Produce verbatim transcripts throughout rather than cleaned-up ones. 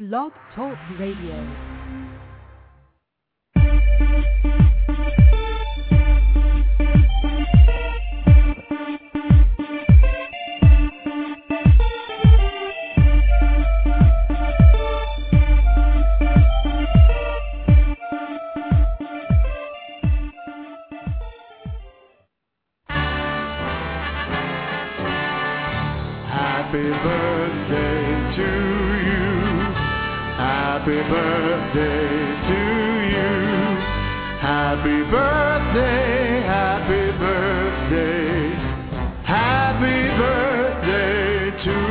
Blog Talk Radio. Happy birthday to you. Happy birthday to you. Happy birthday, happy birthday. Happy birthday to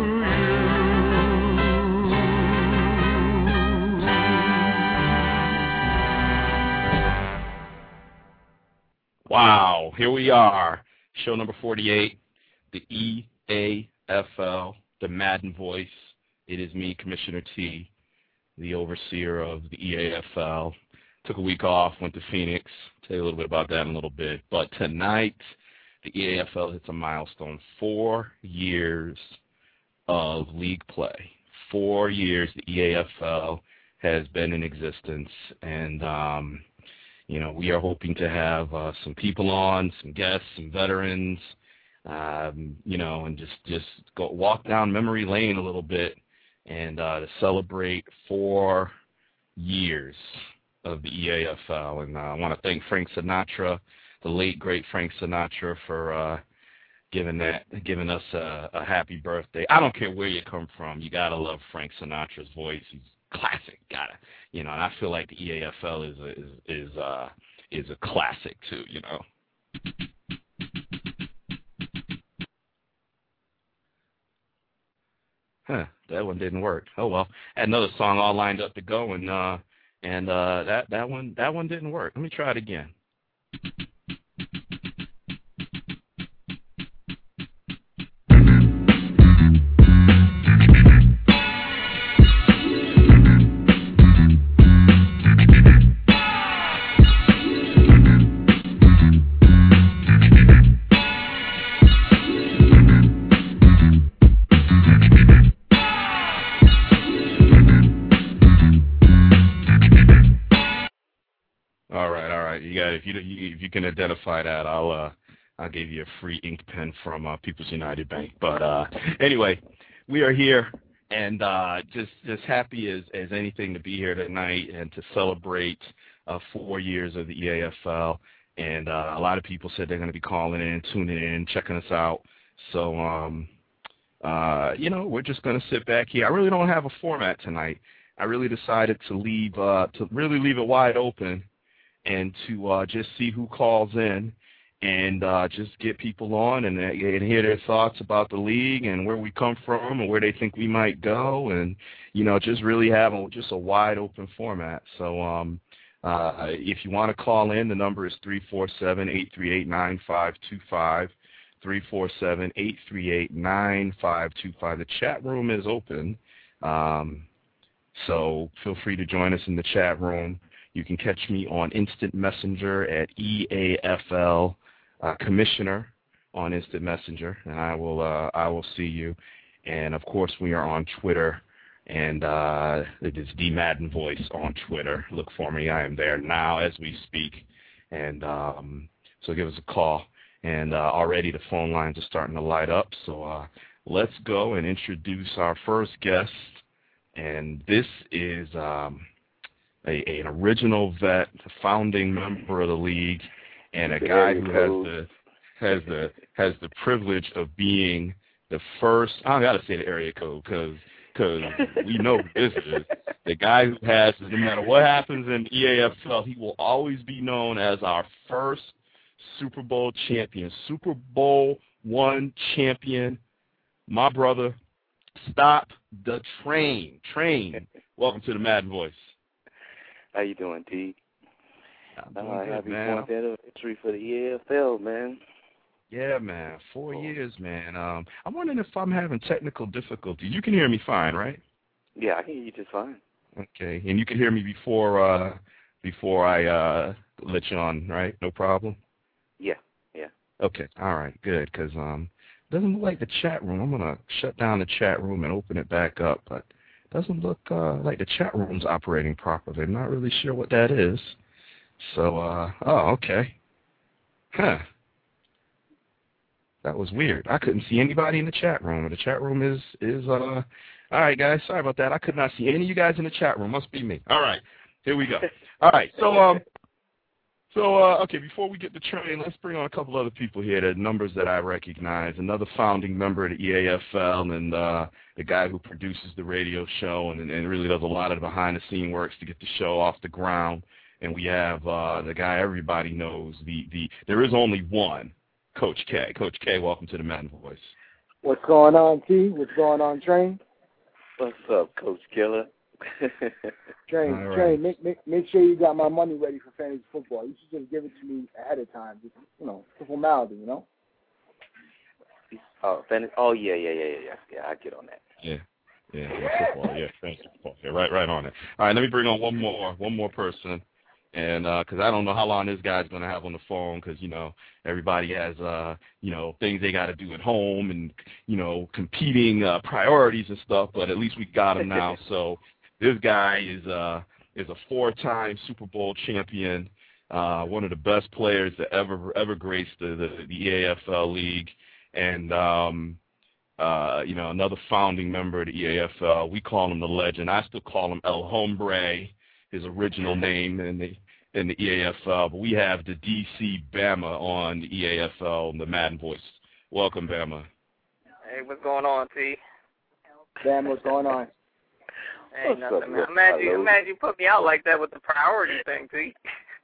you. Wow, here we are. Show number forty-eight, the E A F L, the Madden voice. It is me, Commissioner T, the overseer of the E A F L. Took a week off, went to Phoenix. Tell you a little bit about that in a little bit. But tonight, the E A F L hits a milestone. Four years of league play. Four years the E A F L has been in existence. And, um, you know, we are hoping to have uh, some people on, some guests, some veterans, Um, you know, and just, just go walk down memory lane a little bit and uh, to celebrate four years of the E A F L. And uh, I want to thank Frank Sinatra, the late, great Frank Sinatra, for uh, giving that, giving us a, a happy birthday. I don't care where you come from. You got to love Frank Sinatra's voice. He's classic. Got to, you know, and I feel like the E A F L is a, is, is, uh, is a classic, too, you know. Huh, that one didn't work. Oh well, had another song all lined up to go, and uh, and uh, that that one that one didn't work. Let me try it again. If you if you can identify that, I'll uh, I'll give you a free ink pen from uh, People's United Bank. But uh, anyway, we are here and uh, just just happy as, as anything to be here tonight and to celebrate uh, four years of the E A F L. And uh, a lot of people said they're going to be calling in, tuning in, checking us out. So um, uh, you know, we're just going to sit back here. I really don't have a format tonight. I really decided to leave uh, to really leave it wide open, and to uh, just see who calls in and uh, just get people on and, and hear their thoughts about the league and where we come from and where they think we might go, and, you know, just really have a, just a wide open format. So um, uh, if you want to call in, the number is three four seven, eight three eight, nine five two five, three four seven, eight three eight, nine five two five. The chat room is open, um, so feel free to join us in the chat room. You can catch me on Instant Messenger at E A F L uh, Commissioner on Instant Messenger, and I will uh, I will see you. And of course, we are on Twitter, and uh, it is D Madden Voice on Twitter. Look for me; I am there now as we speak. And um, so give us a call. And uh, already the phone lines are starting to light up. So uh, let's go and introduce our first guest. And this is. Um, A, an original vet, a founding member of the league, and a guy who has the has the has the privilege of being the first. I don't gotta say the area code because because we know who this is. The guy who has, no matter what happens in E A F L, he will always be known as our first Super Bowl champion, Super Bowl one champion. My brother, stop the train, train. Welcome to the Madden Voice. How you doing, T? I'm doing uh, good, happy man. fourth anniversary for the E A F L, man. Yeah, man. Four oh. years, man. Um, I'm wondering if I'm having technical difficulties. You can hear me fine, right? Yeah, I can hear you just fine. Okay, and you can hear me before uh, before I uh, let you on, right? No problem? Yeah, yeah. Okay, all right, good, because um, it doesn't look like the chat room. I'm going to shut down the chat room and open it back up, but doesn't look uh, like the chat room's operating properly. I'm not really sure what that is. So, uh, oh, okay. Huh. That was weird. I couldn't see anybody in the chat room. The chat room is, is uh, all right, guys, sorry about that. I could not see any of you guys in the chat room. Must be me. All right, here we go. All right, so, um, so, uh, okay, before we get the train, let's bring on a couple other people here, the numbers that I recognize. Another founding member of the E A F L and uh, the guy who produces the radio show and, and really does a lot of the behind-the-scene works to get the show off the ground. And we have uh, the guy everybody knows. The, the There is only one. Coach K. Coach K, welcome to the Madden Voice. What's going on, T? What's going on, Train? What's up, Coach Killer? Train, right. Train, make, make make sure you got my money ready for fantasy football. You should just give it to me ahead of time. Just, you know, it's a formality, you know? Oh, fantasy, oh yeah, yeah, yeah, yeah, yeah. Yeah, I get on that. Yeah, yeah, yeah football, yeah, fantasy football. Yeah, right, right on it. All right, let me bring on one more, one more person. And because uh, I don't know how long this guy's going to have on the phone because, you know, everybody has, uh, you know, things they got to do at home and, you know, competing uh, priorities and stuff. But at least we got him now. So this guy is, uh, is a four-time Super Bowl champion, uh, one of the best players that ever ever graced the, the, the E A F L League. And, um, uh, you know, another founding member of the E A F L. We call him the legend. I still call him El Hombre, his original name in the in the E A F L, but we have the D C Bama on the E A F L, the Madden Voice. Welcome, Bama. Hey, what's going on, T? Bam, what's going on? Hey, What's nothing, up, man. I'm mad, you, I'm mad you put me out like that with the priority thing, T.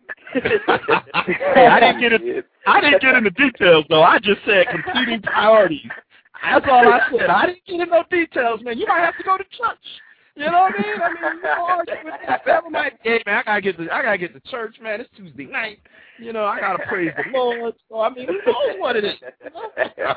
Hey, I didn't get it. I didn't get into details though. I just said competing priorities. That's all I said. I didn't get into no details, man. You might have to go to church. You know what I mean? I mean, you argue with that. Bama might, hey man, I gotta get to, I gotta get to church, man. It's Tuesday night. You know, I gotta praise the Lord. So I mean, who knows what it is? You know?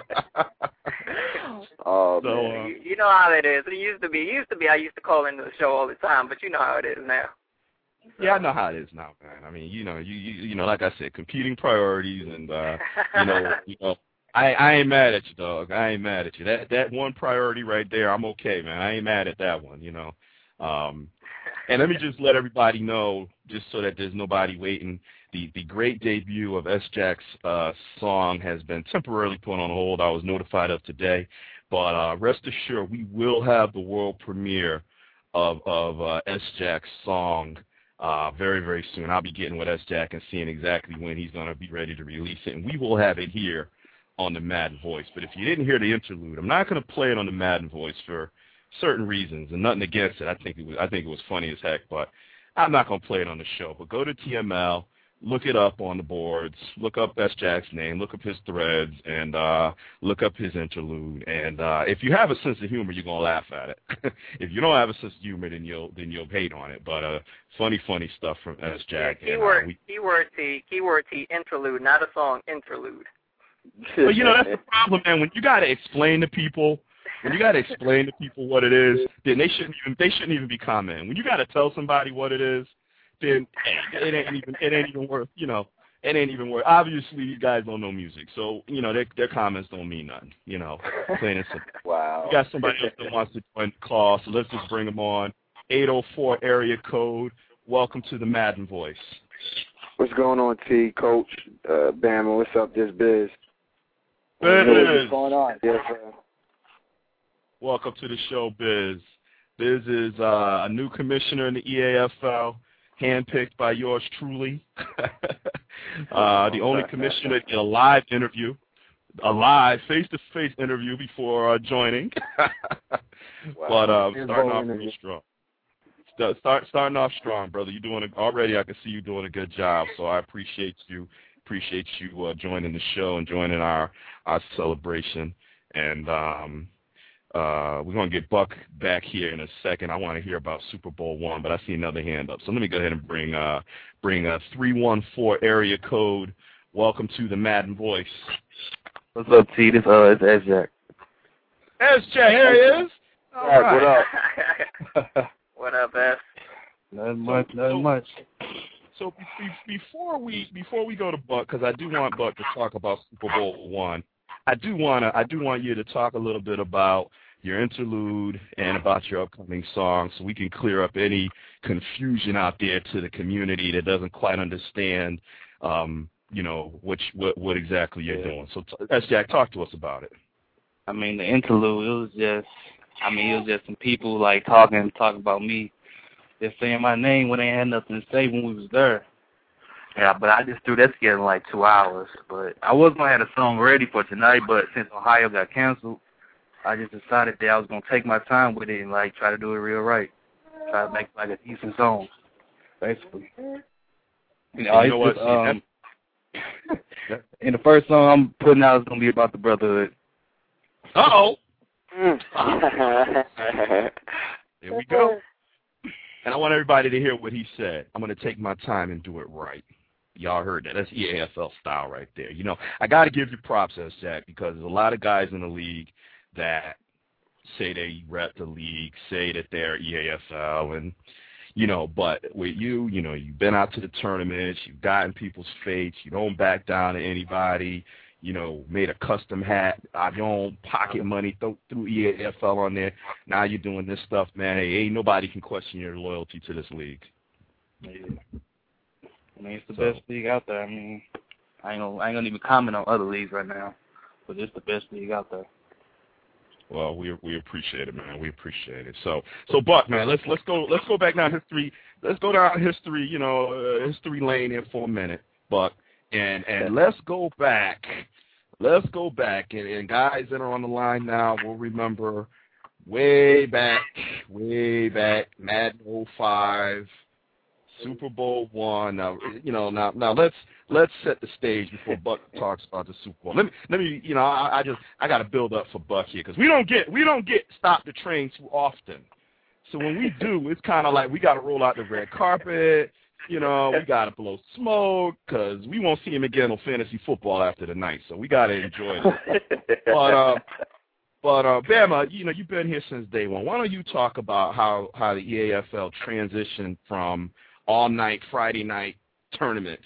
Oh, so, man. uh, you, you know how it is. It used to be. It used to be. I used to call into the show all the time, but you know how it is now. Yeah, I know how it is now, man. I mean, you know, you you, you know, like I said, competing priorities, and uh, you know, you know, I I ain't mad at you, dog. I ain't mad at you. That that one priority right there, I'm okay, man. I ain't mad at that one, you know. Um, and let me just let everybody know, just so that there's nobody waiting. The the great debut of S. Jack's uh, song has been temporarily put on hold. I was notified of today, but uh, rest assured, we will have the world premiere of of uh, S. Jack's song. Uh, very, very soon. I'll be getting with S. Jack and seeing exactly when he's going to be ready to release it. And we will have it here on the Madden Voice. But if you didn't hear the interlude, I'm not going to play it on the Madden Voice for certain reasons, and nothing against it. I think it was, I think it was funny as heck, but I'm not going to play it on the show. But go to T M L, look it up on the boards, look up S. Jack's name, look up his threads, and uh, look up his interlude. And uh, if you have a sense of humor, you're going to laugh at it. If you don't have a sense of humor, then you'll then you'll hate on it. But uh, funny, funny stuff from S. Jack. Yeah, keyword, and, uh, we, keyword T, keyword T, interlude, not a song, interlude. But you know, that's the problem, man. When you got to explain to people, when you got to explain to people what it is, then they shouldn't even they shouldn't even be commenting. When you got to tell somebody what it is, then hey, it ain't even it ain't even worth you know it ain't even worth. Obviously, you guys don't know music, so you know their their comments don't mean nothing. You know, plain and simple. Wow. We got somebody else that wants to join the call, so let's just bring them on. eight oh four area code. Welcome to the Madden Voice. What's going on, T, Coach? Uh, Bama, what's up, this Biz? Biz. What's going on? Yes, sir. Welcome to the show, Biz. Biz is uh, a new commissioner in the E A F L, handpicked by yours truly. uh, the only commissioner in a live interview, a live face-to-face interview before uh, joining. Wow. But uh, starting off pretty strong. Start, start starting off strong, brother. You're doing a, already. I can see you doing a good job. So I appreciate you. Appreciate you uh, joining the show and joining our our celebration. And um, uh, we're gonna get Buck back here in a second. I want to hear about Super Bowl one, but I see another hand up. So let me go ahead and bring uh, bring a three one four area code. Welcome to the Madden Voice. What's up, T? This uh, it's S. Jack. S. Jack, here he is. All Jack, right. what up? What up, S? Nothing much, nothing so, much. So be, before we before we go to Buck, because I do want Buck to talk about Super Bowl one, I do want to I do want you to talk a little bit about your interlude and about your upcoming song so we can clear up any confusion out there to the community that doesn't quite understand, um, you know, what, what, what exactly you're doing. So, S. Jack, talk to us about it. I mean, the interlude, it was just, I mean, it was just some people, like, talking, talking about me, just saying my name when they had nothing to say when we was there. Yeah, but I just threw that together in, like, two hours. But I was going to have a song ready for tonight, but since Ohio got canceled, I just decided that I was going to take my time with it and, like, try to do it real right. Try to make, like, a decent song, basically. You know, you know what? Just, um, and the first song I'm putting out is going to be about the brotherhood. Uh-oh. Here we go. And I want everybody to hear what he said. I'm going to take my time and do it right. Y'all heard that. That's E A F L style right there. You know, I got to give you props, S. Jack, because there's a lot of guys in the league that say they rep the league, say that they're E A F L, and, you know, but with you, you know, you've been out to the tournaments, you've gotten people's fates, you don't back down to anybody, you know, made a custom hat out of your own pocket money, th- threw E A F L on there. Now you're doing this stuff, man. Hey, ain't nobody can question your loyalty to this league. Yeah. I mean, it's the so. best league out there. I mean, I ain't gonna, I ain't gonna even comment on other leagues right now, but it's the best league out there. Well, we we appreciate it, man. We appreciate it. So, so Buck, man, let's let's go let's go back down history. Let's go down history, you know, uh, history lane here for a minute, Buck, and and let's go back. Let's go back, and, and guys that are on the line now will remember way back, way back, Madden oh five, Super Bowl one. Now, you know, now now let's let's set the stage before Buck talks about the Super Bowl. Let me let me, you know, I, I just I got to build up for Buck here because we don't get we don't get stop the train too often. So when we do, it's kind of like we got to roll out the red carpet. You know, we got to blow smoke because we won't see him again on fantasy football after the night. So we got to enjoy it. But, uh, but uh, Bama, you know, you've been here since day one. Why don't you talk about how, how the E A F L transitioned from all-night, Friday night tournaments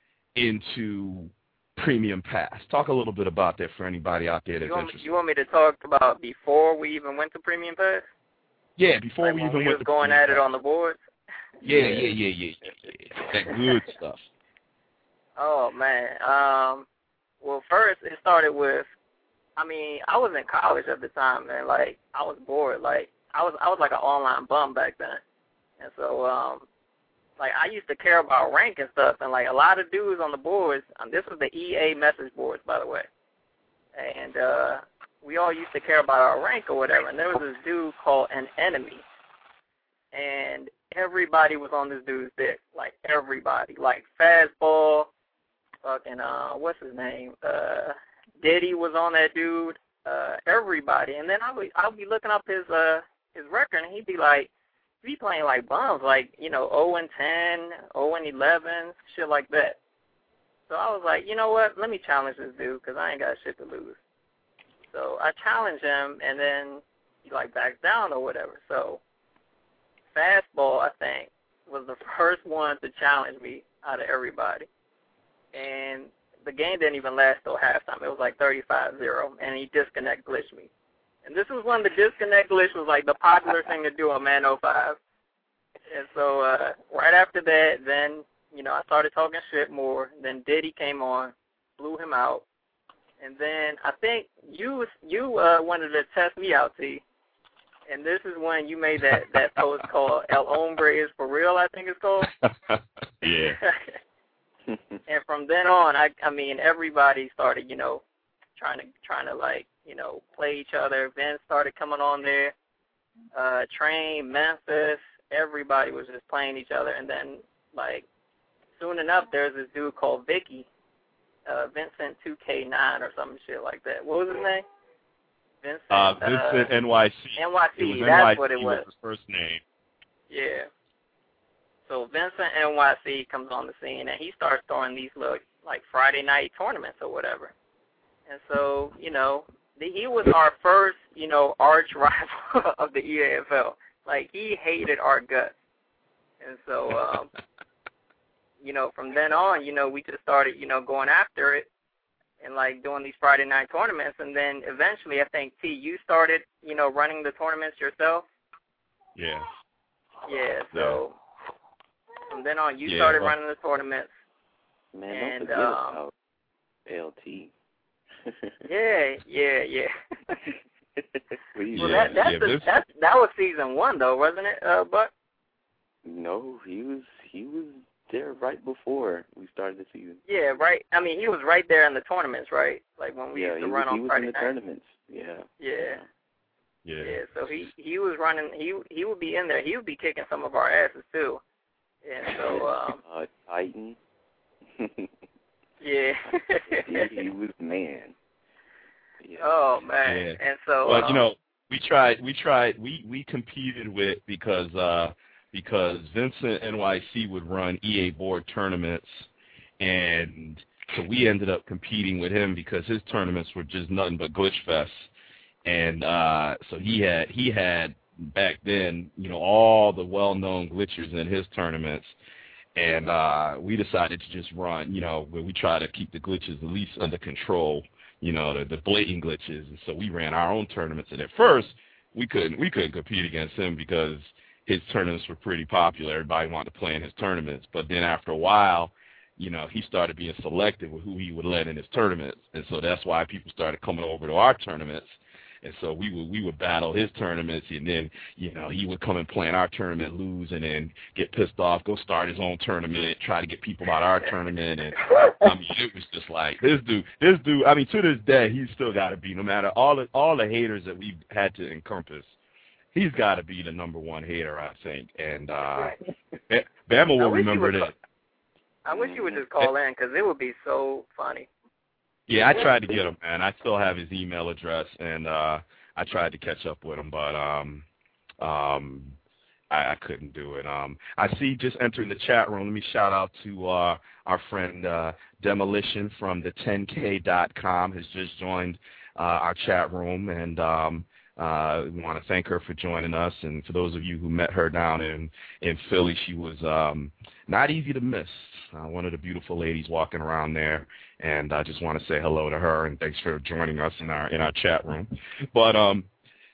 into premium pass? Talk a little bit about that for anybody out there that's you want, interested. You want me to talk about before we even went to premium pass? Yeah, before like we when even we went was to going at it on the boards? Yeah, yeah, yeah, yeah, yeah, yeah. That good stuff. Oh, man. Um, well, first, it started with, I mean, I was in college at the time, man. Like, I was bored. Like, I was I was like an online bum back then. And so, um, like, I used to care about rank and stuff. And, like, a lot of dudes on the boards, um, this was the E A message boards, by the way. And uh, we all used to care about our rank or whatever. And there was this dude called An Enemy. And everybody was on this dude's dick, like everybody, like Fastball, fucking uh, what's his name? Uh, Diddy was on that dude. Uh, everybody, and then I would I'll be looking up his uh his record, and he'd be like, he playing like bums, like you know, zero and ten, zero and eleven, shit like that. So I was like, you know what? Let me challenge this dude because I ain't got shit to lose. So I challenged him, and then he like backs down or whatever. So Fastball, I think, was the first one to challenge me out of everybody. And the game didn't even last till halftime. It was like thirty-five zero, and he disconnect glitched me. And this was when the disconnect glitch was like the popular thing to do on Madden oh five. And so uh, right after that, then, you know, I started talking shit more. Then Diddy came on, blew him out. And then I think you you uh, wanted to test me out, T. And this is when you made that, that post called El Hombre is for real, I think it's called. Yeah. And from then on, I I mean, everybody started, you know, trying to, trying to like, you know, play each other. Vince started coming on there. Uh, Train, Memphis, everybody was just playing each other. And then, like, soon enough, there's this dude called Vicky, uh, Vincent two K nine or some shit like that. What was his name? Vincent, uh, Vincent uh, N Y C. N Y C, it was that's N Y C what it was. was his first name. Yeah. So Vincent N Y C comes on the scene, and he starts throwing these little, like, Friday night tournaments or whatever. And so, you know, the, he was our first, you know, arch rival of the E A F L. Like, he hated our guts. And so, um, you know, from then on, you know, we just started, you know, going after it. and like doing these Friday night tournaments, and then eventually I think T you started, you know, running the tournaments yourself. Yeah. Yeah. So yeah. From then on, you yeah, started well, running the tournaments. Man, and, don't forget um, about L T. yeah, yeah, yeah. well, yeah, that that's yeah, the, this... that's that was season one though, wasn't it, uh, Buck? No, he was he was there right before we started the season. Yeah, right. I mean, he was right there in the tournaments, right? Like when we yeah, used to he run was, on he was Friday in the night. tournaments. Yeah. Yeah. Yeah. Yeah. So he he was running. He he would be in there. He would be kicking some of our asses too. And so um. Uh, Titan. yeah. he, he was man. Yeah. Oh man. Yeah. And so. Well, um, you know, we tried. We tried. We we competed with because uh because Vincent N Y C would run E A board tournaments, and so we ended up competing with him because his tournaments were just nothing but glitch fest. And uh, so he had he had back then, you know, all the well-known glitchers in his tournaments, and uh, we decided to just run, you know, where we try to keep the glitches at least under control, you know, the, the blatant glitches. And so we ran our own tournaments. And at first, we couldn't we couldn't compete against him because his tournaments were pretty popular. Everybody wanted to play in his tournaments. But then after a while, you know, he started being selective with who he would let in his tournaments, and so that's why people started coming over to our tournaments. And so we would we would battle his tournaments, and then, you know, he would come and play in our tournament, lose, and then get pissed off, go start his own tournament, try to get people out of our tournament. And I mean, it was just like this dude, this dude. I mean, to this day, he's still got to be, no matter all the all the haters that we've had to encompass, he's got to be the number one hater, I think. And uh, Bama will remember that. I wish you would just call in because it would be so funny. Yeah, I tried to get him, man. I still have his email address, and uh, I tried to catch up with him, but um, um, I, I couldn't do it. Um, I see just entering the chat room. Let me shout out to uh, our friend uh, Demolition from the ten K dot com has just joined uh, our chat room, and um, uh, we want to thank her for joining us. And for those of you who met her down in, in Philly, she was um, not easy to miss. Uh, one of the beautiful ladies walking around there. And I just want to say hello to her, and thanks for joining us in our in our chat room. But um,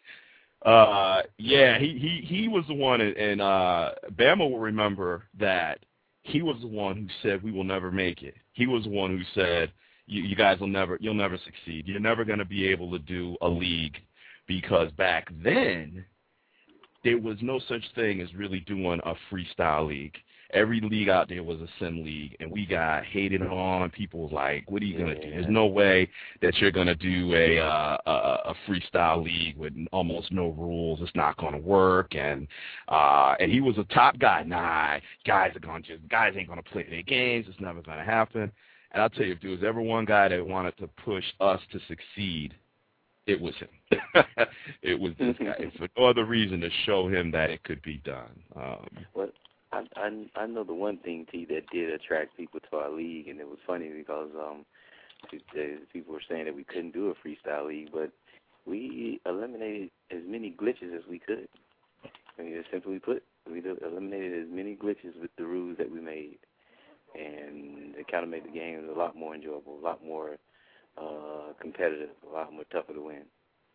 uh, yeah, he he he was the one, and uh, Bama will remember that he was the one who said we will never make it. He was the one who said you, you guys will never you'll never succeed. You're never going to be able to do a league, because back then there was no such thing as really doing a freestyle league. Every league out there was a sim league, and we got hated on. People was like, what are you going to do? There's no way that you're going to do a, uh, a a freestyle league with almost no rules. It's not going to work. And uh, and he was a top guy. Nah, guys are going to just, guys ain't going to play their games. It's never going to happen. And I'll tell you, if there was ever one guy that wanted to push us to succeed, it was him. It was this guy. It's for no other reason to show him that it could be done. Um, what? I, I I know the one thing, T, that did attract people to our league, and it was funny because um, people were saying that we couldn't do a freestyle league, but we eliminated as many glitches as we could. I mean, simply put, we eliminated as many glitches with the rules that we made, and it kind of made the game a lot more enjoyable, a lot more uh, competitive, a lot more tougher to win.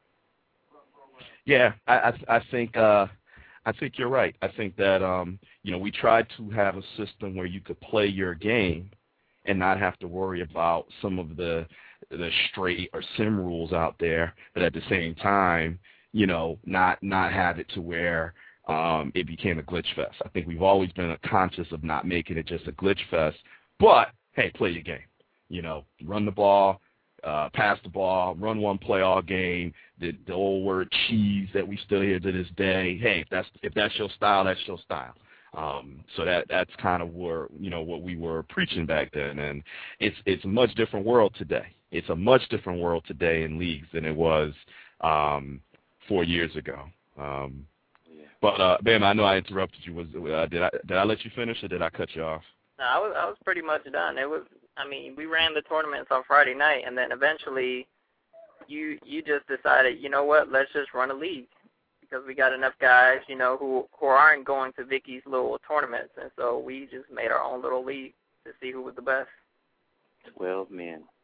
Yeah, I I, I think. Uh, I think you're right. I think that, um, you know, we tried to have a system where you could play your game and not have to worry about some of the the straight or sim rules out there, but at the same time, you know, not not have it to where um, it became a glitch fest. I think we've always been conscious of not making it just a glitch fest, but, hey, play your game. You know, run the ball, uh, pass the ball, run one play all game. The, the old word cheese that we still hear to this day. Hey, if that's if that's your style, that's your style. Um, so that that's kind of where, you know, what we were preaching back then, and it's it's a much different world today. It's a much different world today in leagues than it was um, four years ago. Um, yeah. But uh, Bam, I know I interrupted you. Was uh, did I did I let you finish, or did I cut you off? No, I was I was pretty much done. It was I mean we ran the tournaments on Friday night, and then eventually. You you just decided, you know what, let's just run a league because we got enough guys, you know, who, who aren't going to Vicky's little tournaments, and so we just made our own little league to see who was the best. Twelve men.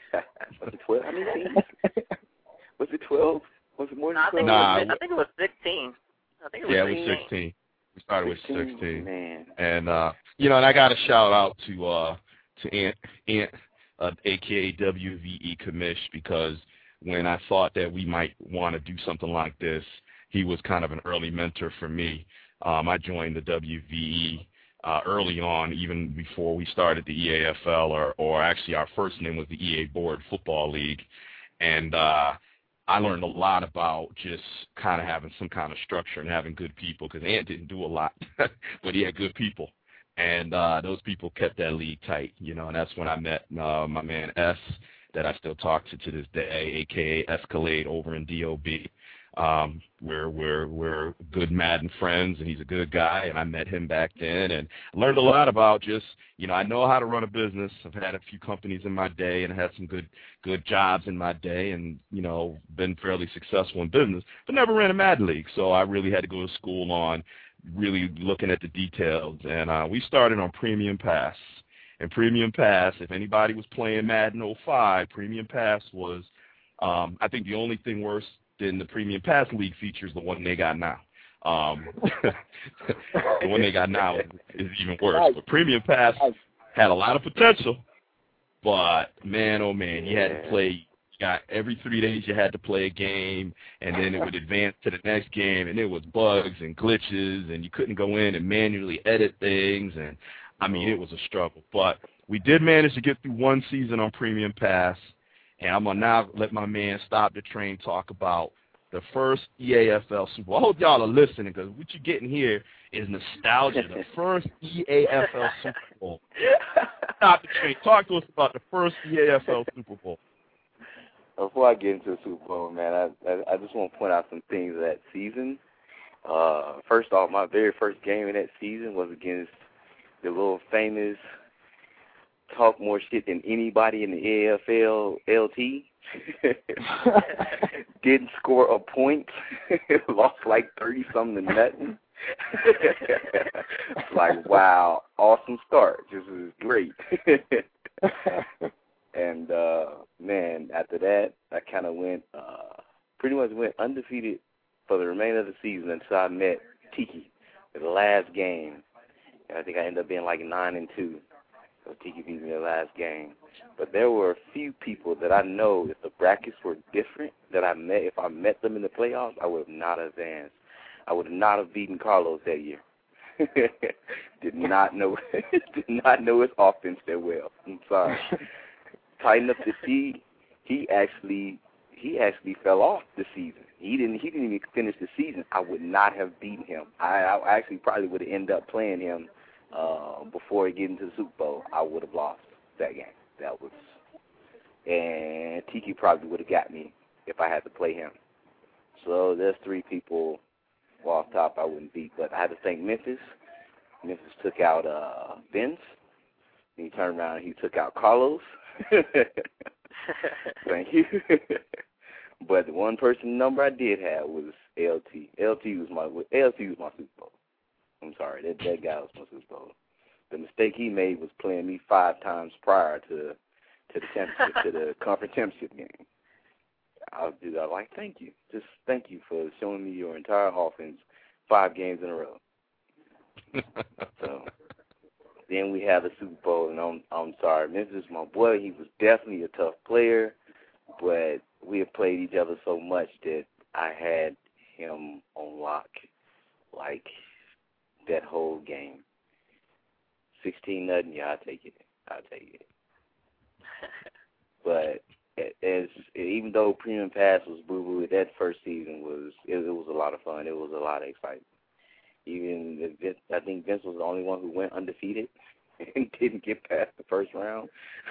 Was it twelve? How many teams? Was it twelve? Was it more than I think, twelve? it was, I think it was sixteen. I think it was yeah, sixteen. it was sixteen. We started with sixteen, sixteen. Man. And, uh, you know, and I got a shout out to uh, to Ant, Ant uh, a k a. W V E Commish, because when I thought that we might want to do something like this, he was kind of an early mentor for me. Um, I joined the W V E uh, early on, even before we started the E A F L, or, or actually our first name was the E A Board Football League. And uh, I learned a lot about just kind of having some kind of structure and having good people, because Ant didn't do a lot, but he had good people. And uh, those people kept that league tight, you know, and that's when I met uh, my man S, that I still talk to to this day, a k a. Escalade over in D O B. Um, we're, we're, we're good Madden friends, and he's a good guy, and I met him back then and learned a lot about just, you know, I know how to run a business. I've had a few companies in my day and had some good good jobs in my day, and, you know, been fairly successful in business, but never ran a Madden league, so I really had to go to school on really looking at the details. And uh, we started on Premium Pass. And Premium Pass, if anybody was playing Madden oh five, Premium Pass was, um, I think, the only thing worse than the Premium Pass League features the one they got now. Um, the one they got now is, is even worse. But Premium Pass had a lot of potential, but man, oh man, you had to play. You got every three days you had to play a game, and then it would advance to the next game, and there was bugs and glitches, and you couldn't go in and manually edit things, and I mean, it was a struggle. But we did manage to get through one season on Premium Pass. And I'm going to now let my man Stop the Train talk about the first E A F L Super Bowl. I hope y'all are listening, because what you're getting here is nostalgia. The first E A F L Super Bowl. Stop the Train. Talk to us about the first E A F L Super Bowl. Before I get into the Super Bowl, man, I, I, I just want to point out some things of that season. Uh, first off, my very first game in that season was against the little famous talk more shit than anybody in the A F L L T. Didn't score a point. Lost like thirty-something to nothing. Like, wow, awesome start. This is great. And, uh, man, after that, I kind of went, uh, pretty much went undefeated for the remainder of the season until I met Tiki for the last game. And I think I ended up being like nine and two. So Tiki beat me the last game. But there were a few people that I know, if the brackets were different, that I met, if I met them in the playoffs, I would have not advanced. I would not have beaten Carlos that year. did not know did not know his offense that well. I'm sorry. Tighten up the T, he actually he actually fell off the season. He didn't he didn't even finish the season. I would not have beaten him. I, I actually probably would have ended up playing him Uh, before getting to the Super Bowl. I would have lost that game. That was, and Tiki probably would have got me if I had to play him. So there's three people off top I wouldn't beat, but I had to thank Memphis. Memphis took out uh, Vince. And he turned around and he took out Carlos. Thank you. But the one person number I did have was L T. L T was my L T was my Super Bowl. I'm sorry, that, that guy was my Super Bowl. The mistake he made was playing me five times prior to to the championship, to the conference championship game. I'll do that. Like, thank you. Just thank you for showing me your entire offense five games in a row. So then we have the Super Bowl, and I'm I'm sorry, Memphis, my boy, he was definitely a tough player, but we have played each other so much that I had him on lock, like that whole game. Sixteen nothing, yeah, I'll take it. I'll take it. But as even though Premium Pass was boo boo, that first season was it, it was a lot of fun. It was a lot of excitement. Even Vince, I think Vince was the only one who went undefeated and didn't get past the first round.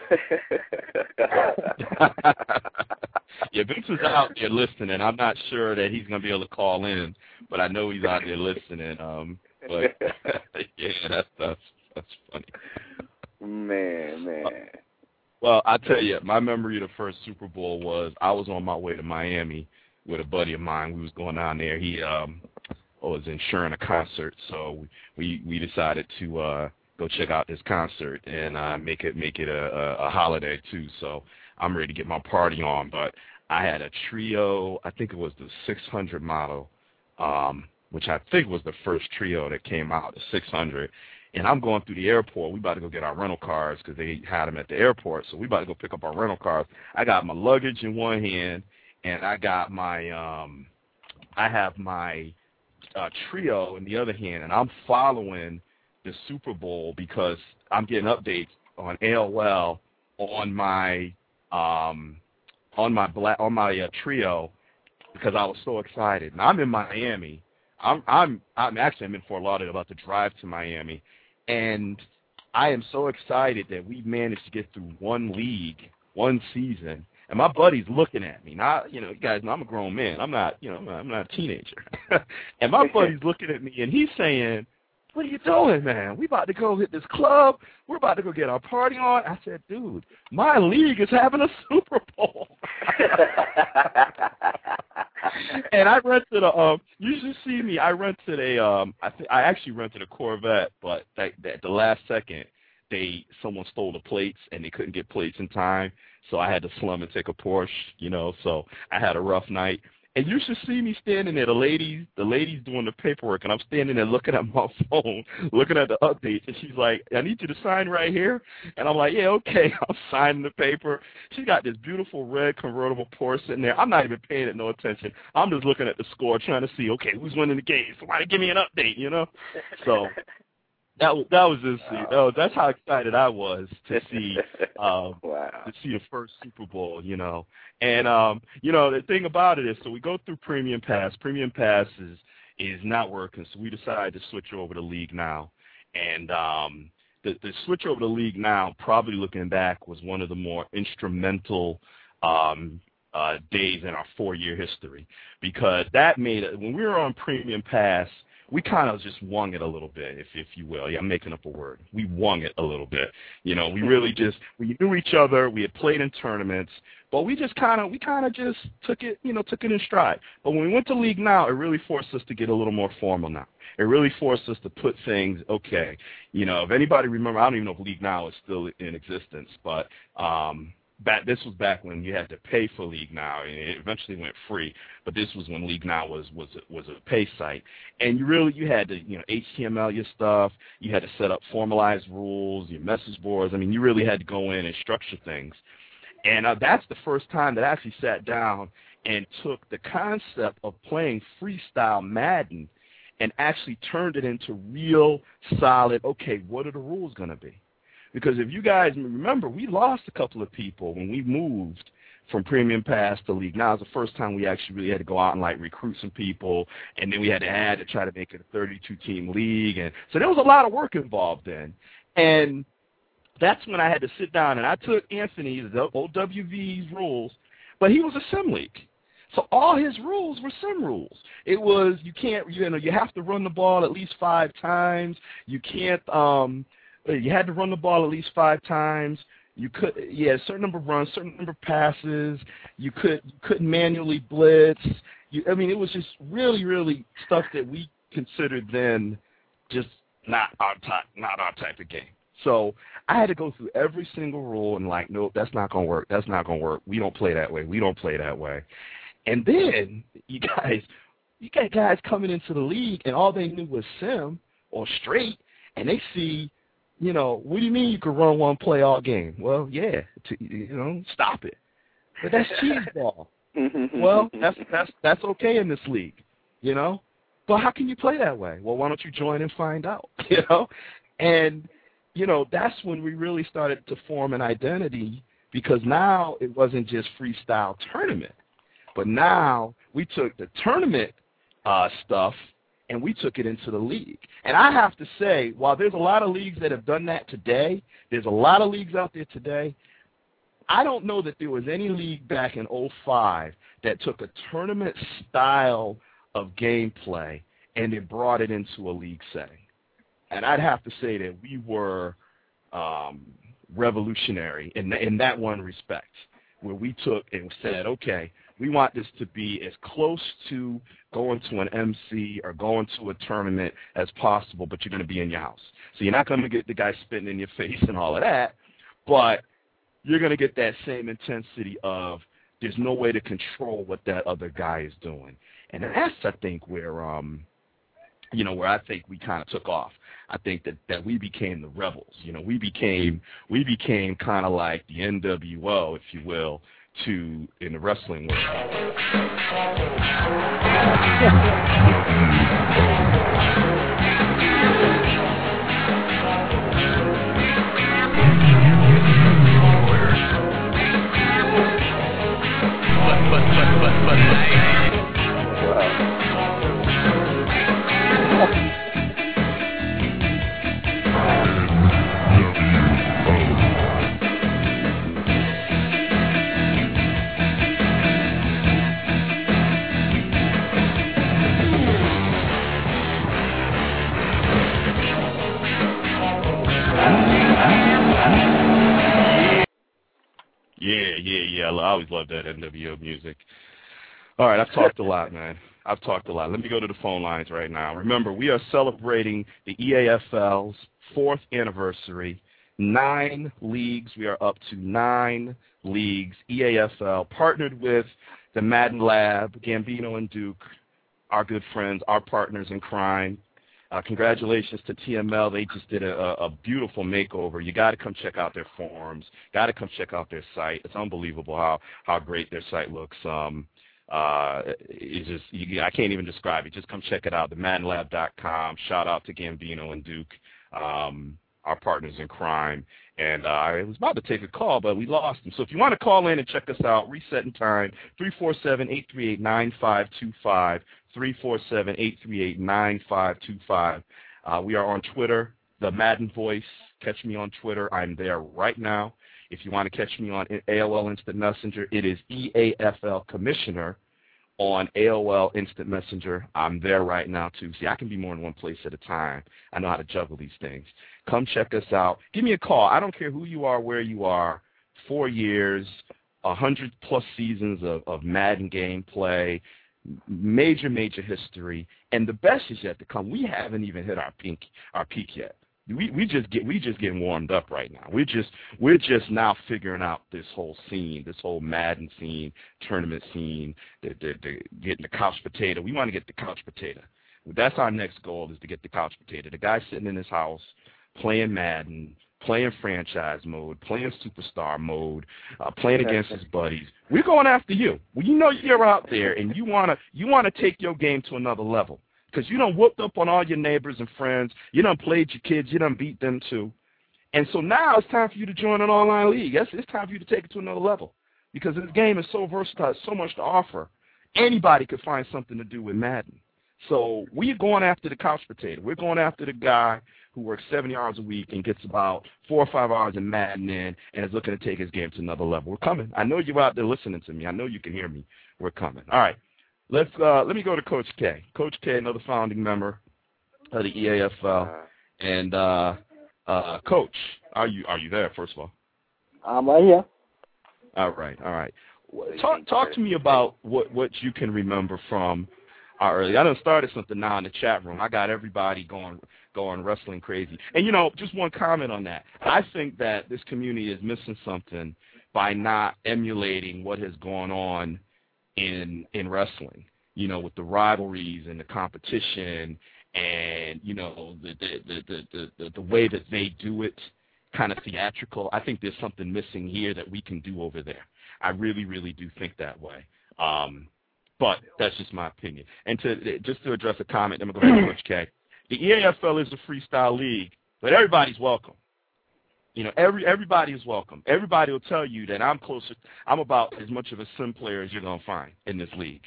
Yeah, Vince is out there listening. I'm not sure that he's going to be able to call in, but I know he's out there listening. Um, but yeah, that's that's that's funny. Man, man. Uh, well, I tell you, my memory of the first Super Bowl was I was on my way to Miami with a buddy of mine. We was going down there. He um was insuring a concert, so we we decided to uh, go check out this concert and uh, make it make it a, a, a holiday too. So I'm ready to get my party on. But I had a Trio, I think it was the six hundred model, um, which I think was the first Trio that came out, the six hundred. And I'm going through the airport. We about to go get our rental cars because they had them at the airport. So we about to go pick up our rental cars. I got my luggage in one hand, and I got my, um, I have my uh, Trio in the other hand, and I'm following the Super Bowl because I'm getting updates on A O L on my, um, on my black, on my uh, Trio because I was so excited. And I'm in Miami. I'm, I'm, I'm actually I'm in Fort Lauderdale, about to drive to Miami. And I am so excited that we managed to get through one league, one season. And my buddy's looking at me. Now, you know, you guys know I'm a grown man. I'm not, you know, I'm not, I'm not a teenager. And my buddy's looking at me, and he's saying, "What are you doing, man? We about to go hit this club. We're about to go get our party on." I said, "Dude, my league is having a Super Bowl." And I rented a. Um, you should see me. I rented a. Um, I th- I actually rented a Corvette, but at the last second, they someone stole the plates and they couldn't get plates in time, so I had to slum and take a Porsche. You know, so I had a rough night. And you should see me standing there. The ladies, the ladies doing the paperwork, and I'm standing there looking at my phone, looking at the updates. And she's like, "I need you to sign right here." And I'm like, "Yeah, okay." I'm signing the paper. She got this beautiful red convertible Porsche sitting there. I'm not even paying it no attention. I'm just looking at the score, trying to see, okay, who's winning the game. Somebody give me an update, you know. So that was that was just that was, that's how excited I was to see um, wow. to see the first Super Bowl, you know. And um, you know, the thing about it is, so we go through Premium Pass. Premium Pass is is not working, so we decided to switch over to League Now. And um, the the switch over to League Now, probably looking back, was one of the more instrumental um, uh, days in our four-year history, because that made it, when we were on Premium Pass, we kind of just wung it a little bit, if if you will. Yeah, I'm making up a word. We wung it a little bit. You know, we really just, we knew each other. We had played in tournaments, but we just kind of, we kind of just took it, you know, took it in stride. But when we went to League Now, it really forced us to get a little more formal now. It really forced us to put things, okay, you know, if anybody remember, I don't even know if League Now is still in existence, but um, back, this was back when you had to pay for League Now, and it eventually went free. But this was when League Now was was was a pay site, and you really you had to you know H T M L your stuff. You had to set up formalized rules, your message boards. I mean, you really had to go in and structure things. And uh, that's the first time that I actually sat down and took the concept of playing freestyle Madden and actually turned it into real solid. Okay, what are the rules going to be? Because if you guys remember, we lost a couple of people when we moved from Premium Pass to League Now. It was the first time we actually really had to go out and like recruit some people, and then we had to add to try to make it a thirty-two team league, and so there was a lot of work involved in. And that's when I had to sit down, and I took Anthony's, the O W V's rules, but he was a sim league. So all his rules were sim rules. It was you can't, you know, you have to run the ball at least five times. You can't, um, you had to run the ball at least five times. You could, yeah, a certain number of runs, certain number of passes. You could, you couldn't manually blitz. You, I mean, it was just really, really stuff that we considered then just not our type, not our type of game. So I had to go through every single rule and like, nope, that's not gonna work. That's not gonna work. We don't play that way. We don't play that way. And then you guys, you got guys coming into the league and all they knew was sim or straight, and they see, you know, what do you mean you could run one play all game? Well, yeah, to, you know, stop it. But that's cheese ball. Well, that's that's that's okay in this league, you know. But how can you play that way? Well, why don't you join and find out, you know? And you know, that's when we really started to form an identity, because now it wasn't just freestyle tournament, but now we took the tournament uh, stuff and we took it into the league. And I have to say, while there's a lot of leagues that have done that today, there's a lot of leagues out there today, I don't know that there was any league back in oh five that took a tournament style of gameplay and it brought it into a league setting. And I'd have to say that we were um, revolutionary in, in that one respect, where we took and said, okay, we want this to be as close to going to an M C or going to a tournament as possible, but you're going to be in your house. So you're not going to get the guy spitting in your face and all of that, but you're going to get that same intensity of there's no way to control what that other guy is doing. And that's, I think, where, um, you know, where I think we kind of took off. I think that, that we became the rebels. You know, we became we became kind of like the N W O, if you will, to in the wrestling world. But, but, but, but, but, wow. Yeah, yeah, yeah. I always loved that N W O music. All right, I've talked a lot, man. I've talked a lot. Let me go to the phone lines right now. Remember, we are celebrating the E A F L's fourth anniversary. Nine leagues. We are up to nine leagues. E A F L partnered with the Madden Lab, Gambino and Duke, our good friends, our partners in crime. Uh, congratulations to T M L. They just did a, a beautiful makeover. You got to come check out their forums. Got to come check out their site. It's unbelievable how, how great their site looks. Um, uh, it's just you, I can't even describe it. Just come check it out. the madden lab dot com. Shout out to Gambino and Duke, um, our partners in crime. And uh, I was about to take a call, but we lost them. So if you want to call in and check us out, reset in time, three four seven, eight three eight, nine five two five. three four seven, eight three eight, nine five two five. Uh, we are on Twitter, The Madden Voice. Catch me on Twitter. I'm there right now. If you want to catch me on A O L Instant Messenger, it is E A F L Commissioner on A O L Instant Messenger. I'm there right now, too. See, I can be more in one place at a time. I know how to juggle these things. Come check us out. Give me a call. I don't care who you are, where you are. Four years, one hundred plus seasons of, of Madden gameplay, major, major history, and the best is yet to come. We haven't even hit our peak, our peak yet. We we just get we just getting warmed up right now. We're just we're just now figuring out this whole scene, this whole Madden scene, tournament scene, the the, the getting the couch potato. We want to get the couch potato. That's our next goal, is to get the couch potato. The guy sitting in his house playing Madden, playing franchise mode, playing superstar mode, uh, playing against his buddies. We're going after you. Well, you know you're out there, and you wanna you wanna take your game to another level, because you done whooped up on all your neighbors and friends. You done played your kids. You done beat them too. And so now it's time for you to join an online league. It's, it's time for you to take it to another level, because this game is so versatile, so much to offer. Anybody could find something to do with Madden. So we're going after the couch potato. We're going after the guy who works seventy hours a week and gets about four or five hours in Madden in and is looking to take his game to another level. We're coming. I know you're out there listening to me. I know you can hear me. We're coming. All right. Let's uh, let me go to Coach K. Coach K, another founding member of the E A F L. And uh, uh, Coach, are you are you there? First of all, I'm right here. All right. All right. Talk talk to me about what what you can remember from our early. I done started something now in the chat room. I got everybody going. going wrestling crazy. And, you know, just one comment on that. I think that this community is missing something by not emulating what has gone on in in wrestling, you know, with the rivalries and the competition and, you know, the the the the, the, the way that they do it, kind of theatrical. I think there's something missing here that we can do over there. I really, really do think that way. Um, but that's just my opinion. And to just to address a comment, I'm going to go back to Coach K. The E A F L is a freestyle league, but everybody's welcome. You know, every everybody is welcome. Everybody will tell you that I'm closer. I'm about as much of a sim player as you're going to find in this league.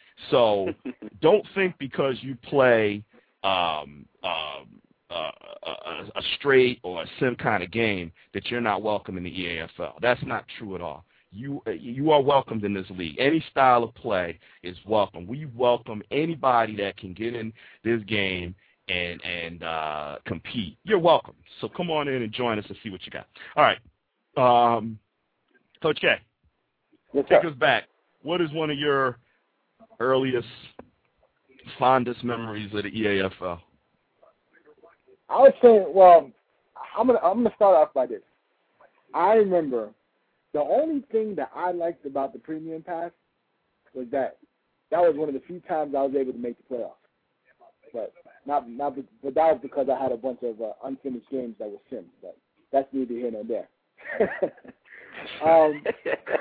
So don't think because you play um, um, uh, a, a straight or a sim kind of game that you're not welcome in the E A F L. That's not true at all. You you are welcomed in this league. Any style of play is welcome. We welcome anybody that can get in this game and and uh, compete. You're welcome. So come on in and join us and see what you got. All right. Um, Coach K, yes, take sir. us back. What is one of your earliest, fondest memories of the E A F L? I would say, well, I'm gonna I'm gonna start off by this. I remember the only thing that I liked about the premium pass was that that was one of the few times I was able to make the playoffs. But not not but that was because I had a bunch of uh, unfinished games that were sims. But that's neither here nor there. um,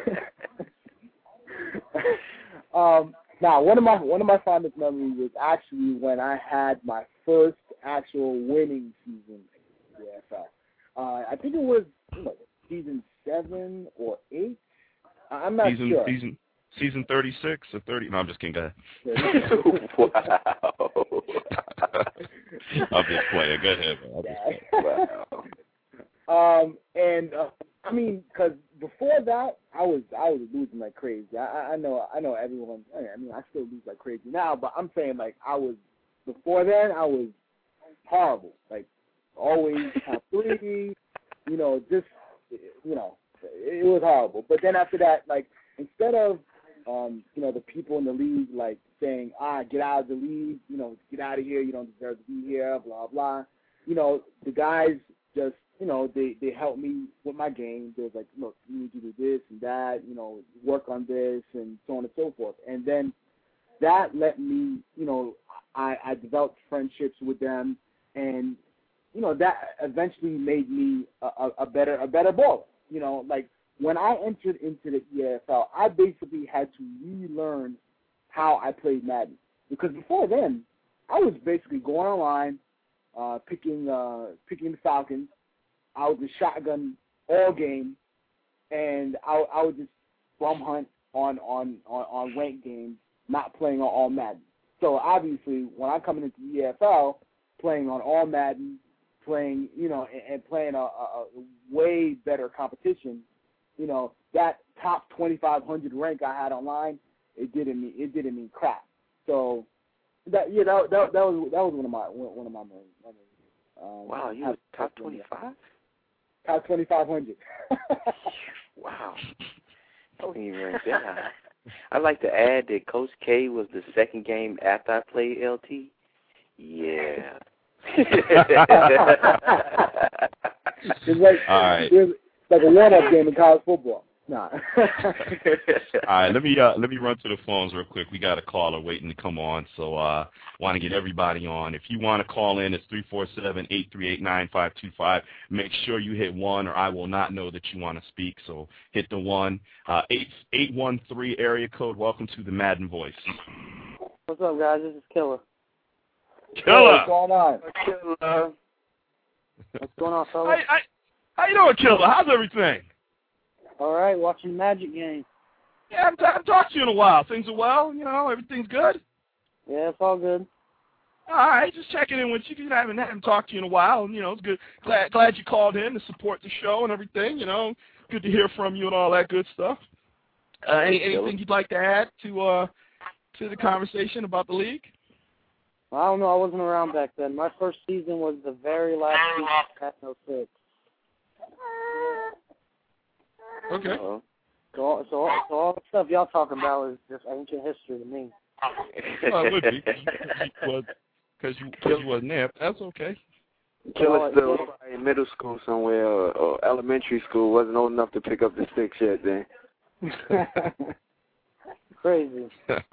um, now one of my one of my fondest memories was actually when I had my first actual winning season in the N F L. Uh, I think it was you know, season seven or eight. I'm not season, sure. Season season thirty-six or thirty? No, I'm just kidding. Go ahead. Wow. I'm just playing. Go ahead, man. I'm just playing. Wow. Um, and uh, I mean, because before that, I was I was losing like crazy. I, I know I know everyone. I mean, I still lose like crazy now, but I'm saying like I was before then. I was horrible. Like always top three. You know, just you know, it was horrible. But then after that, like instead of um, you know, the people in the league like saying, ah, get out of the league, you know, get out of here, you don't deserve to be here, blah, blah. You know, the guys just, you know, they, they helped me with my game. They was like, look, you need to do this and that, you know, work on this and so on and so forth. And then that let me, you know, I, I developed friendships with them, and, you know, that eventually made me a, a, a better a better baller. You know, like when I entered into the E A F L, I basically had to relearn how I played Madden. Because before then, I was basically going online, uh, picking uh, picking the Falcons. I would just shotgun all game, and I, I would just bum hunt on, on, on, on ranked games, not playing on all Madden. So obviously, when I'm coming into the E A F L, playing on all Madden, playing, you know, and, and playing a, a, a way better competition, you know, that top twenty-five hundred rank I had online, it didn't mean it didn't mean crap. So that yeah, that that, that was that was one of my one of my memories. Um, wow, you were top twenty-five? Top twenty-five hundred. Wow, I wouldn't even rank that high. I'd like to add that Coach K was the second game after I played L T. Yeah. It's like, all right. It's like a one-up game in college football. Nah. All right, let me uh, let me run to the phones real quick. We got a caller waiting to come on, so uh, want to get everybody on. If you want to call in, it's three four seven, eight three eight, nine five two five. Make sure you hit one, or I will not know that you want to speak. So hit the one. Uh, eight eight one three area code. Welcome to the Madden Voice. What's up, guys? This is Killer. Killer. What's going on? Killer. What's going on, fellas? I, I, how you doing, Killer? How's everything? All right, watching Magic game. Yeah, I haven't talked to you in a while. Things are well, you know, everything's good? Yeah, it's all good. All right, just checking in with you. You haven't, haven't talked to you in a while, and, you know, it's good. Glad, glad you called in to support the show and everything, you know. Good to hear from you and all that good stuff. Uh, any, anything you'd like to add to uh, to the conversation about the league? I don't know. I wasn't around back then. My first season was the very last season at oh six. Okay. Uh-huh. So, all, so, all, so all the stuff y'all talking about is just ancient history to me. Well, it would be because you, you, you wasn't there. That's okay. Killer still in middle school somewhere or, or elementary school, wasn't old enough to pick up the sticks yet then. Crazy.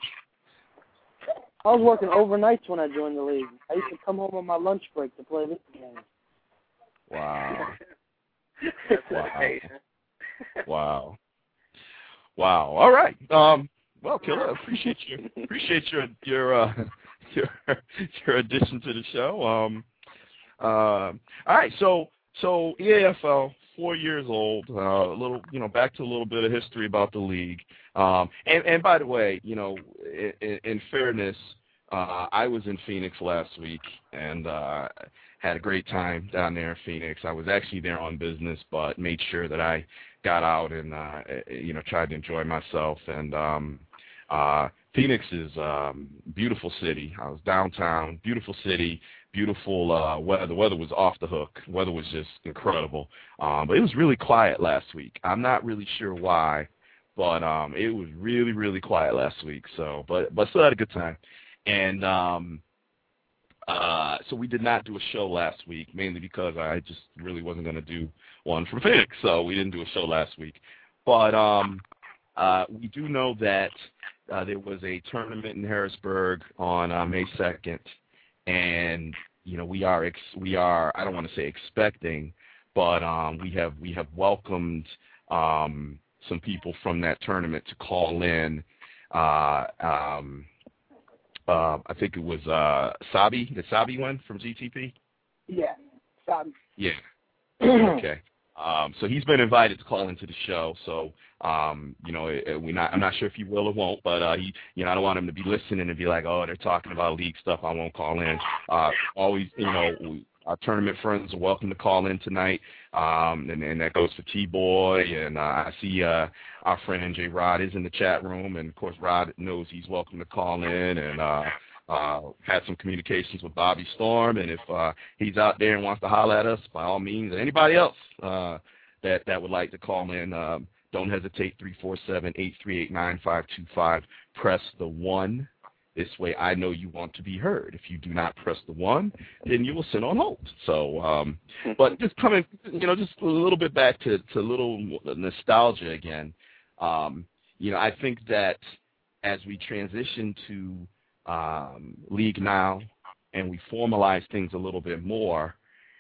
I was working overnights when I joined the league. I used to come home on my lunch break to play this game. Wow. Wow. Wow. Wow. All right. Um, well, Killer, appreciate your appreciate your your uh, your your addition to the show. Um, uh, all right. So so E A F L, four years old. Uh, a little, you know, back to a little bit of history about the league. Um, and and by the way, you know, in, in fairness, uh, I was in Phoenix last week and uh, had a great time down there in Phoenix. I was actually there on business, but made sure that I got out and, uh, you know, tried to enjoy myself. And um, uh, Phoenix is a um, beautiful city. I was downtown, beautiful city, beautiful uh, weather. The weather was off the hook. The weather was just incredible. Um, but it was really quiet last week. I'm not really sure why, but um, it was really, really quiet last week. So, but but still had a good time. And um, uh, so we did not do a show last week, mainly because I just really wasn't going to do one from Phoenix, so we didn't do a show last week. but um, uh, we do know that uh, there was a tournament in Harrisburg on uh, May second, and you know we are ex- we are I don't want to say expecting, but um, we have we have welcomed um, some people from that tournament to call in. Uh, um, uh, I think it was uh, Sabi. Did Sabi win from G T P? Yeah, Sabi. Yeah. Okay. Um, so he's been invited to call into the show. So um, you know, it, we not I'm not sure if he will or won't, but uh, he, you know, I don't want him to be listening and be like, oh, they're talking about league stuff. I won't call in. Uh, always, you know. We, Our tournament friends are welcome to call in tonight, um, and, and that goes for T-Boy, and uh, I see uh, our friend N J Rod is in the chat room, and, of course, Rod knows he's welcome to call in, and uh, uh, had some communications with Bobby Storm, and if uh, he's out there and wants to holler at us, by all means, and anybody else uh, that, that would like to call in, um, don't hesitate, three four seven, eight three eight, nine five two five, press the one. This way I know you want to be heard. If you do not press the one, then you will sit on hold. So, um, but just coming, you know, just a little bit back to, to a little nostalgia again. Um, you know, I think that as we transition to um, League Now and we formalize things a little bit more,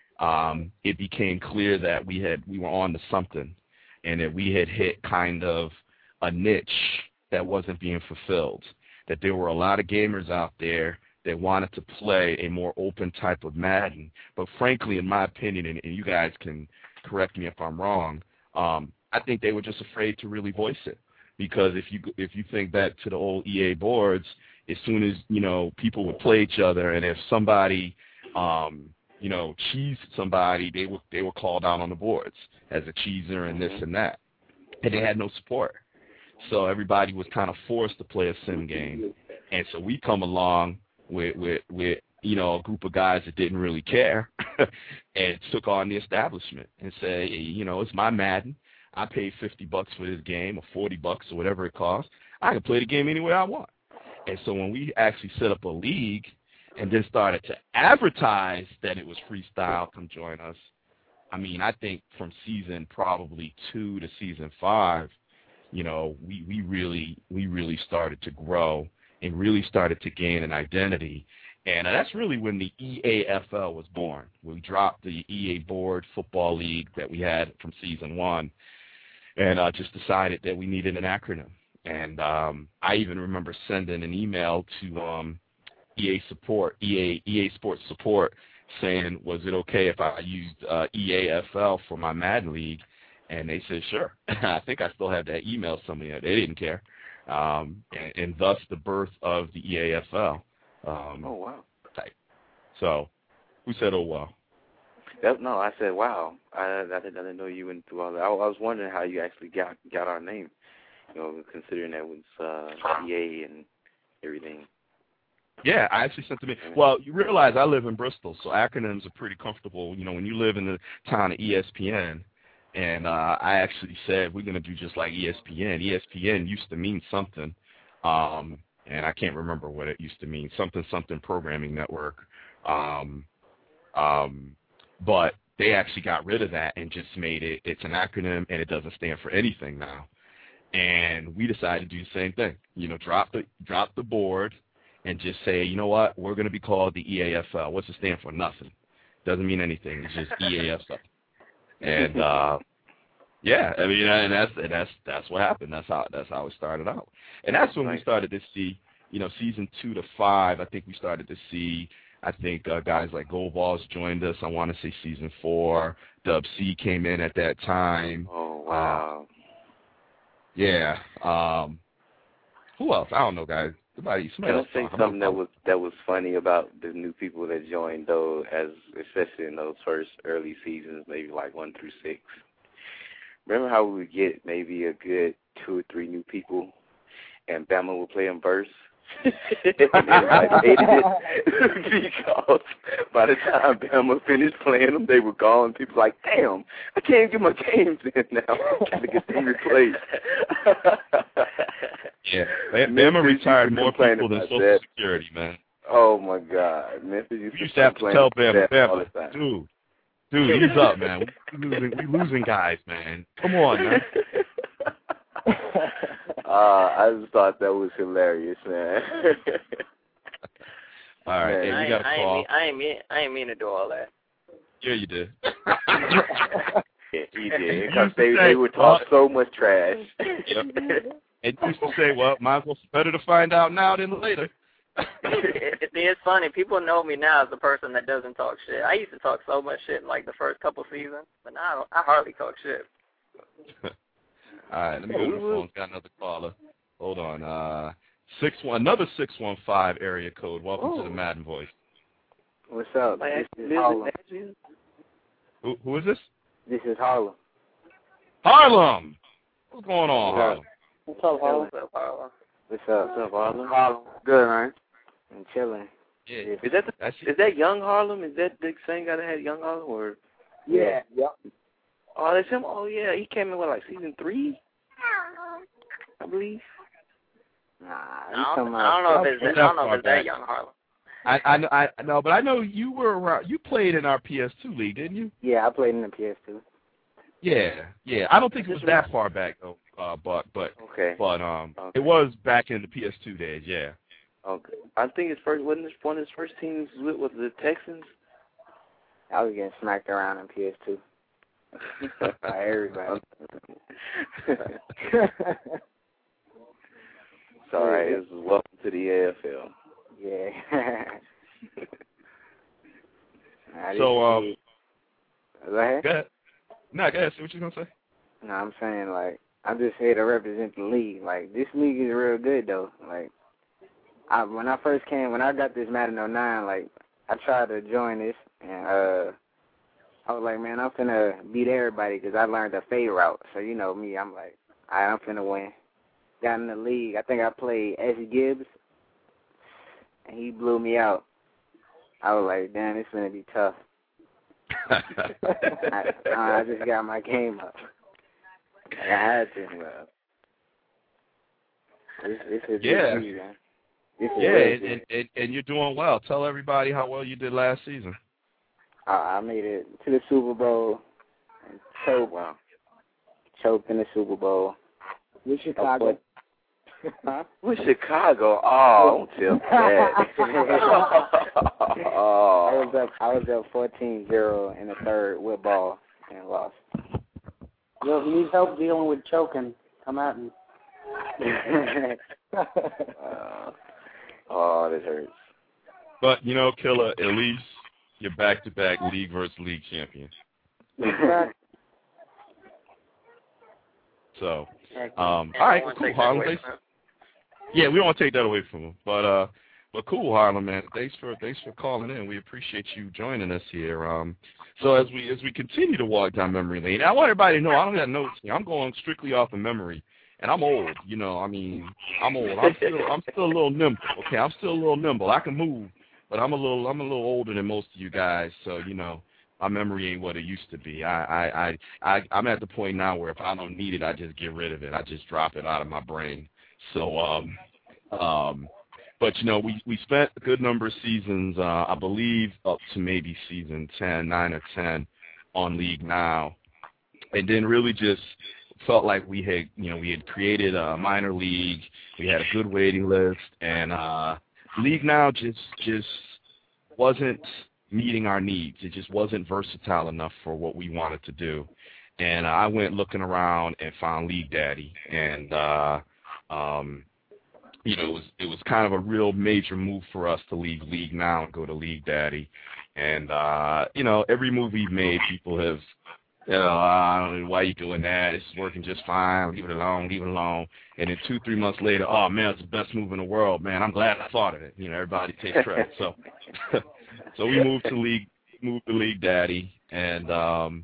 um, it became clear that we had we were on to something, and that we had hit kind of a niche that wasn't being fulfilled. That there were a lot of gamers out there that wanted to play a more open type of Madden. But frankly, in my opinion, and, and you guys can correct me if I'm wrong, um, I think they were just afraid to really voice it. Because if you if you think back to the old E A boards, as soon as, you know, people would play each other, and if somebody, um, you know, cheesed somebody, they were, they were called out on the boards as a cheeser and this and that. And they had no support. So everybody was kind of forced to play a sim game. And so we come along with, with, with you know, a group of guys that didn't really care and took on the establishment and say, you know, it's my Madden. I paid fifty bucks for this game or forty bucks or whatever it costs. I can play the game any way I want. And so when we actually set up a league and then started to advertise that it was freestyle, come join us, I mean, I think from season probably two to season five, you know, we, we really we really started to grow and really started to gain an identity. And uh, that's really when the E A F L was born. We dropped the E A Board Football League that we had from season one and uh, just decided that we needed an acronym. And um, I even remember sending an email to um, E A support, E A, E A Sports support, saying, was it okay if I used uh, E A F L for my Madden League? And they said, sure. I think I still have that email somewhere. They didn't care. Um, and, and thus the birth of the E A F L. Um, oh, wow. Type. So who said, oh, wow? That, no, I said, wow. I, I, didn't, I didn't know you went through all that. I, I was wondering how you actually got got our name, you know, considering that was uh, E A and everything. Yeah, I actually sent them in. Well, you realize I live in Bristol, so acronyms are pretty comfortable. You know, when you live in the town of E S P N, and uh, I actually said we're going to do just like E S P N. E S P N used to mean something, um, and I can't remember what it used to mean, something, something programming network. Um, um, but they actually got rid of that and just made it, it's an acronym, and it doesn't stand for anything now. And we decided to do the same thing, you know, drop the, drop the board and just say, you know what, we're going to be called the E A F L. What's it stand for? Nothing. Doesn't mean anything. It's just E A F L. And uh, yeah, I mean, and that's and that's that's what happened. That's how that's how it started out. And that's when we started to see, you know, season two to five. I think we started to see. I think uh, guys like Goldballs joined us. I want to say season four. Dub C came in at that time. Oh wow. Uh, yeah. Um, who else? I don't know, guys. Somebody, somebody Can else I say talk. something that was that was funny about the new people that joined, though, as especially in those first early seasons, maybe like one through six? Remember how we would get maybe a good two or three new people, and Bama would play them verse? And everybody hated it because by the time Bama finished playing them, they were gone. People were like, damn, I can't get my games in now. I got to get them replaced. Yeah, Bama retired more people than Social that. Security, man. Oh my God, Memphis used, we used to have to tell Bama, Bama, dude, dude, ease up, man. We losing, we losing guys, man. Come on, man. I just thought that was hilarious, man. All right, Man. hey, I, we got a I, ain't call. mean, I ain't mean I ain't mean to do all that. Yeah, you did. Yeah, he did, because they, they would talk so much trash. Yep. And used to say, well, might as well better to find out now than later. it, it, it's funny. People know me now as the person that doesn't talk shit. I used to talk so much shit in like the first couple seasons, but now I, don't, I hardly talk shit. All right, let me go to the phone. Got another caller. Hold on. Uh, six one another six one five area code. Welcome Oh. to the Madden Voice. What's up? Like, This is Harlem. Who, who is this? This is Harlem. Harlem. What's going on, What's Harlem? What's up, Harlem? What's up, Harlem? What's up? What's up, Harlem? Harlem. Good, man. I'm chilling. Yeah. Is that the, That's is that Young Harlem? Is that the same guy that had Young Harlem? Or Yeah. Yep. oh, that's him. Oh yeah, he came in with like season three, I believe. Nah, I don't, I don't know if it's I don't know if it's that Young Harlem. I, I, I no, but I know you were around. You played in our P S two league, didn't you? Yeah, I played in the P S two. Yeah, yeah. I don't think it was that far back though, uh, but but Okay. but um, Okay. it was back in the P S two days. Yeah. Okay. I think his first wasn't his, one of his first teams with, with the Texans. I was getting smacked around in P S two. By everybody. It's all right. This is welcome to the A F L. Yeah. Nah, So um, go ahead. go ahead. No, go ahead. See what you're gonna say. No, I'm saying, like, I'm just here to represent the league. Like, this league is real good, though. Like, I when I first came, when I got this Madden oh nine, like, I tried to join this, and uh, I was like, man, I'm finna beat everybody because I learned the fade route. So, you know me, I'm like, all right, I'm finna win. Got in the league. I think I played S. Gibbs, and he blew me out. I was like, damn, it's finna be tough. I, I just got my game up. Like, I had to. Well, this, this is Yeah. Easy, man. This is Yeah, really and, good. and, and, and you're doing well. Tell everybody how well you did last season. I, I made it to the Super Bowl and choked. Wow. Choked in the Super Bowl. With Chicago. Huh? With Chicago. Oh, don't tell me that. I oh. was up. I was up fourteen zero in the third with ball and lost. Yo, if you need help dealing with choking, come out and. uh, oh, this hurts. But you know, Killer, at least you're back-to-back league versus league champion. So, um, all right, cool, Harlem. Thanks. Yeah, we don't want to take that away from him, but uh, but cool, Harlem, man. Thanks for thanks for calling in. We appreciate you joining us here. Um, so as we as we continue to walk down memory lane, I want everybody to know I don't have notes here. I'm going strictly off of memory, and I'm old. You know, I mean, I'm old. I'm still I'm still a little nimble. Okay, I'm still a little nimble. I can move, but I'm a little I'm a little older than most of you guys. So you know, my memory ain't what it used to be. I I I, I I'm at the point now where if I don't need it, I just get rid of it. I just drop it out of my brain. So, um, um, but you know, we, we spent a good number of seasons, uh, I believe up to maybe season ten, nine or ten on League Now, and then really just felt like we had, you know, we had created a minor league, we had a good waiting list, and uh, League Now just just wasn't meeting our needs. It just wasn't versatile enough for what we wanted to do, and uh, I went looking around and found League Daddy, and uh, Um, you know, it was it was kind of a real major move for us to leave League Now and go to League Daddy. And uh, you know, every move we've made, people have, you know, I don't know why you doing that. This is working just fine. Leave it alone. Leave it alone. And then two, three months later, oh man, it's the best move in the world, man. I'm glad I thought of it. You know, everybody takes credit. So, so we moved to League, moved to League Daddy, and um,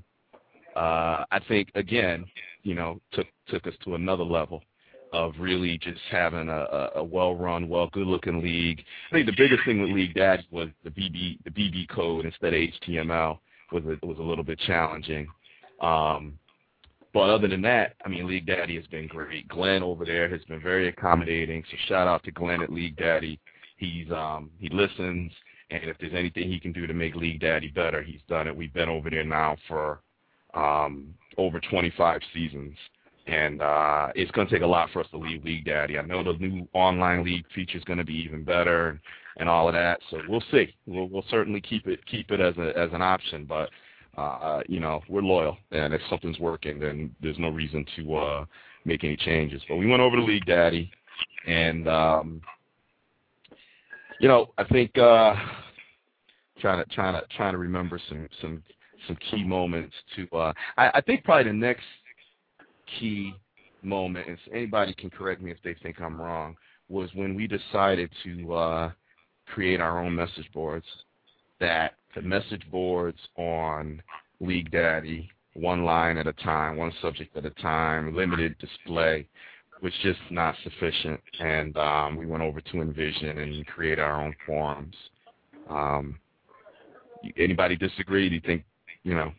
uh, I think again, you know, took took us to another level of really just having a, a, a well-run, well, good-looking league. I think the biggest thing with League Daddy was the B B the B B code instead of H T M L was a, was a little bit challenging. Um, but other than that, I mean, League Daddy has been great. Glenn over there has been very accommodating. So shout out to Glenn at League Daddy. He's um, he listens, and if there's anything he can do to make League Daddy better, he's done it. We've been over there now for um, over twenty-five seasons. And uh, it's going to take a lot for us to leave League Daddy. I know the new online league feature is going to be even better and, and all of that. So we'll see. We'll, we'll certainly keep it keep it as a as an option. But uh, you know, we're loyal, and if something's working, then there's no reason to uh, make any changes. But we went over to League Daddy, and um, you know, I think uh, trying to trying to trying to remember some some some key moments to. Uh, I, I think probably the next key moment, and anybody can correct me if they think I'm wrong, was when we decided to uh, create our own message boards. That the message boards on League Daddy, one line at a time, one subject at a time, limited display, was just not sufficient. And um, we went over to Envision and created our own forums. Um, anybody disagree? Do you think, you know?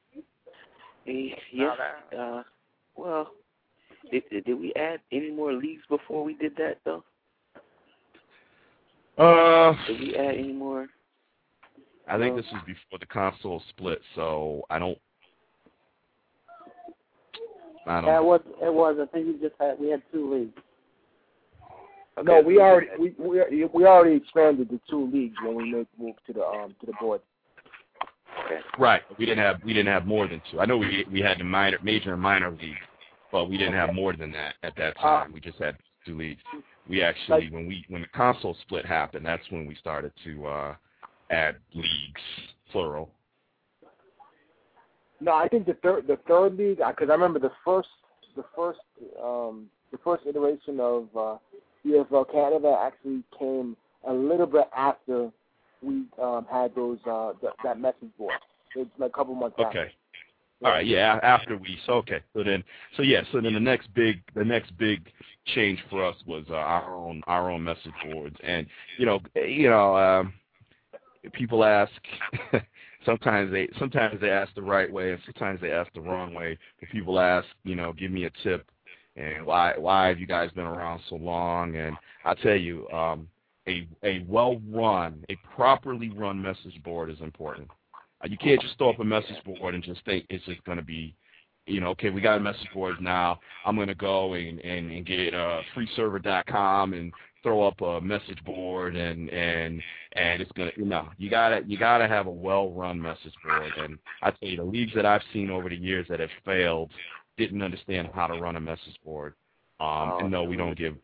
Yes. Uh, well, did, did we add any more leagues before we did that, though? Uh, did we add any more? I think this was before the console split, so I don't. I don't. Yeah, it was. It was. I think we just had. We had two leagues. Okay. No, we already we, we we already expanded the two leagues when we made the move to the um to the board. Okay. Right. We didn't have we didn't have more than two. I know we we had the minor, major and minor leagues, but we didn't have more than that at that time. Uh, we just had two leagues. We actually when we when the console split happened, that's when we started to uh, add leagues, plural. No, I think the third the third league, because I remember the first the first um, the first iteration of uh, U F L Canada actually came a little bit after we um, had those uh, th- that message board. It's like a couple months okay. after. Okay. All right. Yeah. After we. So okay. So then. So yeah. So then the next big the next big change for us was uh, our own our own message boards, and you know you know um, people ask. Sometimes they sometimes they ask the right way, and sometimes they ask the wrong way. But people ask, you know, give me a tip, and why why have you guys been around so long? And I tell you, um, a a well run, a properly run message board is important. Uh, you can't just throw up a message board and just think it's just going to be, you know, okay, we got a message board now. I'm going to go and and, and get uh, free server dot com and throw up a message board and and and it's gonna you know you gotta you gotta have a well run message board. And I tell you, the leagues that I've seen over the years that have failed didn't understand how to run a message board. Um, oh, and no, we don't give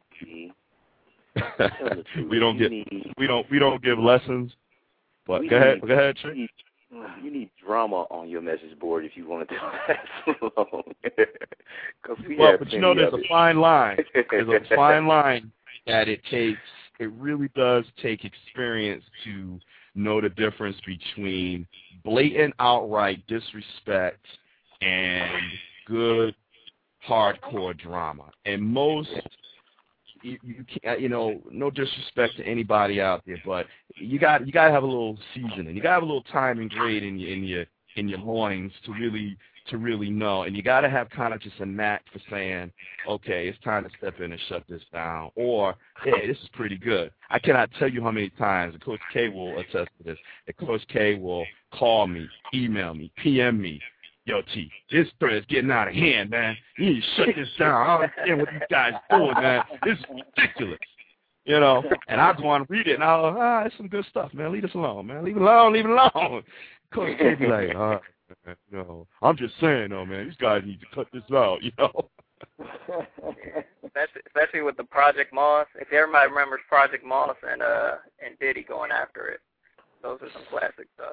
we we don't get we don't we don't give lessons. But go ahead, go ahead, Trey. You need drama on your message board if you want to last long. Well, but you know, there's a fine line. There's a fine line that it takes. It really does take experience to know the difference between blatant, outright disrespect and good, hardcore drama. And most, you, you, can't, you know, no disrespect to anybody out there, but you got you got to have a little seasoning. You got to have a little time and grade in your in your in your loins to really to really know, and you got to have kind of just a knack for saying, okay, it's time to step in and shut this down, or hey, this is pretty good. I cannot tell you how many times, and Coach K will attest to this, that Coach K will call me, email me, P M me, yo, T, this thread is getting out of hand, man. You need to shut this down. I don't understand what these guys doing, man. This is ridiculous. You know, and I go on and read it, and I'll, ah, it's some good stuff, man. Leave us alone, man. Leave it alone, leave it alone. Coach K be like, all right. You know, I'm just saying, though, man, these guys need to cut this out, you know. especially, especially with the Project Moss. If everybody remembers Project Moss and uh and Diddy going after it, those are some classic stuff.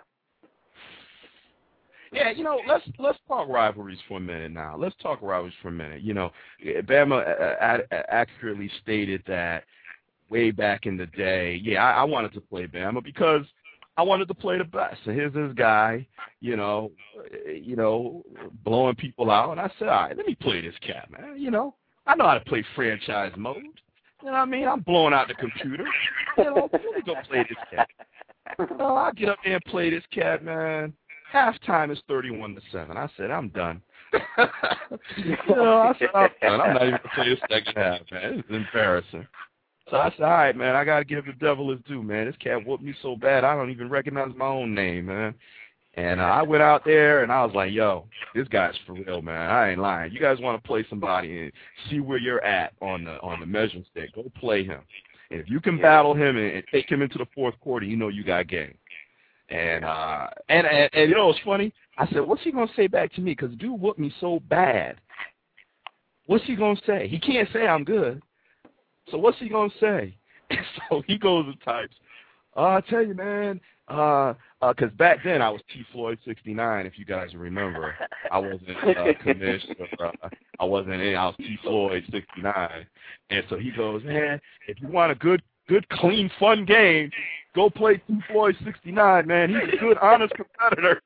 Yeah, you know, let's let's talk rivalries for a minute now. Let's talk rivalries for a minute. You know, Bama uh, accurately stated that way back in the day, yeah, I, I wanted to play Bama because I wanted to play the best. And here's this guy, you know, you know, blowing people out. And I said, all right, let me play this cat, man. You know, I know how to play franchise mode. You know what I mean? I'm blowing out the computer. You know, let me go play this cat. You know, I'll get up there and play this cat, man. Halftime is thirty-one to seven. I said, I'm done. you know, I said, I'm done. I'm not even going to play this second half, man. It's embarrassing. So I said, all right, man, I got to give the devil his due, man. This cat whooped me so bad I don't even recognize my own name, man. And uh, I went out there, and I was like, yo, this guy's for real, man. I ain't lying. You guys want to play somebody and see where you're at on the on the measuring stick, go play him. And if you can yeah. battle him and, and take him into the fourth quarter, you know you got game. And, uh, and, and, and you know what's funny? I said, what's he going to say back to me? Because dude whooped me so bad. What's he going to say? He can't say I'm good. So what's he going to say? And so he goes and types, uh, I tell you, man, uh, because uh, back then I was T. Floyd sixty-nine, if you guys remember. I wasn't uh, commissioned. Or, uh, I wasn't in. I was T. Floyd sixty-nine. And so he goes, man, if you want a good, good, clean, fun game, go play T. Floyd sixty-nine, man. He's a good, honest competitor.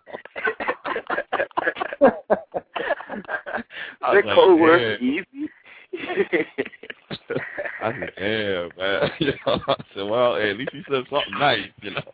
I was that code like, works easy. I said, damn, man. You know, I said, well, hey, at least he said something nice, you know.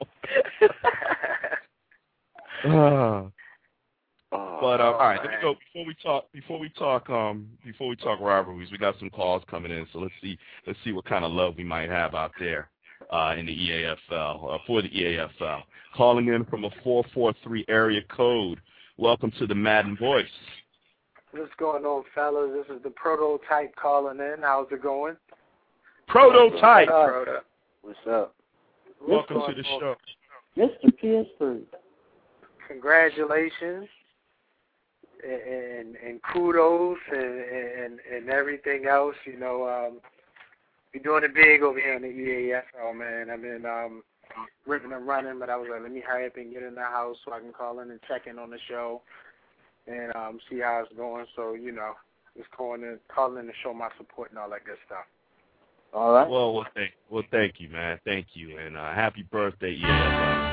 uh, but um, all right, let me go before we talk. Before we talk, um, before we talk rivalries, we got some calls coming in. So let's see, let's see what kind of love we might have out there uh, in the E A F L uh, for the E A F L. Calling in from a four four three area code. Welcome to the Madden Voice. What's going on, fellas? This is the Prototype calling in. How's it going? Prototype. Proto. What's up? Welcome to the show. Mister P S three. Congratulations and, and, and kudos and, and, and everything else. You know, um, you're doing it big over here in the E A F L, man. I've been um, ripping and running, but I was like, let me hurry up and get in the house so I can call in and check in on the show and um, see how it's going. So, you know, just calling in, calling in to show my support and all that good stuff. All right. Well, well, thank, well, thank you, man. Thank you, and uh, happy birthday, E A F L.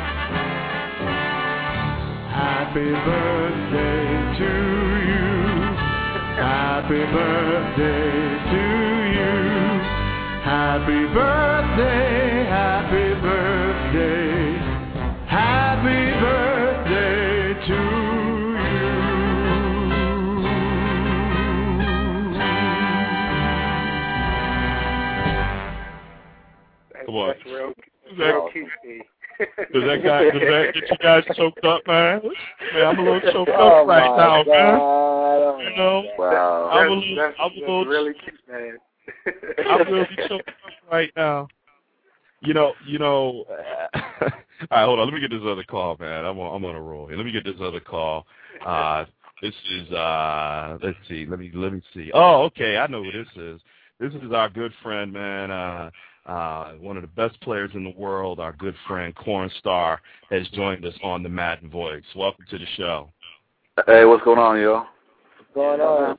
Happy birthday to you. Happy birthday to you. Happy birthday, happy birthday. Happy birthday to you. Come on. That's real, Does real that, cute. does that guy, does that get you guys choked up, man? Man, I'm a little choked oh up right now, God. man. Oh you know, wow. I'm a little, that's, I'm a little, that's really cute, man. I'm really choked up right now. You know, you know. Uh, all right, hold on. Let me get this other call, man. I'm on, I'm on a roll here. Let me get this other call. Uh, this is, uh, let's see. Let me, let me see. Oh, okay. I know who this is. This is our good friend, man. Uh, uh, one of the best players in the world. Our good friend Corn Star has joined us on the Madden Voice. Welcome to the show. Hey, what's going on, yo? What's going on?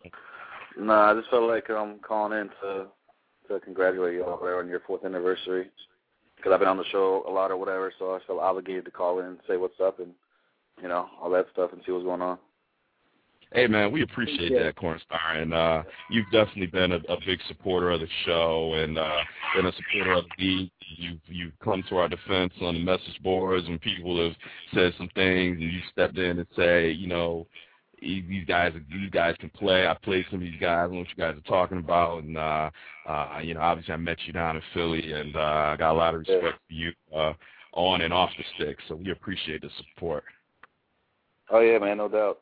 Nah, I just felt like I'm calling in to to congratulate you all on your fourth anniversary. Because I've been on the show a lot or whatever, so I felt obligated to call in and say what's up and, you know, all that stuff and see what's going on. Hey, man, we appreciate yeah. that, Cornstar, and uh, you've definitely been a, a big supporter of the show and uh, been a supporter of the league. You've, you've come to our defense on the message boards when people have said some things, and you stepped in and say, you know, these guys, these guys can play. I played some of these guys. I know what you guys are talking about, and uh, uh, you know, obviously I met you down in Philly, and uh, I got a lot of respect yeah. for you uh, on and off the stick. So we appreciate the support. Oh yeah, man, no doubt.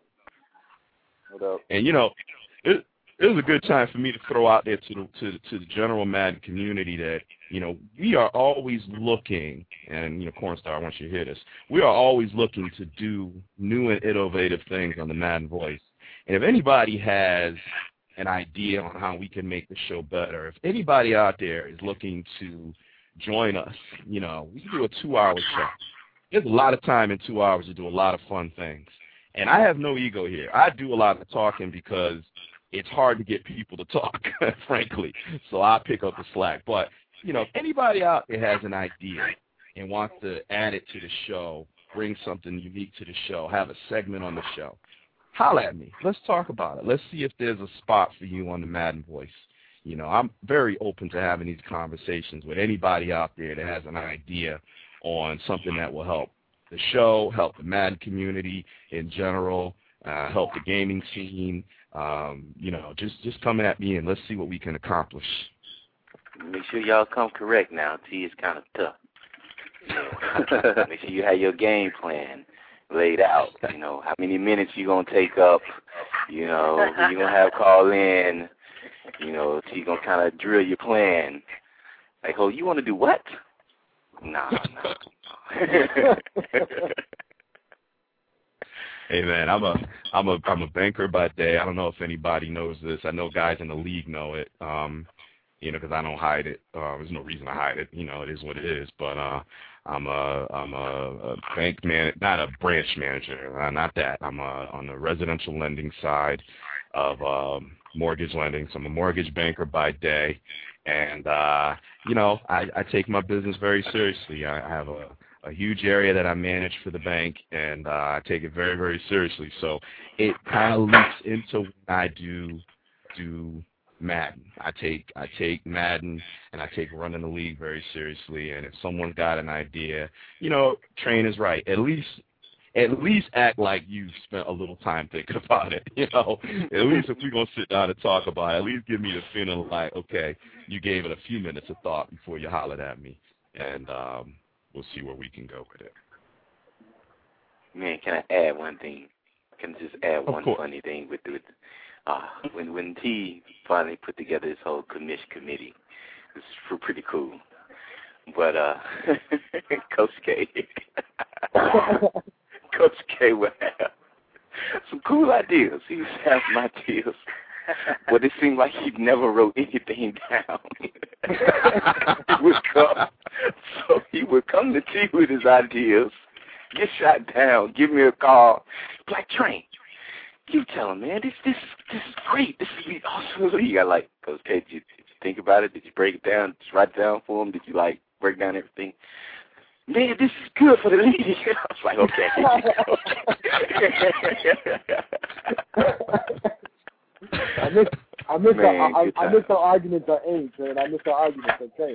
No doubt. And you know, it, it was a good time for me to throw out there to the to, to the general Madden community that, you know, we are always looking, and, you know, Cornstar, I want you to hear this. We are always looking to do new and innovative things on the Madden Voice. And if anybody has an idea on how we can make the show better, if anybody out there is looking to join us, you know, we do a two-hour show. There's a lot of time in two hours to do a lot of fun things. And I have no ego here. I do a lot of talking because it's hard to get people to talk, frankly. So I pick up the slack. But, you know, if anybody out there has an idea and wants to add it to the show, bring something unique to the show, have a segment on the show, holla at me. Let's talk about it. Let's see if there's a spot for you on the Madden Voice. You know, I'm very open to having these conversations with anybody out there that has an idea on something that will help the show, help the Madden community in general, uh, help the gaming scene. Um, you know, just, just come at me and let's see what we can accomplish. Make sure y'all come correct now. T is kind of tough. Make sure you have your game plan laid out. You know, how many minutes you gonna take up. You know, who you gonna have call in. You know, so you gonna kind of drill your plan. Like, oh, you want to do what? Nah, nah. Hey man, I'm a I'm a I'm a banker by day. I don't know if anybody knows this. I know guys in the league know it. Um, you know, because I don't hide it. Uh, there's no reason to hide it. You know, it is what it is. But uh, I'm a I'm a, a bank man, not a branch manager, uh, not that. I'm a, on the residential lending side of um, mortgage lending. So I'm a mortgage banker by day, and uh, you know, I, I take my business very seriously. I, I have a a huge area that I manage for the bank, and uh, I take it very, very seriously. So it kind of leaks into when I do do Madden. I take I take Madden and I take running the league very seriously. And if someone's got an idea, you know, Train is right. At least at least act like you spent a little time thinking about it. You know, at least if we're gonna sit down and talk about it, at least give me the feeling like, okay, you gave it a few minutes of thought before you hollered at me, and um, we'll see where we can go with it. Man, can I add one thing? Can I just add Of one course. funny thing with with uh, when when T finally put together his whole commission committee, it was pretty cool. But uh, Coach K, Coach K would have some cool ideas. He used to have some ideas. But it seemed like he never wrote anything down. he would come, so he would come to T with his ideas, get shot down, give me a call, Black Train. You tell him, man, this this this is great. This is the awesome league. I like, Coach K, did you, did you think about it? Did you break it down? Did you write it down for him? Did you like break down everything? Man, this is good for the league. I was like, okay. I miss I miss Man, our, I, good I miss our arguments on age, man. I miss our arguments on Train.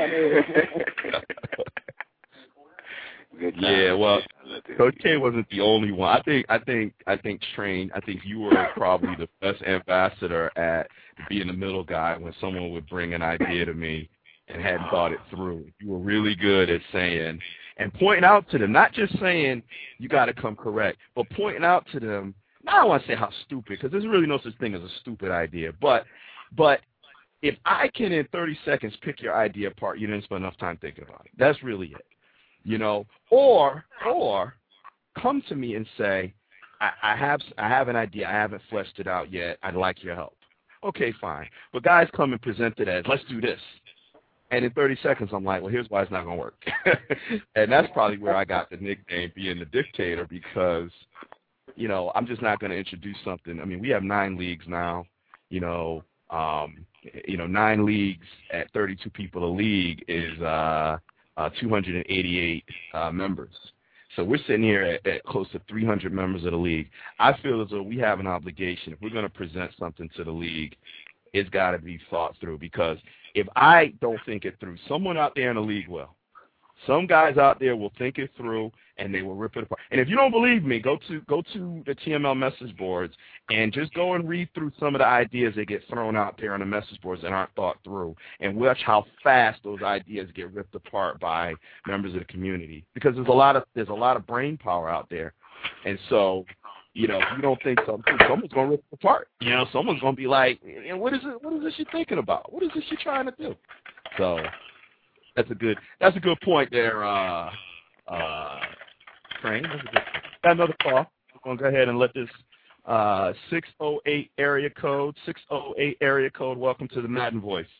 Good time. Yeah, well, Coach K wasn't the only one. I think, I think, I think Train. I think you were probably the best ambassador at being the middle guy when someone would bring an idea to me and hadn't thought it through. You were really good at saying and pointing out to them, not just saying you got to come correct, but pointing out to them. I don't want to say how stupid, because there's really no such thing as a stupid idea. But, but if I can in thirty seconds pick your idea apart, you didn't spend enough time thinking about it. That's really it. You know, or or come to me and say, I, I have I have an idea. I haven't fleshed it out yet. I'd like your help. Okay, fine. But guys come and present it as, let's do this. And in thirty seconds, I'm like, well, here's why it's not going to work. And that's probably where I got the nickname being the dictator, because, you know, I'm just not going to introduce something. I mean, we have nine leagues now, you know, um, you know, nine leagues at thirty-two people a league is uh, uh, two hundred eighty-eight uh, members. So we're sitting here at, at close to three hundred members of the league. I feel as though we have an obligation. If we're going to present something to the league, it's got to be thought through, because if I don't think it through, someone out there in the league will. Some guys out there will think it through, and they will rip it apart. And if you don't believe me, go to go to the T M L message boards and just go and read through some of the ideas that get thrown out there on the message boards that aren't thought through, and watch how fast those ideas get ripped apart by members of the community. Because there's a lot of there's a lot of brain power out there, and so, you know, if you don't think something, someone's going to rip it apart. You know, someone's going to be like, what is it? What is this you're thinking about? What is this you're trying to do? So. That's a good. That's a good point there, uh, uh, Train. That's a good. Got another call. I'm gonna go ahead and let this uh, six oh eight area code. six oh eight area code. Welcome to the Madden Voice.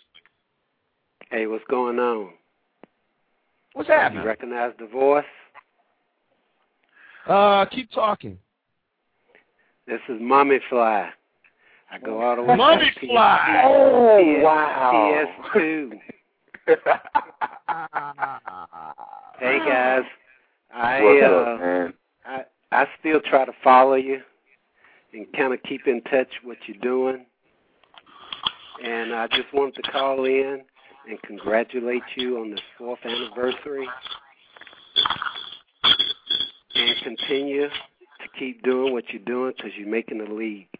Hey, what's going on? What's happening? You recognize the voice? Uh, keep talking. This is Mummy Fly. I go all the way. Mummy to Fly. Oh, P S, wow. P S two. Hey guys, I What's uh, up, man? I I still try to follow you and kind of keep in touch what you're doing, and I just wanted to call in and congratulate you on this fourth anniversary, and continue to keep doing what you're doing, because you're making the league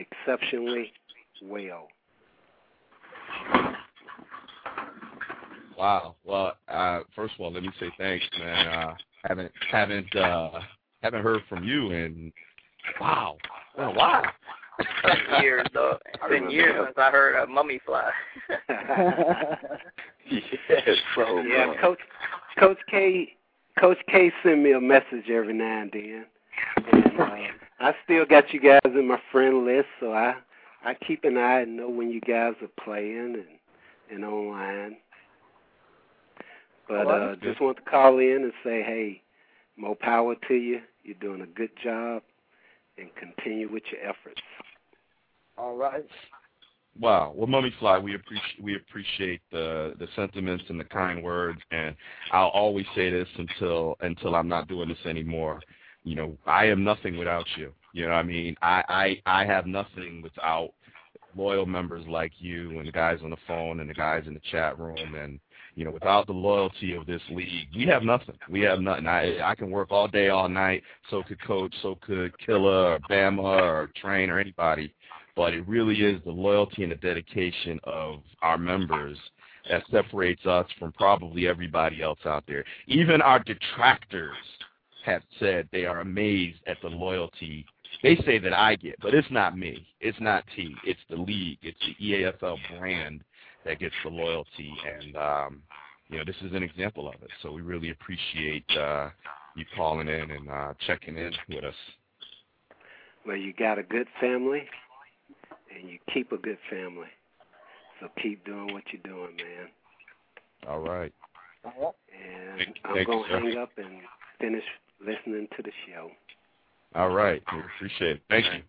exceptionally well. Wow. Well, uh, first of all, let me say thanks, man. Uh, haven't haven't uh, haven't heard from you in wow, been a while. It's been years, though. It's been years since I heard a mummy fly. Yes, so Yeah, uh, Coach Coach K Coach K send me a message every now and then, and uh, I still got you guys in my friend list, so I I keep an eye and know when you guys are playing and and online. But uh, just want to call in and say, hey, more power to you. You're doing a good job, and continue with your efforts. All right. Wow. Well, Mummy Fly, we appreciate we appreciate the the sentiments and the kind words, and I'll always say this until until I'm not doing this anymore. You know, I am nothing without you. You know what I mean? I, I, I have nothing without loyal members like you and the guys on the phone and the guys in the chat room. And, you know, without the loyalty of this league, we have nothing. We have nothing. I, I can work all day, all night. So could Coach, so could Killer or Bama or Train or anybody. But it really is the loyalty and the dedication of our members that separates us from probably everybody else out there. Even our detractors have said they are amazed at the loyalty they say that I get, but it's not me. It's not T. It's the league. It's the E A F L brand that gets the loyalty, and um, you know, this is an example of it. So we really appreciate uh, you calling in and uh, checking in with us. Well, you got a good family, and you keep a good family. So keep doing what you're doing, man. All right. And Thank, I'm thank going to you, hang up and finish listening to the show. All right. We appreciate it. Thank you.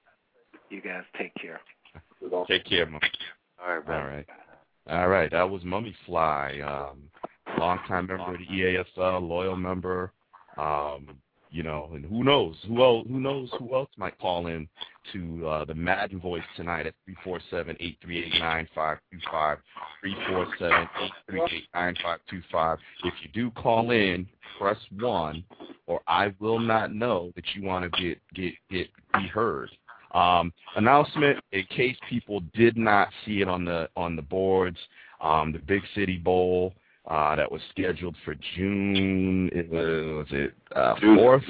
You guys take care. Take care, Mom. all right, bro. All right. All right. That was Mummy Fly, um, longtime member of the E A F L, loyal member. Um, you know, and who knows? Who else, who knows who else might call in to uh, the Madden Voice tonight at three four seven, eight three eight, nine five two five, three four seven, eight three eight, nine five two five. If you do call in, press one, or I will not know that you want to get, get, get be heard. Um, announcement, in case people did not see it on the on the boards, um, the Big City Bowl uh, that was scheduled for June, it was, was it uh, fourth?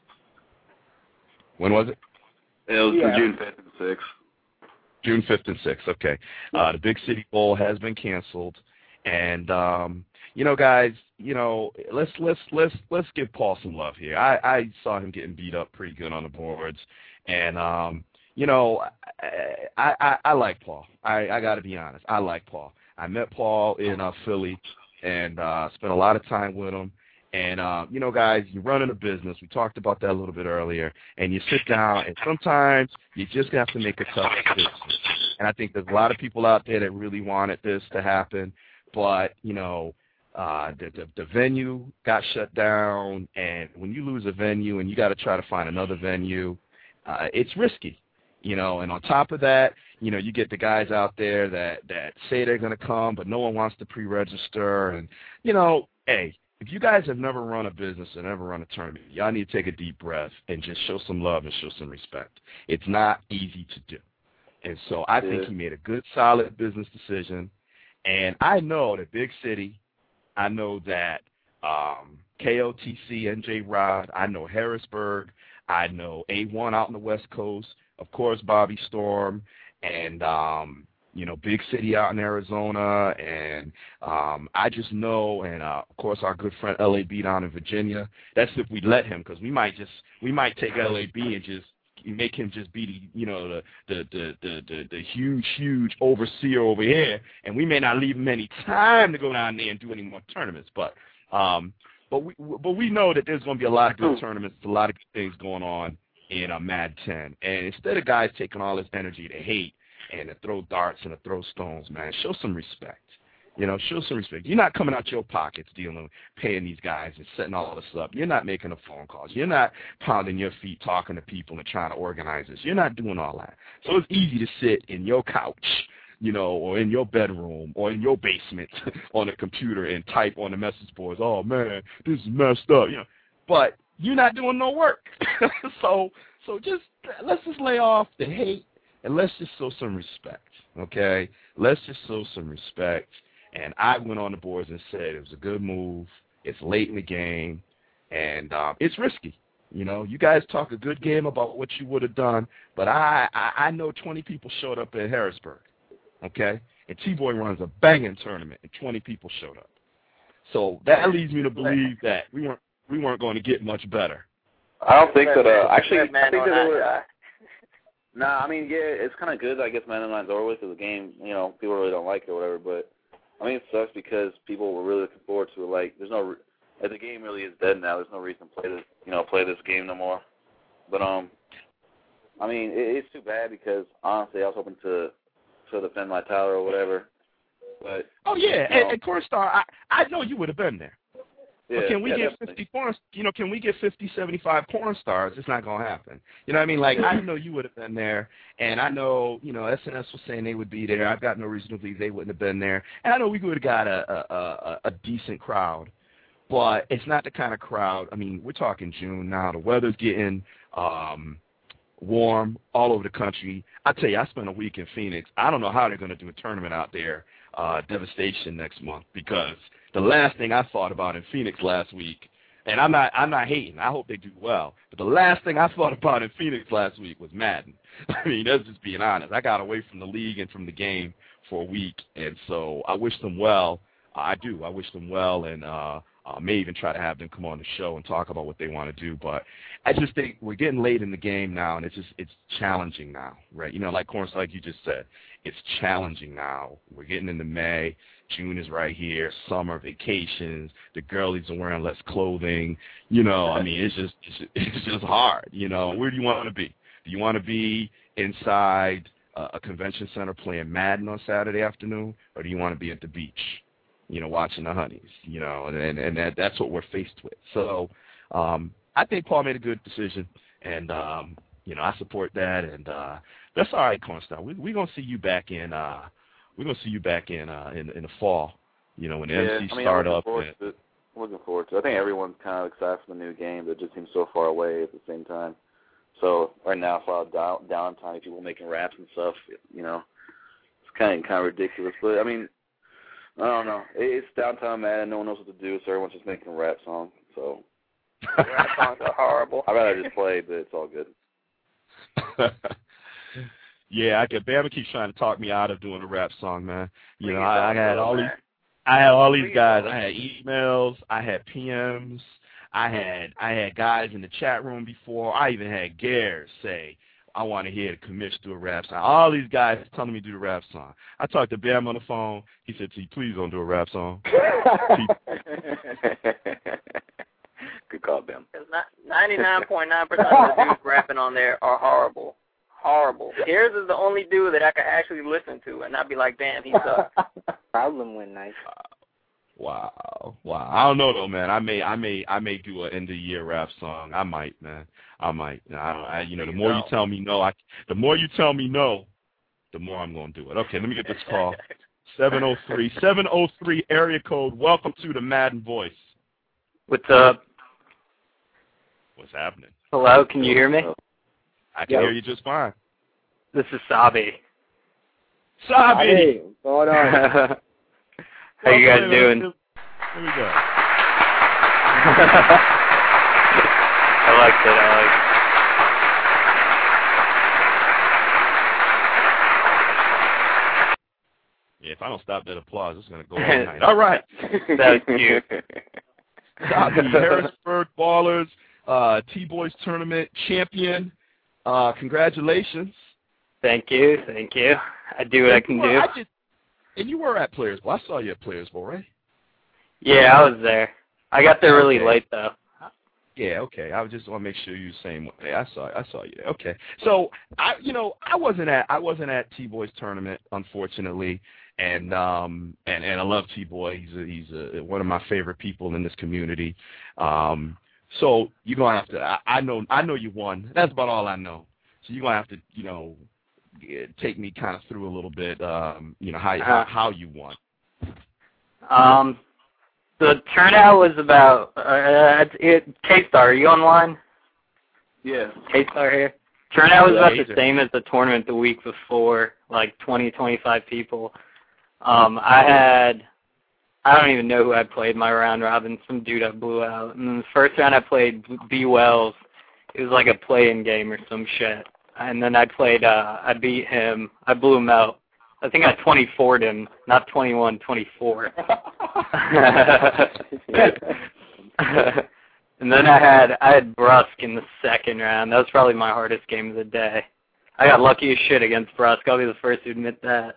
When was it? It was Yeah. for June fifth and sixth. June fifth and sixth, okay. Uh, the Big City Bowl has been canceled, and um, you know, guys, you know, let's let's let's let's give Paul some love here. I, I saw him getting beat up pretty good on the boards, and um, you know, I, I I like Paul. I I got to be honest, I like Paul. I met Paul in uh, Philly, and uh, spent a lot of time with him. And, uh, you know, guys, you're running a business. We talked about that a little bit earlier. And you sit down, and sometimes you just have to make a tough decision. And I think there's a lot of people out there that really wanted this to happen. But, you know, uh, the, the, the venue got shut down. And when you lose a venue and you got to try to find another venue, uh, it's risky. You know, and on top of that, you know, you get the guys out there that, that say they're going to come, but no one wants to pre-register. And, you know, hey, if you guys have never run a business and never run a tournament, y'all need to take a deep breath and just show some love and show some respect. It's not easy to do. And so I think he made a good, solid business decision. And I know that Big City, I know that um, K O T C, N J Rod, I know Harrisburg, I know A one out on the West Coast, of course, Bobby Storm, and um, you know, Big City out in Arizona, and um, I just know, and uh, of course our good friend L A B down in Virginia. That's if we let him, because we might just we might take L A B and just make him just be the you know the the the the the, the huge huge overseer over here, and we may not leave him any time to go down there and do any more tournaments. But um, but we but we know that there's going to be a lot of good tournaments, a lot of good things going on in uh, Mad ten, and instead of guys taking all this energy to hate and to throw darts and to throw stones, man, show some respect. You know, show some respect. You're not coming out your pockets dealing with paying these guys and setting all this up. You're not making the phone calls. You're not pounding your feet talking to people and trying to organize this. You're not doing all that. So it's easy to sit in your couch, you know, or in your bedroom or in your basement on a computer and type on the message boards, oh, man, this is messed up. You know, but you're not doing no work. so so just let's just lay off the hate. And let's just show some respect, okay? Let's just show some respect And I went on the boards and said it was a good move. It's late in the game, and um, it's risky. You know, you guys talk a good game about what you would have done, but I, I, I know twenty people showed up at Harrisburg, okay? And T-Boy runs a banging tournament, and twenty people showed up. So that leads me to believe that we weren't we weren't going to get much better. I don't think that. Uh, actually, I think man that on it that was. guy. Nah, I mean, yeah, it's kind of good. I guess Man in Line's over with because the game, you know, people really don't like it or whatever. But I mean, it sucks because people were really looking forward to it. Like, there's no, like, the game really is dead now. There's no reason to play this, you know, play this game no more. But um, I mean, it, it's too bad because honestly, I was hoping to to defend my title or whatever. But oh yeah, you know, and, and Cornstar, I I know you would have been there. yeah, But can we yeah, get definitely. fifty porn? You know, can we get fifty, seventy-five porn stars? It's not gonna happen. You know what I mean? Like I know you would have been there, and I know you know S N S was saying they would be there. I've got no reason to believe they wouldn't have been there, and I know we would have got a a, a a decent crowd, but it's not the kind of crowd. I mean, we're talking June now. The weather's getting um, warm all over the country. I tell you, I spent a week in Phoenix. I don't know how they're gonna do a tournament out there, uh, Devastation next month, because the last thing I thought about in Phoenix last week, and I'm not I'm not hating, I hope they do well, but the last thing I thought about in Phoenix last week was Madden. I mean, that's just being honest. I got away from the league and from the game for a week, and so I wish them well. I do. I wish them well, and uh, uh, may even try to have them come on the show and talk about what they want to do. But I just think we're getting late in the game now, and it's just it's challenging now, right? You know, like Corns, like you just said, it's challenging now. We're getting into May. June is right here, summer, vacations, the girlies are wearing less clothing, you know, I mean, it's just, it's just, it's just hard, you know. Where do you want to be? Do you want to be inside uh, a convention center playing Madden on Saturday afternoon, or do you want to be at the beach, you know, watching the honeys, you know, and, and that, that's what we're faced with. So um, I think Paul made a good decision, and, um, you know, I support that, and uh, that's all right, Cornstar. We're we going to see you back in uh, We're gonna see you back in uh, in in the fall, you know, when the yeah, M C I mean, start I'm looking up. Forward And, to it. I'm looking forward to it. I think everyone's kind of excited for the new game, but it just seems so far away at the same time. So right now, it's a lot of down, downtime, people making raps and stuff. You know, it's kind of kind of ridiculous. But I mean, I don't know. It, it's downtime, man. No one knows what to do, so everyone's just making a rap song. So rap songs are horrible. I'd rather just play, but it's all good. Yeah, I get Bama keeps trying to talk me out of doing a rap song, man. You know, I, I had all these, I had all these guys. I had emails, I had P Ms, I had, I had guys in the chat room before. I even had Gare say, "I want to hear the commission do a rap song." All these guys telling me to do the rap song. I talked to Bam on the phone. He said, "T, please don't do a rap song." Good call, Bam. ninety-nine point nine percent of the dudes rapping on there are horrible. Horrible. Harris is the only dude that I can actually listen to and not be like, damn, he sucks. Problem went nice. Wow, wow. I don't know though, man. I may, I may, I may do an end of year rap song. I might, man. I might. I, I you know, the more you tell me no, I, the more you tell me no, the more I'm gonna do it. Okay, let me get this call. seven oh three, seven oh three area code. Welcome to the Madden Voice. What's up? What's happening? Hello, can you hear me? I can yep. hear you just fine. This is Sabi. Sabi! Hey, what's going on? How you guys okay, doing? Here we go. I liked it, I liked it. Yeah, if I don't stop that applause, it's going to go all night. All right. That's cute. Sabi, Harrisburg Ballers, uh, T-Boys Tournament champion. Uh, congratulations. Thank you, thank you. I do what I can do. I just, and you were at Players Bowl. I saw you at Players Bowl, right? Yeah, I was there. I got there really okay. late, though. Yeah, okay. I just want to make sure you the same way. I saw, I saw you there. Okay, so I, you know, I wasn't at, I wasn't at T-Boy's tournament, unfortunately, and um, and and I love T-Boy. He's a, he's a, one of my favorite people in this community. Um. So you're gonna have to. I, I know. I know you won. That's about all I know. So you're gonna have to, you know, take me kind of through a little bit. Um, you know how uh, how, how you won. Um, the turnout was about. Uh, it, K-Star, are you online? Yeah. K-Star here. Turnout was yeah, about the same as the tournament the week before, like twenty, twenty-five people. Um, I had I don't even know who I played my round robin. Some dude I blew out. And then the first round I played B. Wells. It was like a play-in game or some shit. And then I played, uh, I beat him. I blew him out. I think I twenty-four'd him, not twenty-one, twenty-four. And then I had I had Brusk in the second round. That was probably my hardest game of the day. I got lucky as shit against Brusk. I'll be the first to admit that.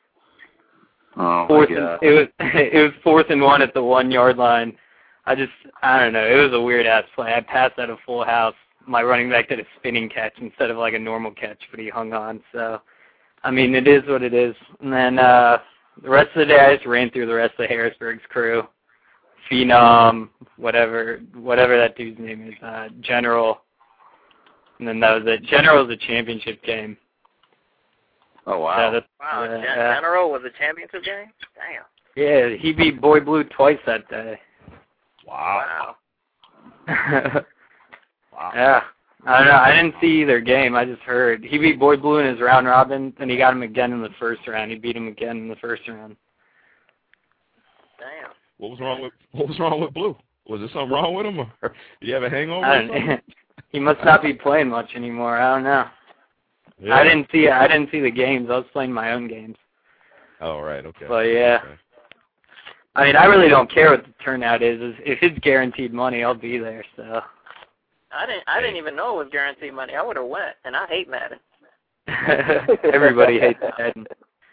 Oh fourth my God. And, it was it was fourth and one at the one yard line. I just I don't know. It was a weird ass play. I passed out a full house. My running back did a spinning catch instead of like a normal catch, but he hung on. So, I mean, it is what it is. And then uh, the rest of the day, I just ran through the rest of Harrisburg's crew. Phenom, whatever, whatever that dude's name is, uh, General. And then that was it. General was a championship game. Oh, wow. So Wow, uh, Gen- uh, General was a championship game? Damn. yeah, he beat Boy Blue twice that day. Wow. Wow. Wow. Yeah. I don't know. I didn't see either game. I just heard. He beat Boy Blue in his round robin, and he got him again in the first round. He beat him again in the first round. Damn. What was wrong with What was wrong with Blue? Was there something wrong with him, or did he have a hangover? I Or something? don't, he must not be playing much anymore. I don't know. Yeah. I didn't see. I didn't see the games. I was playing my own games. Oh, right. Okay. But yeah. Okay. I mean, I really don't care what the turnout is. If it's guaranteed money, I'll be there. So. I didn't I didn't even know it was guaranteed money. I would have went, and I hate Madden. Everybody hates Madden.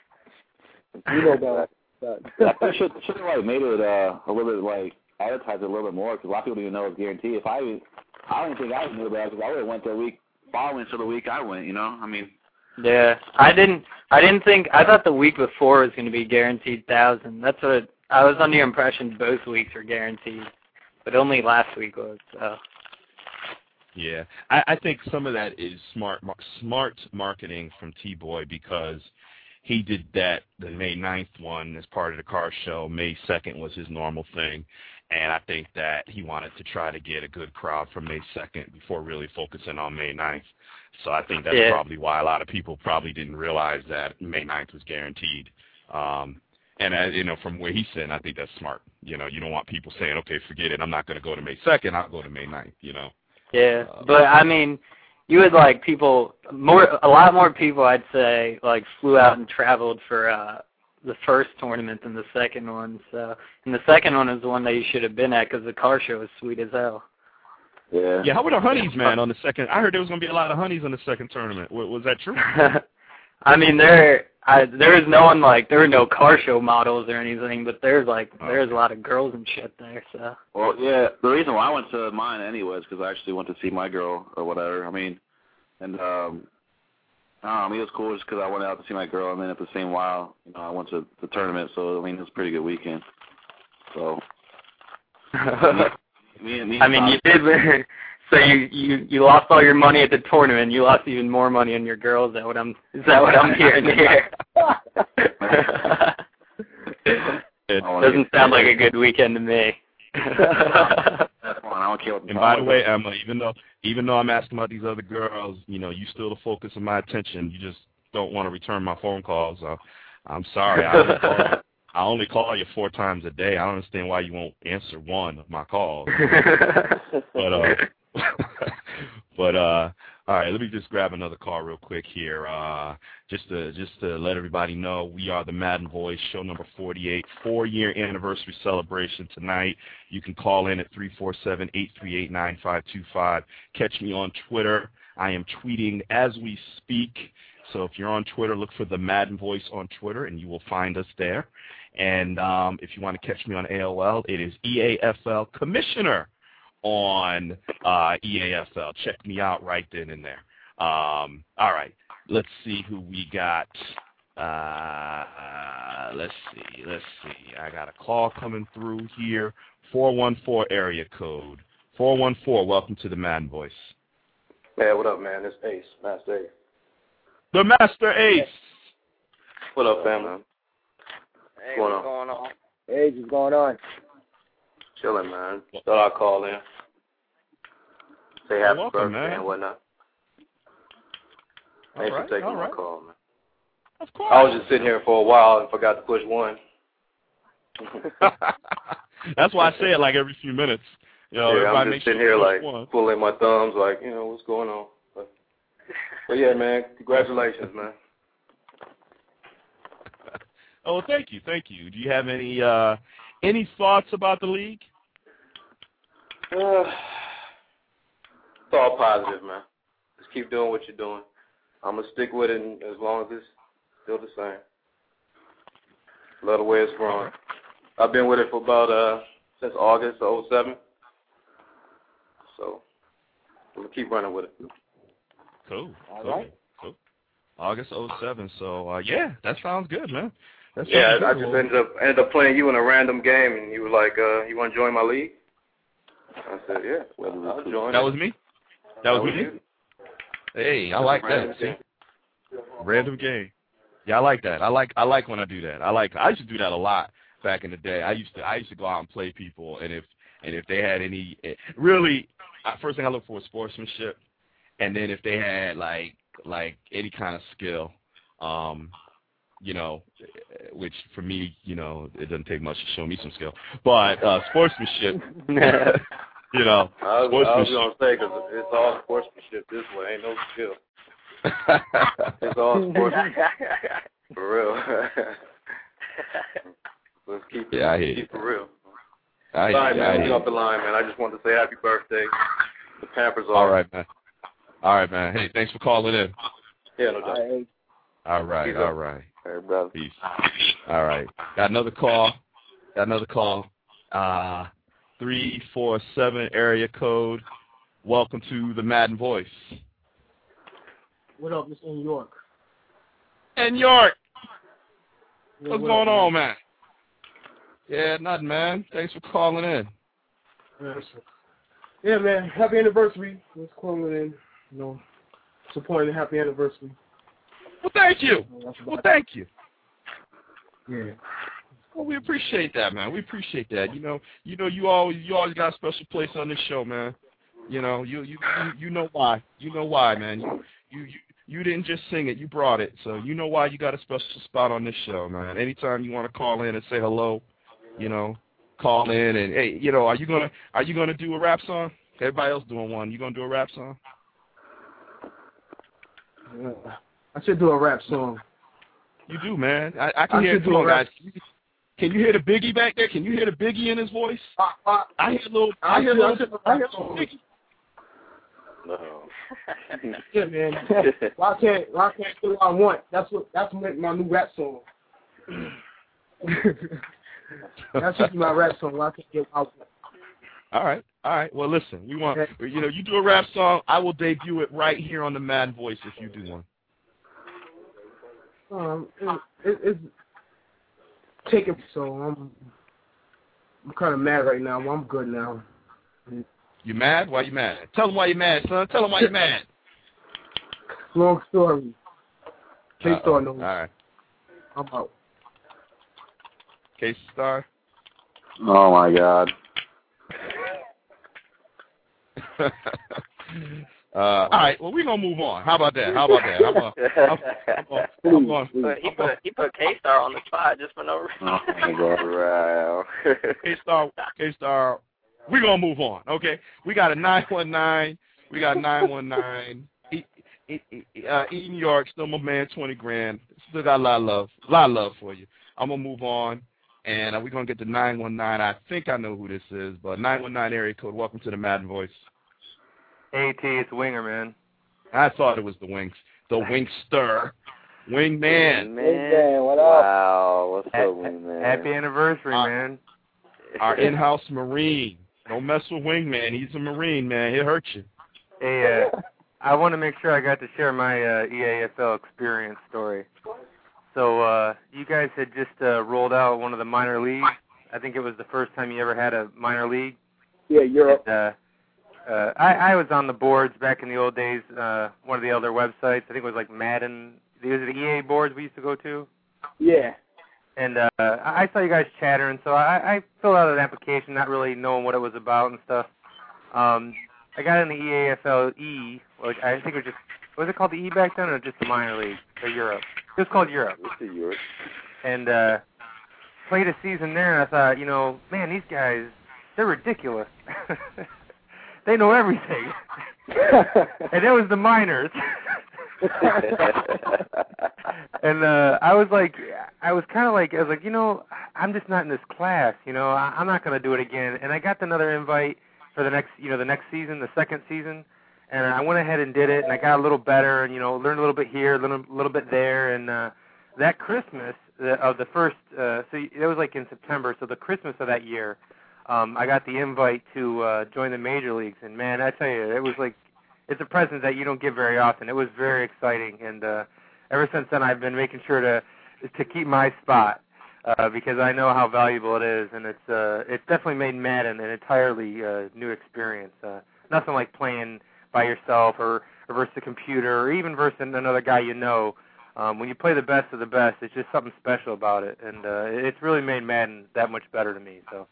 You know about that. I should should have like made it uh, a little bit like advertised it a little bit more because a lot of people didn't even know it was guaranteed. If I I don't think I knew about it because I would have went the week following to the week I went. You know, I mean. Yeah, I didn't. I didn't think. I thought the week before was going to be guaranteed thousand. That's what it, I was under the impression. Both weeks were guaranteed, but only last week was. So. Yeah, I, I think some of that is smart, mar- smart marketing from T-Boy because he did that the May ninth one as part of the car show. May second was his normal thing, and I think that he wanted to try to get a good crowd for May second before really focusing on May ninth. So I think that's yeah. probably why a lot of people probably didn't realize that May ninth was guaranteed. Um, and, uh, you know, from where he's sitting, I think that's smart. You know, you don't want people saying, okay, forget it, I'm not going to go to May second, I'll go to May ninth, you know. Yeah, Uh, but I mean, you would like people more. A lot more people, I'd say, like flew out and traveled for uh, the first tournament than the second one. So, and the second one is the one that you should have been at because the car show was sweet as hell. Yeah. Yeah, how were the honeys, man, on the second? I heard there was going to be a lot of honeys on the second tournament. Was, was that true? I mean, there, I, there was no one like there were no car show models or anything, but there's like Oh, there's okay. a lot of girls and shit there. So. Well, yeah, the reason why I went to mine anyway is because I actually went to see my girl or whatever. I mean, and um, I don't know, it was cool just because I went out to see my girl, and then at the same while, you know, I went to the tournament. So I mean, it was a pretty good weekend. So. me, me, me I mean, you did. So you, you you lost all your money at the tournament. You lost even more money on your girl. Is that what I'm? Is that what I'm hearing here? It doesn't sound like a good weekend to me. That's fine. I don't care what the And by the way, Emma, even though even though I'm asking about these other girls, you know, you still the focus of my attention. You just don't want to return my phone calls. Uh, I'm sorry. I only, call you, I only call you four times a day. I don't understand why you won't answer one of my calls. but uh, but uh, all right. Let me just grab another call real quick here. Uh, just to just to let everybody know, we are the Madden Voice, show number forty-eight, four-year anniversary celebration tonight. You can call in at three four seven, eight three eight, nine five two five. Catch me on Twitter. I am tweeting as we speak. So if you're on Twitter, look for the Madden Voice on Twitter, and you will find us there. And um, if you want to catch me on A O L, it is E A F L Commissioner on uh, E A F L. Check me out right then and there. Um, all right, let's see who we got. Uh, let's see, let's see. I got a call coming through here. four one four area code. four one four, welcome to the Madden Voice. Man, what up, man? It's Ace, Master Ace. The Master Ace. What up, family? Hey, Going what's on? going on? Hey, what's going on? Chilling, man. Thought I'd call in. Say happy welcome, birthday man. and whatnot. All Thanks right, for taking all my right. call, man. Of course. I was just sitting here for a while and forgot to push one. That's why I say it like every few minutes. You know, yeah, everybody I'm makes just sitting sure here like one. pulling my thumbs, like, you know, what's going on. But, but yeah, man, congratulations, man. Oh, thank you, thank you. Do you have any uh, any thoughts about the league? Uh, it's all positive, man. Just keep doing what you're doing. I'm gonna stick with it as long as it's still the same. Love the way it's growing. I've been with it for about uh since August of oh seven. So we'll keep running with it. Cool. All cool. right. Cool. August oh seven. So uh, yeah, that sounds good, man. That sounds Yeah, good. I just ended up ended up playing you in a random game, and you were like, uh, "You want to join my league?" I said, "Yeah, well, I'll join." That was me. That was That was me. you. Hey, I like that. See? Random game. Yeah, I like that. I like I like when I do that. I like I used to do that a lot back in the day. I used to I used to go out and play people, and if and if they had any really, first thing I look for is sportsmanship, and then if they had like like any kind of skill, um, you know, which for me, you know, it doesn't take much to show me some skill, but uh, sportsmanship, you know, I was, I was sportsmanship. gonna say because it's all sportsmanship this way, ain't no skill. It's all sportsmanship for real. Let's keep it, Yeah, I hear keep you. it real. I hear All right, you. man, I let's hear get off the you. line, man. I just wanted to say happy birthday. The Pampers are. All right, man. All right, man. Hey, thanks for calling in. Yeah, no doubt. All right. All right, Peace all up. right. All right, brother. Peace. All right. Got another call. Got another call. Uh, three four seven area code. Welcome to the Madden Voice. What up? It's in York. In York. Yeah, What's what going up, on, man? Yeah, nothing, man. Thanks for calling in. man? Yeah, man. Happy anniversary. Let's call it in. You know, supporting the happy anniversary. Well, thank you. That's about Well, it. thank you. Yeah. Well, we appreciate that, man. We appreciate that. You know, you know, you always, you always got a special place on this show, man. You know, you, you, you, you know why. You know why, man. You, you, you, you didn't just sing it. You brought it. So you know why you got a special spot on this show, man. Anytime you want to call in and say hello, you know, call in and hey, you know, are you gonna, are you gonna do a rap song? Everybody else doing one. You gonna do a rap song? Yeah. I should do a rap song. You do, man. I, I can I hear. should Come do a on, rap. guys. Can you hear the Biggie back there? Can you hear the Biggie in his voice? I, I, I hear a little. I I hear a should- I little. should do a I hear rap a little song. Biggie. No. Yeah, man. Why can't why can't I do what I want? That's what that's my, my new rap song. That should be my rap song. Why can't I get what I want? All right, all right. Well, listen, we want you know you do a rap song. I will debut it right here on the Madden Voice if you do one. Um, it, it, it's taking so I'm I'm kind of mad right now. I'm good now. You mad? Why you mad? Tell them why you mad, son. Tell them why you mad. Long story. K-Star knows. All right. I'm out. K-Star. Oh my God. uh, all right. Well, we're gonna move on. How about that? How about that? I'm gonna, I'm gonna, I'm gonna, But he put he put K-Star on the spot just for no reason. Oh my God. Wow. K-Star, K-Star. We're gonna move on. Okay. We got a nine one nine. We got nine one nine. E, e, e, uh, Eden York, still my man, twenty grand. Still got a lot of love, a lot of love for you. I'm gonna move on, and uh, we're gonna get to nine one nine. I think I know who this is, but nine one nine area code. Welcome to the Madden Voice. Hey T, it's Winger, man. I thought it was the Wings, the Wingster, Wingman. Man, what up? Wow. What's up, man? Happy anniversary, Uh, man. Our in-house Marine. Don't mess with Wingman. He's a Marine, man. He'll hurt you. Hey, uh, I want to make sure I got to share my uh, E A F L experience story. So uh, you guys had just uh, rolled out one of the minor leagues. I think it was the first time you ever had a minor league. Yeah, Europe. And, uh, uh, I, I was on the boards back in the old days. Uh, one of the other websites. I think it was like Madden. Was it the E A boards we used to go to? Yeah. And uh, I saw you guys chattering, so I, I filled out an application, not really knowing what it was about and stuff. Um, I got in the E A F L E, which I think it was just, was it called the E back then, or just the minor league, or Europe? It was called Europe. What's the Europe? And uh, played a season there, and I thought, you know, man, these guys, they're ridiculous. They know everything. And that was the minors. And uh, I was like, I was kind of like, I was like, you know, I'm just not in this class. You know, I, I'm not going to do it again. And I got another invite for the next, you know, the next season, the second season. And I went ahead and did it, and I got a little better, and, you know, learned a little bit here, a little, little bit there. And uh, that Christmas the, of the first, uh, so it was like in September, so the Christmas of that year, um, I got the invite to uh, join the major leagues. And, man, I tell you, it was like, it's a present that you don't get very often. It was very exciting, and uh, ever since then I've been making sure to to keep my spot uh, because I know how valuable it is, and it's uh, it's definitely made Madden an entirely uh, new experience. Uh, nothing like playing by yourself or, or versus the computer or even versus another guy you know. Um, when you play the best of the best, it's just something special about it, and uh, it's really made Madden that much better to me. So.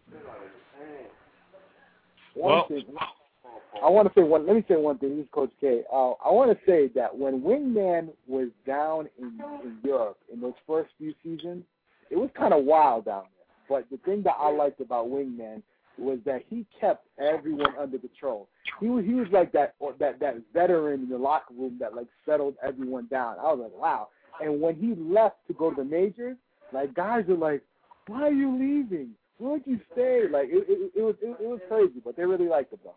Well, I want to say one. Let me say one thing. This is Coach K. Uh, I want to say that when Wingman was down in, in Europe in those first few seasons, it was kind of wild down there. But the thing that I liked about Wingman was that he kept everyone under control. He was he was like that or that that veteran in the locker room that like settled everyone down. I was like, wow. And when he left to go to the majors, like guys are like, why are you leaving? Why don't you stay? Like it it, it was it, it was crazy, but they really liked it though.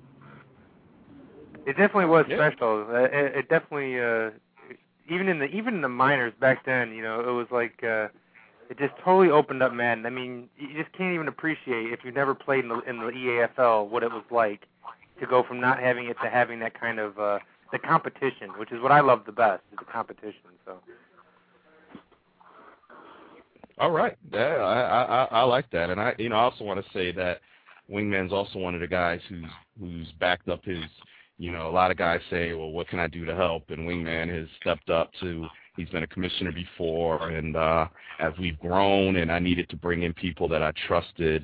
It definitely was yeah. special. It, it definitely, uh, even in the even in the minors back then, you know, it was like uh, it just totally opened up Madden. I mean, you just can't even appreciate if you've never played in the, in the E A F L what it was like to go from not having it to having that kind of uh, the competition, which is what I love the best, is the competition. So. All right, yeah, I, I I like that, and I you know I also want to say that Wingman's also one of the guys who's who's backed up his. You know, a lot of guys say, well, what can I do to help? And Wingman has stepped up to, he's been a commissioner before, and uh, as we've grown and I needed to bring in people that I trusted,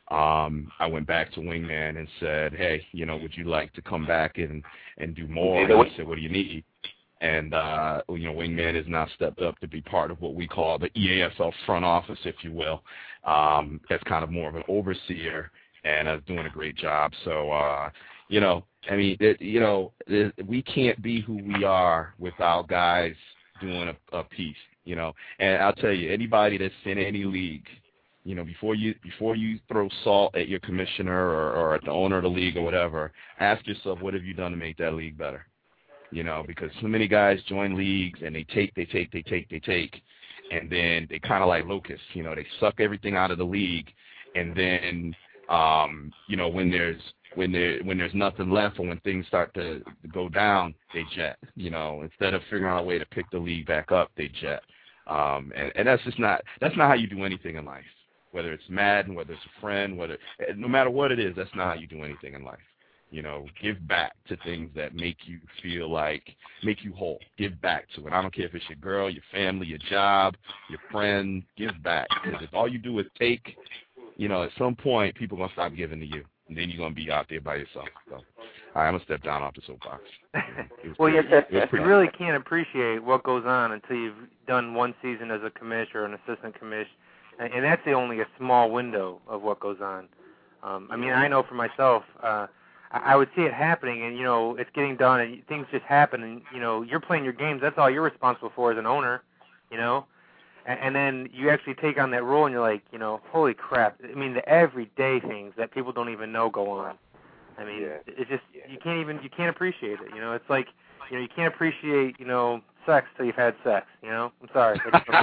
um, I went back to Wingman and said, hey, you know, would you like to come back and, and do more? And he said, what do you need? And, uh, you know, Wingman has now stepped up to be part of what we call the E A F L front office, if you will, um, as kind of more of an overseer, and is doing a great job. So, uh, you know, I mean, it, you know, it, we can't be who we are without guys doing a, a piece, you know. And I'll tell you, anybody that's in any league, you know, before you before you throw salt at your commissioner or, or at the owner of the league or whatever, ask yourself, what have you done to make that league better? You know, because so many guys join leagues and they take, they take, they take, they take, and then they kind of like locusts, you know, they suck everything out of the league, and then, um, you know, when there's When there when there's nothing left, or when things start to go down, they jet. You know, instead of figuring out a way to pick the league back up, they jet. Um, and, and that's just not that's not how you do anything in life. Whether it's Madden, whether it's a friend, whether no matter what it is, that's not how you do anything in life. You know, give back to things that make you feel like make you whole. Give back to it. I don't care if it's your girl, your family, your job, your friend. Give back, because if all you do is take, you know, at some point people are gonna stop giving to you. And then you're going to be out there by yourself. So, all right, I'm going to step down off the soapbox. Well, you, you really can't appreciate what goes on until you've done one season as a commish or an assistant commish, and, and that's only a small window of what goes on. Um, I mean, I know for myself, uh, I, I would see it happening, and, you know, it's getting done, and things just happen, and, you know, you're playing your games. That's all you're responsible for as an owner, you know. And then you actually take on that role, and you're like, you know, holy crap. I mean, the everyday things that people don't even know go on. I mean, yeah. it's just, yeah. you can't even, you can't appreciate it. You know, it's like, you know, you can't appreciate, you know, sex till you've had sex, you know? I'm sorry.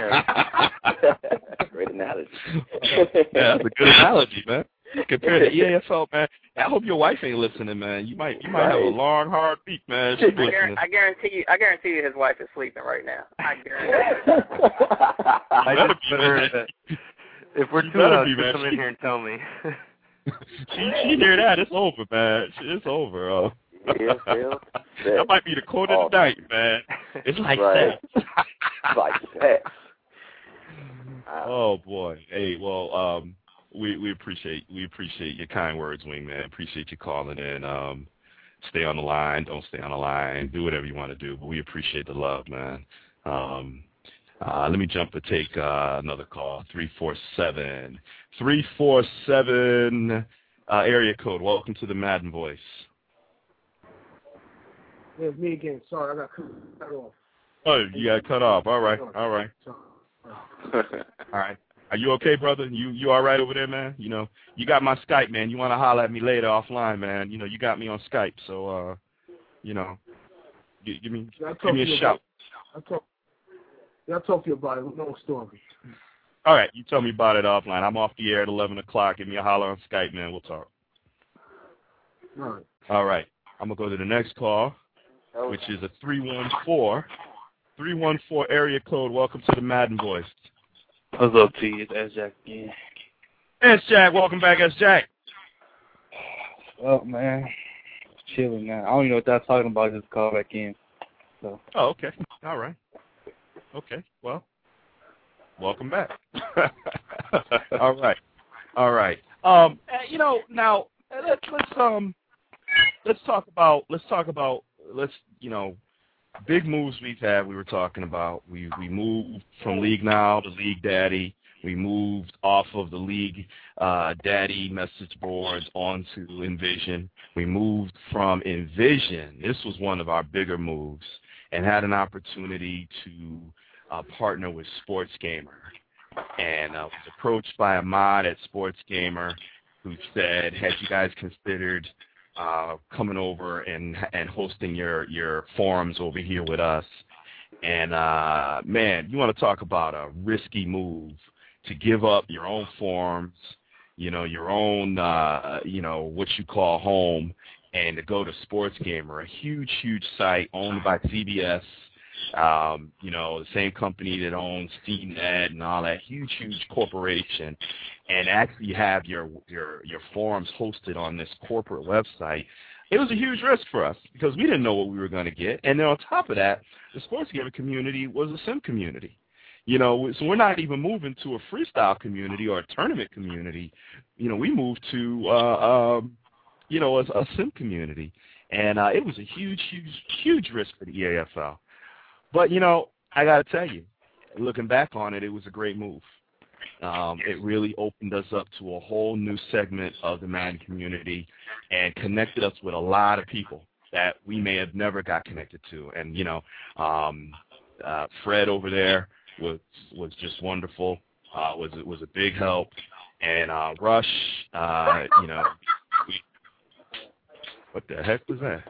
Great analogy. Yeah, that's a good analogy, man. Compared to E A F L, man, I hope your wife ain't listening, man. You might, you might right. have a long, hard week, man. I, guarantee, I guarantee you, I guarantee you, his wife is sleeping right now. I guarantee. I just put her in the, if we're too loud, just come in here and tell me. she, she hear that, it's over, man. It's over. Oh. Yeah, yeah. That might be the quote of the night, man. It's like right. sex. like sex. Oh boy. Hey, well, um. We we appreciate we appreciate your kind words, Wingman. Appreciate you calling in. Um, stay on the line. Don't stay on the line. Do whatever you want to do. But we appreciate the love, man. Um, Uh, let me jump to take uh, another call. three four seven. three four seven uh, area code. Welcome to the Madden Voice. Yeah, it's me again. Sorry, I got cut off. Oh, you got cut off. All right, all right. All right. Are you okay, brother? You you all right over there, man? You know, you got my Skype, man. You want to holler at me later offline, man. You know, you got me on Skype, so, uh, you know, give, give me yeah, give me a shout. I'll talk, yeah, I'll talk to you about it. No story. All right, you tell me about it offline. I'm off the air at eleven o'clock. Give me a holler on Skype, man. We'll talk. All right. All right. I'm going to go to the next call, which is a three one four. three one four area code. Welcome to the Madden Voice. What's up, T? It's S-Jack again. S-Jack, welcome back, S-Jack. Well, man, chilling, man. I don't even know what that's talking about. Just call back in. So. Oh, okay. All right. Okay. Well, welcome back. All right. All right. Um, you know, now let's let's um let's talk about let's talk about let's you know. Big moves we've had, we were talking about. We we moved from League Now to League Daddy. We moved off of the League uh, Daddy message boards onto Envision. We moved from Envision. This was one of our bigger moves, and had an opportunity to uh, partner with Sports Gamer. And I uh, was approached by Ahmad at Sports Gamer, who said, "Had you guys considered Uh, coming over and and hosting your your forums over here with us?" And uh, man, you want to talk about a risky move to give up your own forums, you know, your own uh, you know what you call home, and to go to Sports Gamer, a huge huge site owned by C B S, um, you know, the same company that owns C net and all that, huge huge corporation. And actually have your your your forums hosted on this corporate website. It was a huge risk for us because we didn't know what we were going to get. And then on top of that, the Sports Gamer community was a sim community. You know, so we're not even moving to a freestyle community or a tournament community. You know, we moved to, uh, um, you know, a, a sim community. And uh, it was a huge, huge, huge risk for the E A F L. But, you know, I got to tell you, looking back on it, it was a great move. Um, it really opened us up to a whole new segment of the Madden community and connected us with a lot of people that we may have never got connected to. And, you know, um, uh, Fred over there was was just wonderful, uh, was was a big help. And uh, Rush, uh, you know, we, what the heck was that?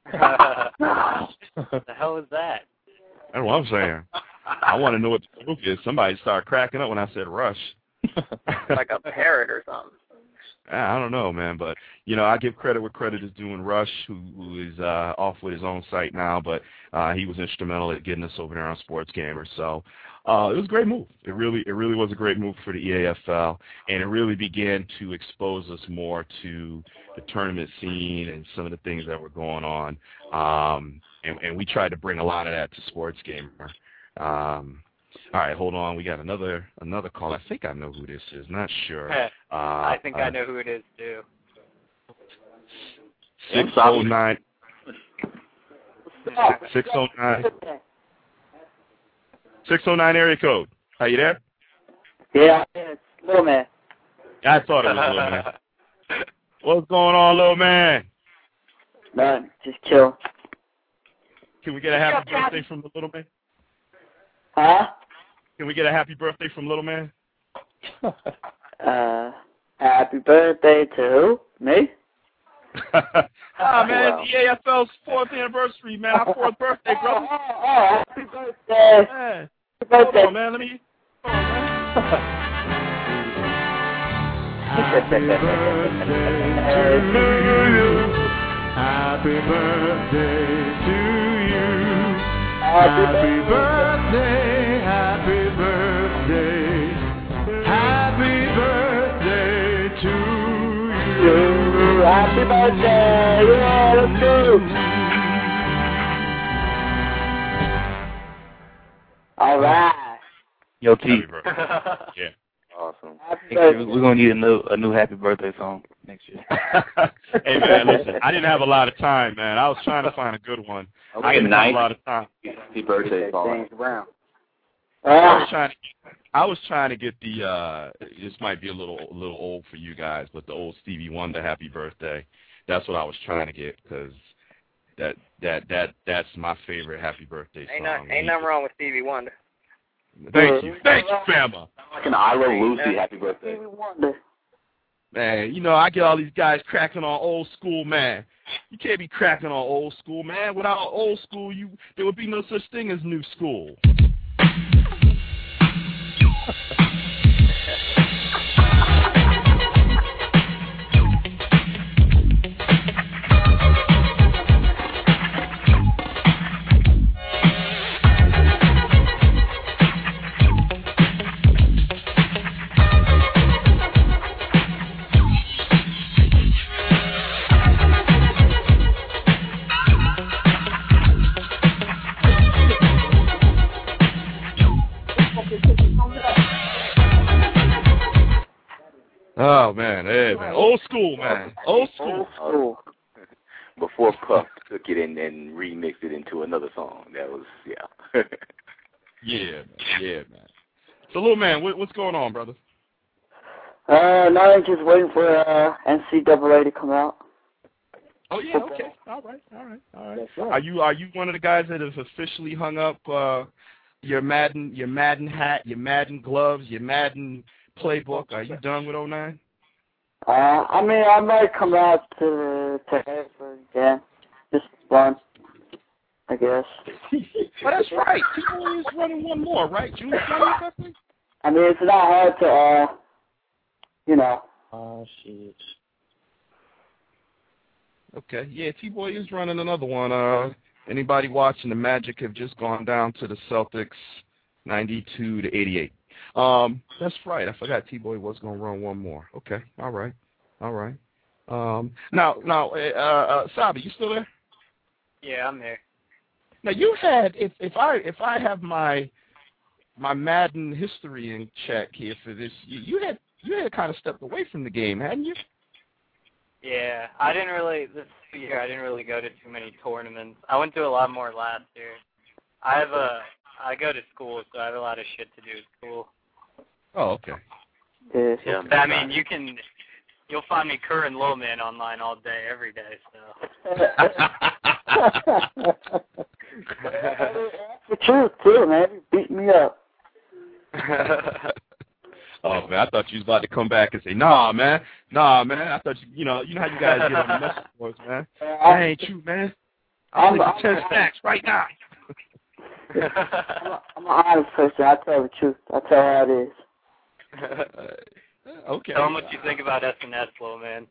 What the hell is that? That's what I'm saying. I want to know what the joke is. Somebody started cracking up when I said Rush. Like a parrot or something. I don't know, man, but, you know, I give credit where credit is due in Rush, who, who is uh, off with his own site now, but uh, he was instrumental at getting us over there on Sports Gamer. So uh, it was a great move. It really, it really was a great move for the E A F L, and it really began to expose us more to the tournament scene and some of the things that were going on. Um, and, and we tried to bring a lot of that to Sports Gamer. Um, all right, hold on. We got another another call. I think I know who this is. Not sure. Uh, I think uh, I know who it is too. Six oh nine. Six oh nine. Six oh nine area code. Are you there? Yeah, it's Little Man. I thought it was Little Man. What's going on, Little Man? Man, just chill. Can we get a happy birthday from the Little Man? Huh? Can we get a happy birthday from Little Man? uh, happy birthday to who? Me? Ah, man, Wow. it's E A F L's fourth anniversary, man. Our fourth birthday, brother. Oh, oh, oh, happy birthday. Man. Happy birthday. Hold on, man. Let me... Hold on, man. Happy birthday to you. Happy birthday to you. Happy birthday, happy birthday, happy birthday to you. Happy birthday, yeah, let's go. All right. Yo, T. Yeah. Awesome. We're going to need a new, a new happy birthday song next year. Hey, man, listen, I didn't have a lot of time, man. I was trying to find a good one. I didn't have a lot of time. Happy birthday song. James Brown. I was trying to get, I was trying to get the uh this might be a little a little old for you guys, but the old Stevie Wonder Happy Birthday. That's what I was trying to get because that that that that's my favorite Happy Birthday song. Ain't not, ain't nothing wrong with Stevie Wonder. Thank you, thank you, Fama. Like an I Love Lucy Happy Birthday. Man, you know I get all these guys cracking on old school, man. You can't be cracking on old school, man. Without old school, you there would be no such thing as new school. Oh man, hey man, old school man, old school. Oh. Before Puff took it and, and remixed it into another song, that was yeah. yeah, man, yeah, man. So, little man, what, what's going on, brother? Uh, now I'm just waiting for uh, N C double A to come out. Oh yeah, okay, all right, all right, all right. Are you are you one of the guys that have officially hung up uh, your Madden your Madden hat, your Madden gloves, your Madden playbook? Are you done with oh nine? Uh, I mean, I might come out to to Harrisburg again, just fun, I guess. Well, that's right. People is running one more, right? June twentieth, I think. I mean, it's not hard to, uh, you know. Oh shit. Okay, yeah, T-Boy is running another one. Uh, anybody watching the Magic have just gone down to the Celtics, ninety-two to eighty-eight. Um, that's right. I forgot T-Boy was going to run one more. Okay, all right, all right. Um, now, now, uh, uh, Sabi, you still there? Yeah, I'm there. Now, you had, if if I if I have my my Madden history in check here for this, you, you had you had kind of stepped away from the game, hadn't you? Yeah, I didn't really, this year I didn't really go to too many tournaments. I went to a lot more last year. I have a, I go to school, so I have a lot of shit to do at school. Oh, okay. Yeah, yeah but, I mean, you can, you'll find me current low man online all day, every day, so. That's the truth, too, man. You beat me up. Oh man, I thought you was about to come back and say, "Nah, man, nah, man." I thought you, you know, you know how you guys get on the message boards, man. That ain't true, man. I'm gonna ten stacks right now. I'm, a, I'm an honest person. I tell the truth. I tell how it is. Okay. Tell them what you think about S N S, low man.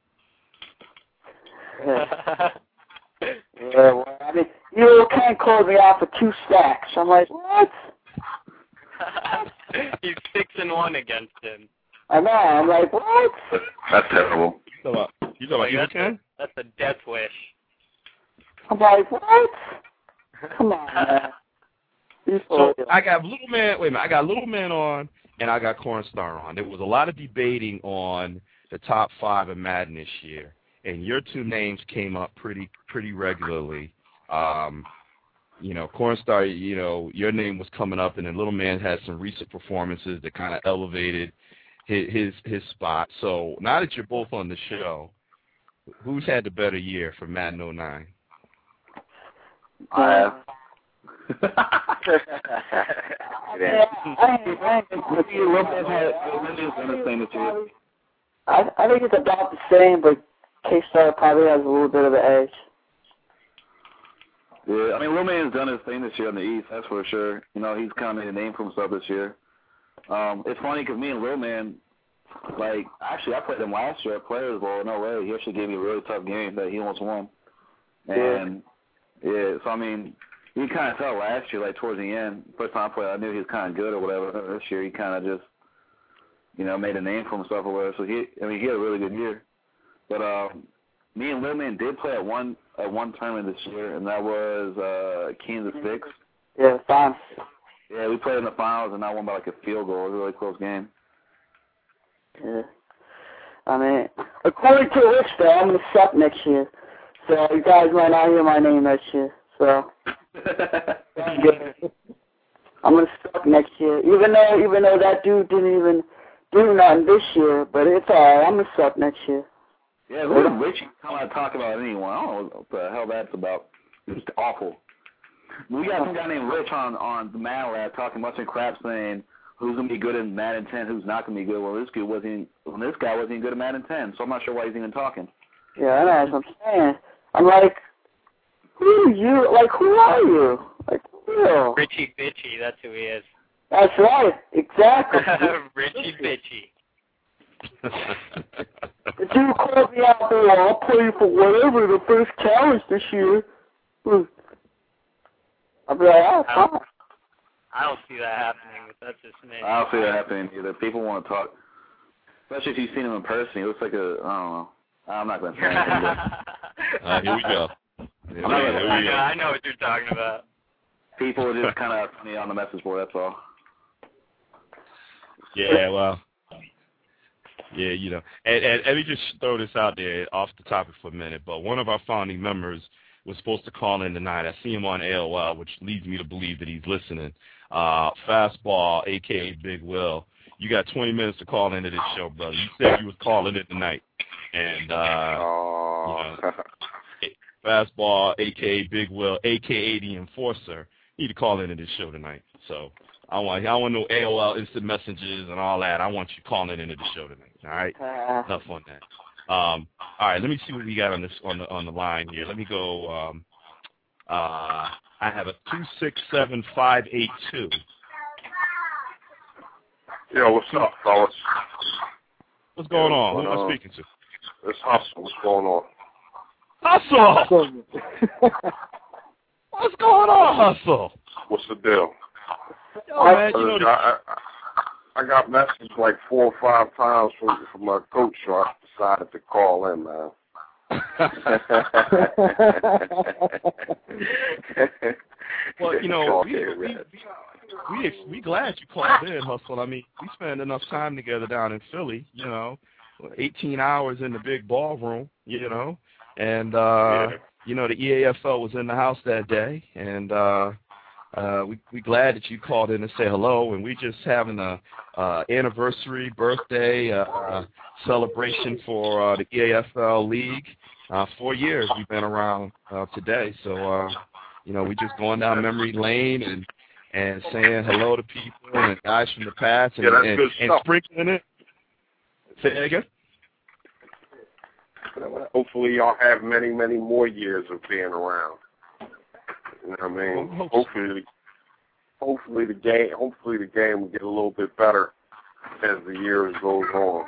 Yeah. Yeah, well, I mean, you can't call me out for two stacks. I'm like, what? He's six and one against him. I know. I'm like, what? That's terrible. You talking about, you talking about that's, a, that's a death wish. I'm like, what? Come on, man. So I got little man. Wait a minute. I got little man on, and I got Cornstar on. There was a lot of debating on the top five of Madden this year, and your two names came up pretty pretty regularly. Um, You know, Cornstar, you know, your name was coming up, and then Little Man had some recent performances that kind of elevated his, his his spot. So now that you're both on the show, who's had the better year for Madden oh nine? I have. I I think it's about the same, but K-Star probably has a little bit of an edge. Yeah, I mean, Lil Man's done his thing this year in the East, that's for sure. You know, he's kind of made a name for himself this year. Um, it's funny because me and Lil Man, like, actually, I played him last year at Players Bowl. No way. He actually gave me a really tough game that he almost won. And, yeah, yeah so, I mean, you kind of tell last year, like, towards the end, first time I played, I knew he was kind of good or whatever. This year, he kind of just, you know, made a name for himself or whatever. So, he, I mean, he had a really good year. But, um, me and Lil Man did play at one at one tournament this year, and that was uh, Kansas Six. Yeah, fine. Yeah, we played in the finals, and I won by like a field goal. It was a really close game. Yeah. I mean, according to Rich, though, I'm going to suck next year. So you guys might not hear my name next year. So I'm going to suck next year. year. Even though even though that dude didn't even do nothing this year, but it's all right. I'm gonna suck next year. Yeah, who's Richie come out talk about anyone? I don't know what the hell that's about. It's awful. We got some guy named Rich on on the Mad Lab talking much of crap, saying who's gonna be good in Madden ten, who's not gonna be good. Well, this guy wasn't. Well, this guy wasn't even good at Madden ten, so I'm not sure why he's even talking. Yeah, I know what I'm saying. I'm like, who are you? Like, who are you? Like, real. Richie Bitchy, that's who he is. That's right, exactly. Richie Bitchy. The dude called me out there, I'll play for whatever the first challenge this year. I'll be like, oh, I don't, fine. I don't see that happening, but that's just me. I don't see that happening either. People want to talk, especially if you've seen him in person. He looks like a, I don't know. I'm not going to say anything. But uh, here we go. Here I'm not gonna, I, know, I know what you're talking about. People are just kind of funny on the message board, that's all. Yeah, well, yeah, you know. And, and let me just throw this out there off the topic for a minute, but one of our founding members was supposed to call in tonight. I see him on A O L, which leads me to believe that he's listening. Uh, Fastball, a k a. Big Will. You got twenty minutes to call into this show, brother. You said you was calling it tonight. And, uh, oh. you know, Fastball, a k a. Big Will, a k a the Enforcer, need to call into this show tonight. So I want I want no A O L instant messages and all that. I want you calling into the show tonight. All right, uh, enough on that. Um, all right, let me see what we got on this on the on the line here. Let me go. Um, uh, I have a two six seven five eight two. Yo, what's up, fellas? What's going Yo, on? Who am uh, I speaking to? It's Hustle. What's going on? Hustle. What's going on, Hustle? What's the deal? Yo, man, you know the- I, I, I got messaged like four or five times from from my coach, so I decided to call in, man. Well, you know, we we, we, we we glad you called in, Hustle. I mean, we spend enough time together down in Philly, you know, eighteen hours in the big ballroom, you know, and, uh, yeah. you know, the E A F L was in the house that day, and uh, uh, we we glad that you called in to say hello, and we just having a uh, anniversary, birthday, uh, celebration for uh, the E A F L League. Uh, four years we've been around uh, today, so, uh, you know, we just going down memory lane and and saying hello to people and guys from the past and, yeah, that's and, good and stuff. sprinkling it. Say that again? Hopefully y'all have many, many more years of being around. You know what I mean? Well, hopefully, hopefully the game, hopefully the game will get a little bit better as the years goes on.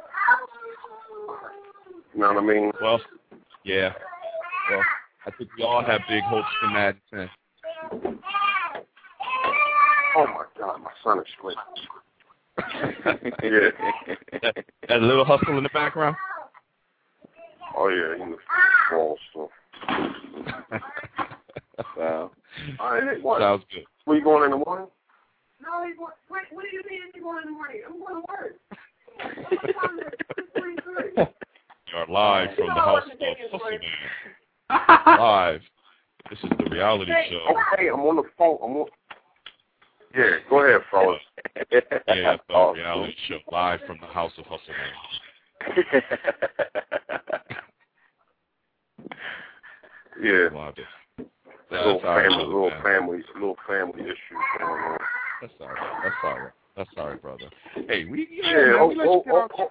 You know what I mean? Well, yeah. Well, I think we all have big hopes for Madden ten. Oh my God, my son is asleep. Yeah. that, that little hustle in the background? Oh yeah, he was false stuff. Wow. All right, what? Sounds good. Were you going in the morning? No, he went, wait, what do you mean you're going in the morning? I'm going to work. We are live from the house of Hustle Man. Live. This is the reality show. Okay, I'm on the phone. I'm on. Yeah, go ahead, fellas. Yeah, the reality show live from the house of Hustle Man. Yeah. Love it. Little That's all right, family, little man. family, little family issues going on. That's all right. That's all right. That's all right, brother. Hey, we yeah, Yeah, man, oh, we let oh, you get oh, out. oh.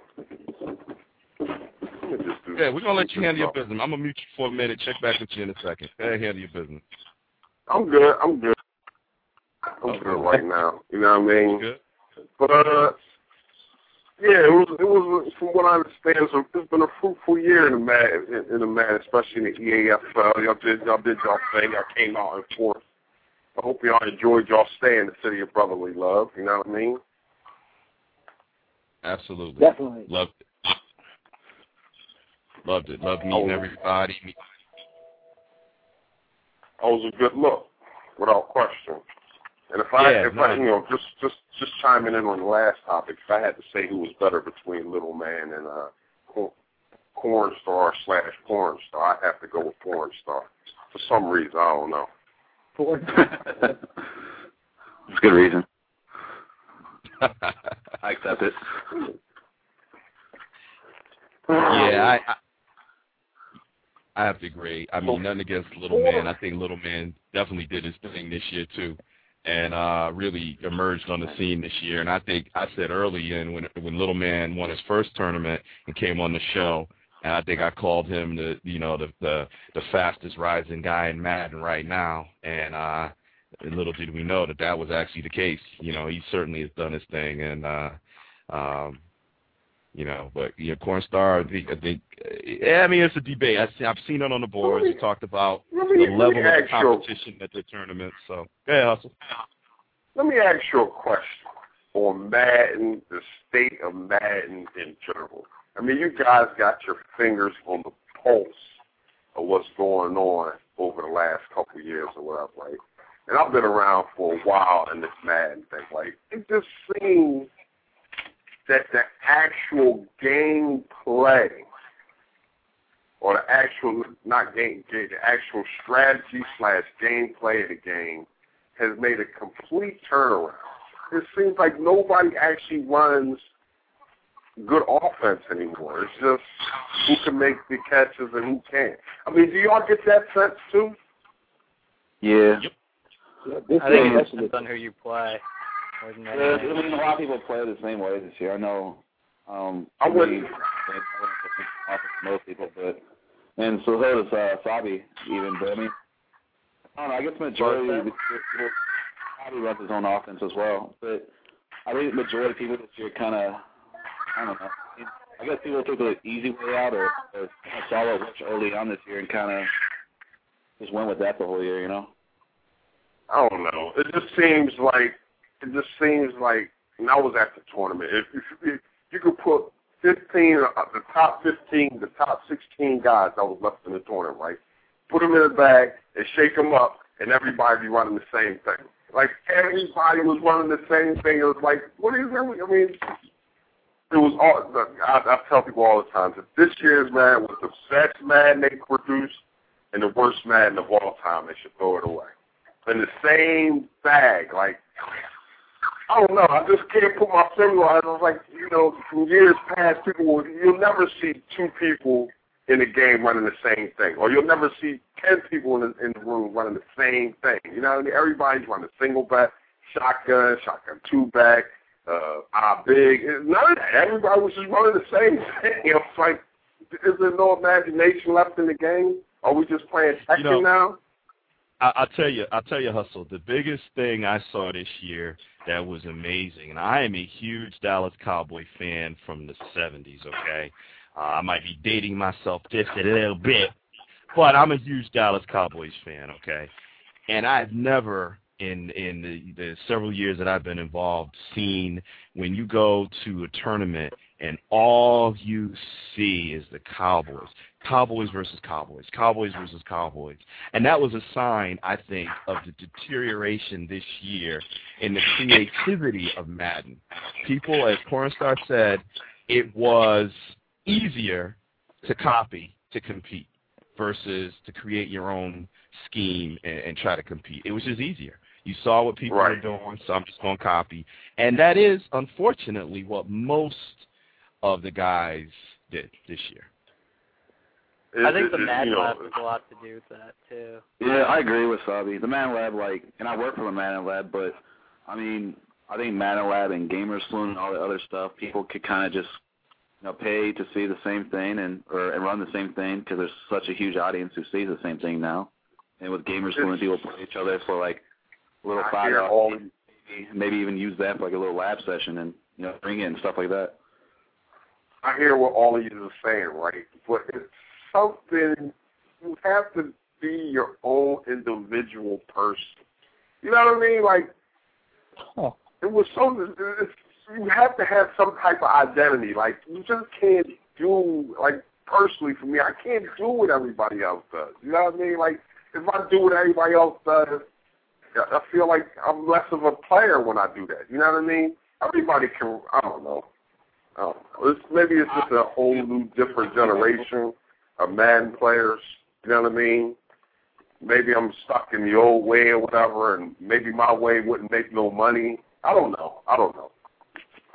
Let me just do Yeah, we're gonna let you this handle your up. business. I'm gonna mute you for a minute. Check back with you in a second. Go ahead, handle your business. I'm good. I'm good. I'm Okay. good right now. You know what I mean? Good. But uh, yeah, it was it was from what I understand, so it's been a fruitful year in the Mad, in, in the Mad, especially in the E A F L. Y'all did y'all did y'all thing. Y'all came out in fourth. I hope y'all enjoyed y'all stay in the city of brotherly love. You know what I mean? Absolutely. Definitely. Loved it. Loved it. Loved meeting everybody. That was a good look, without question. And if I, Yeah, if no, I, you know, just just just chiming in on the last topic, if I had to say who was better between Little Man and uh, Cor- Corn Star slash Porn Star, I'd have to go with Porn Star for some reason. I don't know. It's a good reason. I accept it. Yeah, I, I I have to agree. I mean, nothing against Little Man. I think Little Man definitely did his thing this year too, and uh, really emerged on the scene this year. And I think I said early in when when Little Man won his first tournament and came on the show, and I think I called him the you know the the, the fastest rising guy in Madden right now. And uh, little did we know that that was actually the case. You know, he certainly has done his thing, and uh, um, you know, but you know, Cornstar, I think, I think yeah, I mean, it's a debate. I've seen, I've seen it on the boards. You talked about me, the level of ask competition you, at the tournament. So, go ahead, Hustle. Let me ask you a question on Madden, the state of Madden in general. I mean, you guys got your fingers on the pulse of what's going on over the last couple of years or whatever, right? And I've been around for a while in this Madden thing. Like, it just seems that the actual game play or the actual, not game, the actual strategy slash gameplay of the game has made a complete turnaround. It seems like nobody actually runs good offense anymore. It's just who can make the catches and who can't. I mean, do y'all get that sense too? Yeah. Yep. I think it depends on who you play. More than yeah, I mean, a lot of people play the same way this year. I know. Um, I wouldn't. Most people, but and so does uh, Sabi even. But I mean, I don't know. I guess majority of the people Sabi runs his own offense as well. But I think the majority of people this year kind of, I don't know. I guess people took the easy way out, or, or saw what worked early on this year and kind of just went with that the whole year. You know. I don't know. It just seems like it just seems like. And I was at the tournament. If, if, if you could put fifteen, uh, the top fifteen, the top sixteen guys that was left in the tournament, right? Put them in a bag and shake them up, and everybody be running the same thing. Like everybody was running the same thing. It was like, what is that? I mean, it was all. I, I tell people all the time that this year's Madden was the best Madden they produced and the worst Madden of all time. They should throw it away. In the same bag, like, I don't know, I just can't put my finger on it. I was like, you know, from years past, people will, you'll never see two people in the game running the same thing, or you'll never see ten people in the, in the room running the same thing. You know what I mean? Everybody's running single back, shotgun, shotgun two back, uh, I big. None of that. Everybody was just running the same thing. You know, it's like, is there no imagination left in the game? Are we just playing Tekken you know, now? I, I'll tell you, I'll tell you, Hustle, the biggest thing I saw this year that was amazing, and I am a huge Dallas Cowboy fan from the seventies, okay? Uh, I might be dating myself just a little bit, but I'm a huge Dallas Cowboys fan, okay? And I've never, in in the, the several years that I've been involved, seen when you go to a tournament and all you see is the Cowboys. Cowboys versus Cowboys, Cowboys versus Cowboys. And that was a sign, I think, of the deterioration this year in the creativity of Madden. People, as Cornstar said, it was easier to copy, to compete, versus to create your own scheme and, and try to compete. It was just easier. You saw what people right. were doing, so I'm just going to copy. And that is, unfortunately, what most of the guys did this year. It, I think it, the it, Mad you know, Lab has a lot to do with that, too. Yeah, I agree with Sabi. The Madden Lab, like, and I work for the Madden Lab, but, I mean, I think Madden Lab and Gamers Saloon and all the other stuff, people could kind of just, you know, pay to see the same thing and or and run the same thing because there's such a huge audience who sees the same thing now. And with Gamers Saloon, people play each other for, like, a little five dollars, maybe, maybe even use that for, like, a little lab session and, you know, bring in stuff like that. I hear what all of you are saying, right? But it's something, you have to be your own individual person. You know what I mean? Like, huh. it was so, it's, you have to have some type of identity. Like, you just can't do, like, personally for me, I can't do what everybody else does. You know what I mean? Like, if I do what everybody else does, I feel like I'm less of a player when I do that. You know what I mean? Everybody can, I don't know. I don't know. It's, maybe it's just a whole new, different generation of Madden players. You know what I mean? Maybe I'm stuck in the old way or whatever, and maybe my way wouldn't make no money. I don't know. I don't know.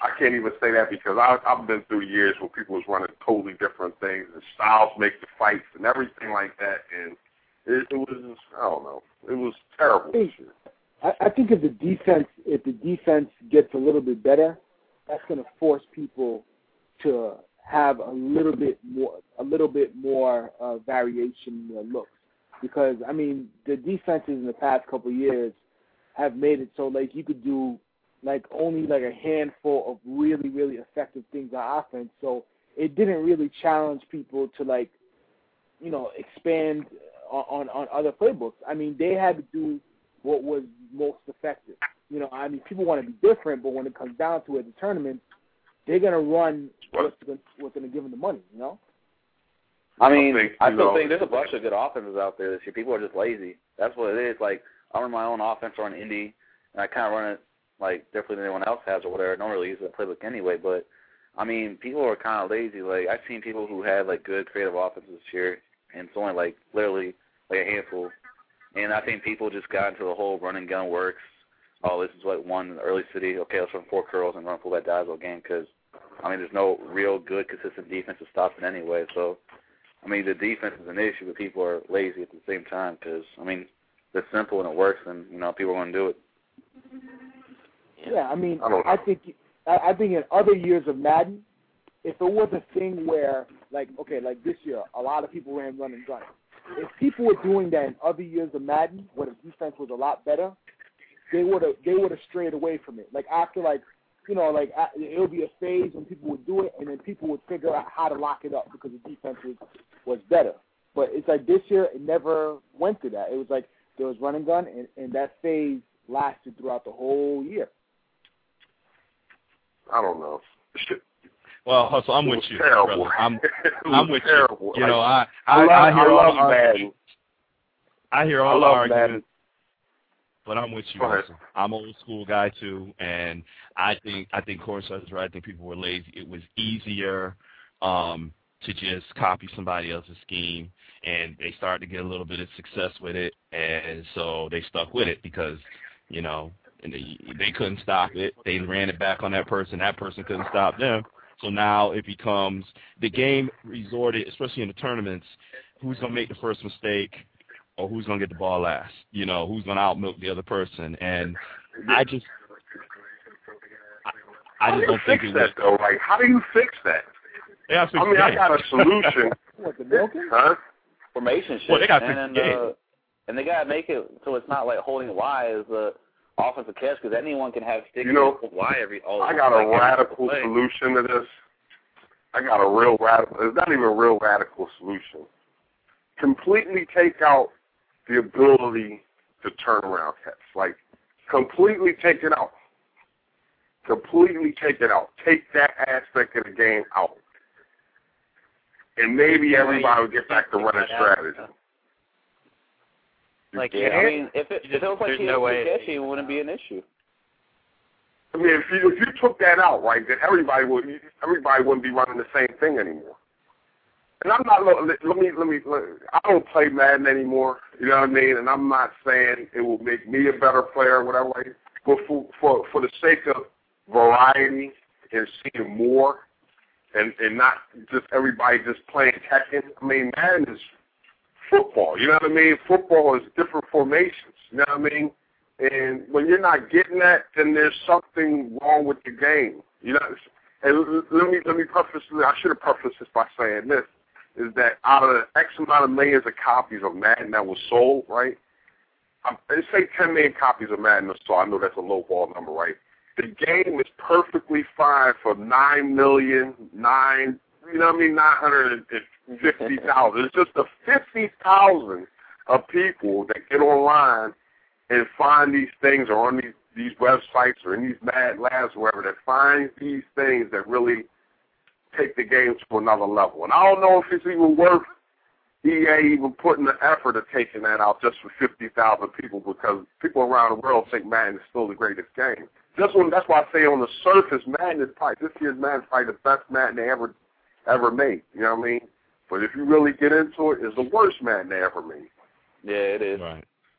I can't even say that because I, I've been through years where people was running totally different things and styles make the fights and everything like that, and it, it was just, I don't know, it was terrible. This year. I, I think if the defense if the defense gets a little bit better, that's going to force people to have a little bit more a little bit more uh, variation in their looks. Because I mean, the defenses in the past couple of years have made it so like you could do like only like a handful of really really effective things on offense. So it didn't really challenge people to like you know expand on on, on other playbooks. I mean, they had to do what was most effective. You know, I mean, people want to be different, but when it comes down to it, the tournament, they're gonna run what's going what's going to give them the money. You know. I mean, I, think, I still know, think there's a bunch of good offenses out there this year. People are just lazy. That's what it is. Like, I run my own offense on Indy, and I kind of run it, like, differently than anyone else has or whatever. I don't really use that playbook anyway, but, I mean, people are kind of lazy. Like, I've seen people who had, like, good creative offenses this year, and it's only, like, literally, like, a handful. And I think people just got into the whole run and gun works. Oh, this is what won in the early city. Okay, let's run four curls and run full that Dazzle game because, I mean, there's no real good, consistent defense to stop it anyway, so. I mean, the defense is an issue, but people are lazy at the same time because, I mean, it's simple and it works, and, you know, people are going to do it. Yeah, I mean, I, I think I, I think in other years of Madden, if it was a thing where, like, okay, like this year, a lot of people ran run and gun. If people were doing that in other years of Madden, where the defense was a lot better, they would have they would have strayed away from it. Like, after, like, you know, like it would be a phase when people would do it, and then people would figure out how to lock it up because the defense was, was better. But it's like this year, it never went to that. It was like there was run and gun, and, and that phase lasted throughout the whole year. I don't know. Well, Hustle, I'm it with was you. Terrible. Brother. I'm, I'm with terrible. you. You know, like, I, I, I, love, I hear I all love the arguments. I hear all I the love arguments. Madden. But I'm with you. Go ahead. I'm an old school guy too, and I think I think Cornstarch is right. I think people were lazy. It was easier um, to just copy somebody else's scheme, and they started to get a little bit of success with it, and so they stuck with it because you know and they, they couldn't stop it. They ran it back on that person. That person couldn't stop them. So now it becomes the game resorted, especially in the tournaments. Who's gonna make the first mistake? Or who's going to get the ball last? You know, who's going to outmilk the other person? And I just, I, I just don't think fix it that though. Like, how do you fix that? They gotta fix I mean, the I game. got a solution. What, the milking? Huh? Formation shit. Well, they gotta and, fix and, the game. uh, and they got to make it so it's not like holding Y as the offensive catch because anyone can have stick You know, Y every all I got like, a radical play. solution to this. I got a real radical, it's not even a real radical solution. Completely take out the ability to turn around catch. Like, completely take it out. Completely take it out. Take that aspect of the game out. And maybe everybody will get back to running strategy. Like, yeah, I mean, if it, if it was like there's he no was way. catchy, it wouldn't be an issue. I mean, if you if you took that out, right, then everybody would everybody wouldn't be running the same thing anymore. And I'm not let me let me let, I don't play Madden anymore. You know what I mean? And I'm not saying it will make me a better player, whatever. But for for for the sake of variety and seeing more, and and not just everybody just playing Tekken. I mean, Madden is football. You know what I mean? Football is different formations. You know what I mean? And when you're not getting that, then there's something wrong with the game. You know. And let me let me preface. I should have prefaced this by saying this: is that out of the X amount of millions of copies of Madden that was sold, right? Um, let's say ten million copies of Madden was sold. I know that's a low ball number, right? The game is perfectly fine for nine million, nine, you know what I mean, nine hundred and fifty thousand. It's just the fifty thousand of people that get online and find these things or on these, these websites or in these Mad Labs or wherever that find these things that really take the game to another level. And I don't know if it's even worth E A even putting the effort of taking that out just for fifty thousand people because people around the world think Madden is still the greatest game. Just when, that's why I say on the surface, Madden is probably, this year's Madden is probably the best Madden they ever ever made. You know what I mean? But if you really get into it, it's the worst Madden they ever made. Yeah, it is. Right.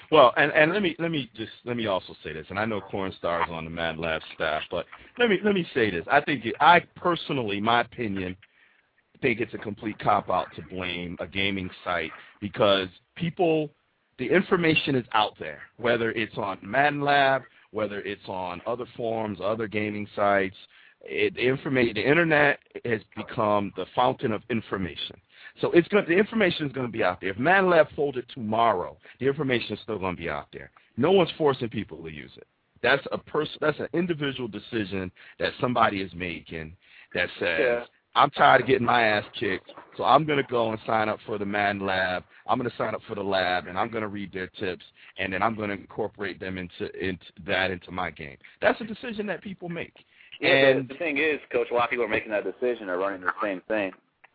Well, and, and let me let me just let me also say this, and I know Cornstar is on the Madden Lab staff, but let me let me say this. I think it, I personally, my opinion, think it's a complete cop out to blame a gaming site because people, the information is out there, whether it's on Madden Lab, whether it's on other forums, other gaming sites. It, the information, the internet has become the fountain of information. So it's going, the information is going to be out there. If Madden Lab folded tomorrow, the information is still going to be out there. No one's forcing people to use it. That's a person. That's an individual decision that somebody is making that says, yeah. I'm tired of getting my ass kicked, so I'm going to go and sign up for the Madden Lab. I'm going to sign up for the lab, and I'm going to read their tips, and then I'm going to incorporate them into, into that into my game. That's a decision that people make. Yeah, and the thing is, Coach, a lot of people are making that decision or running the same thing.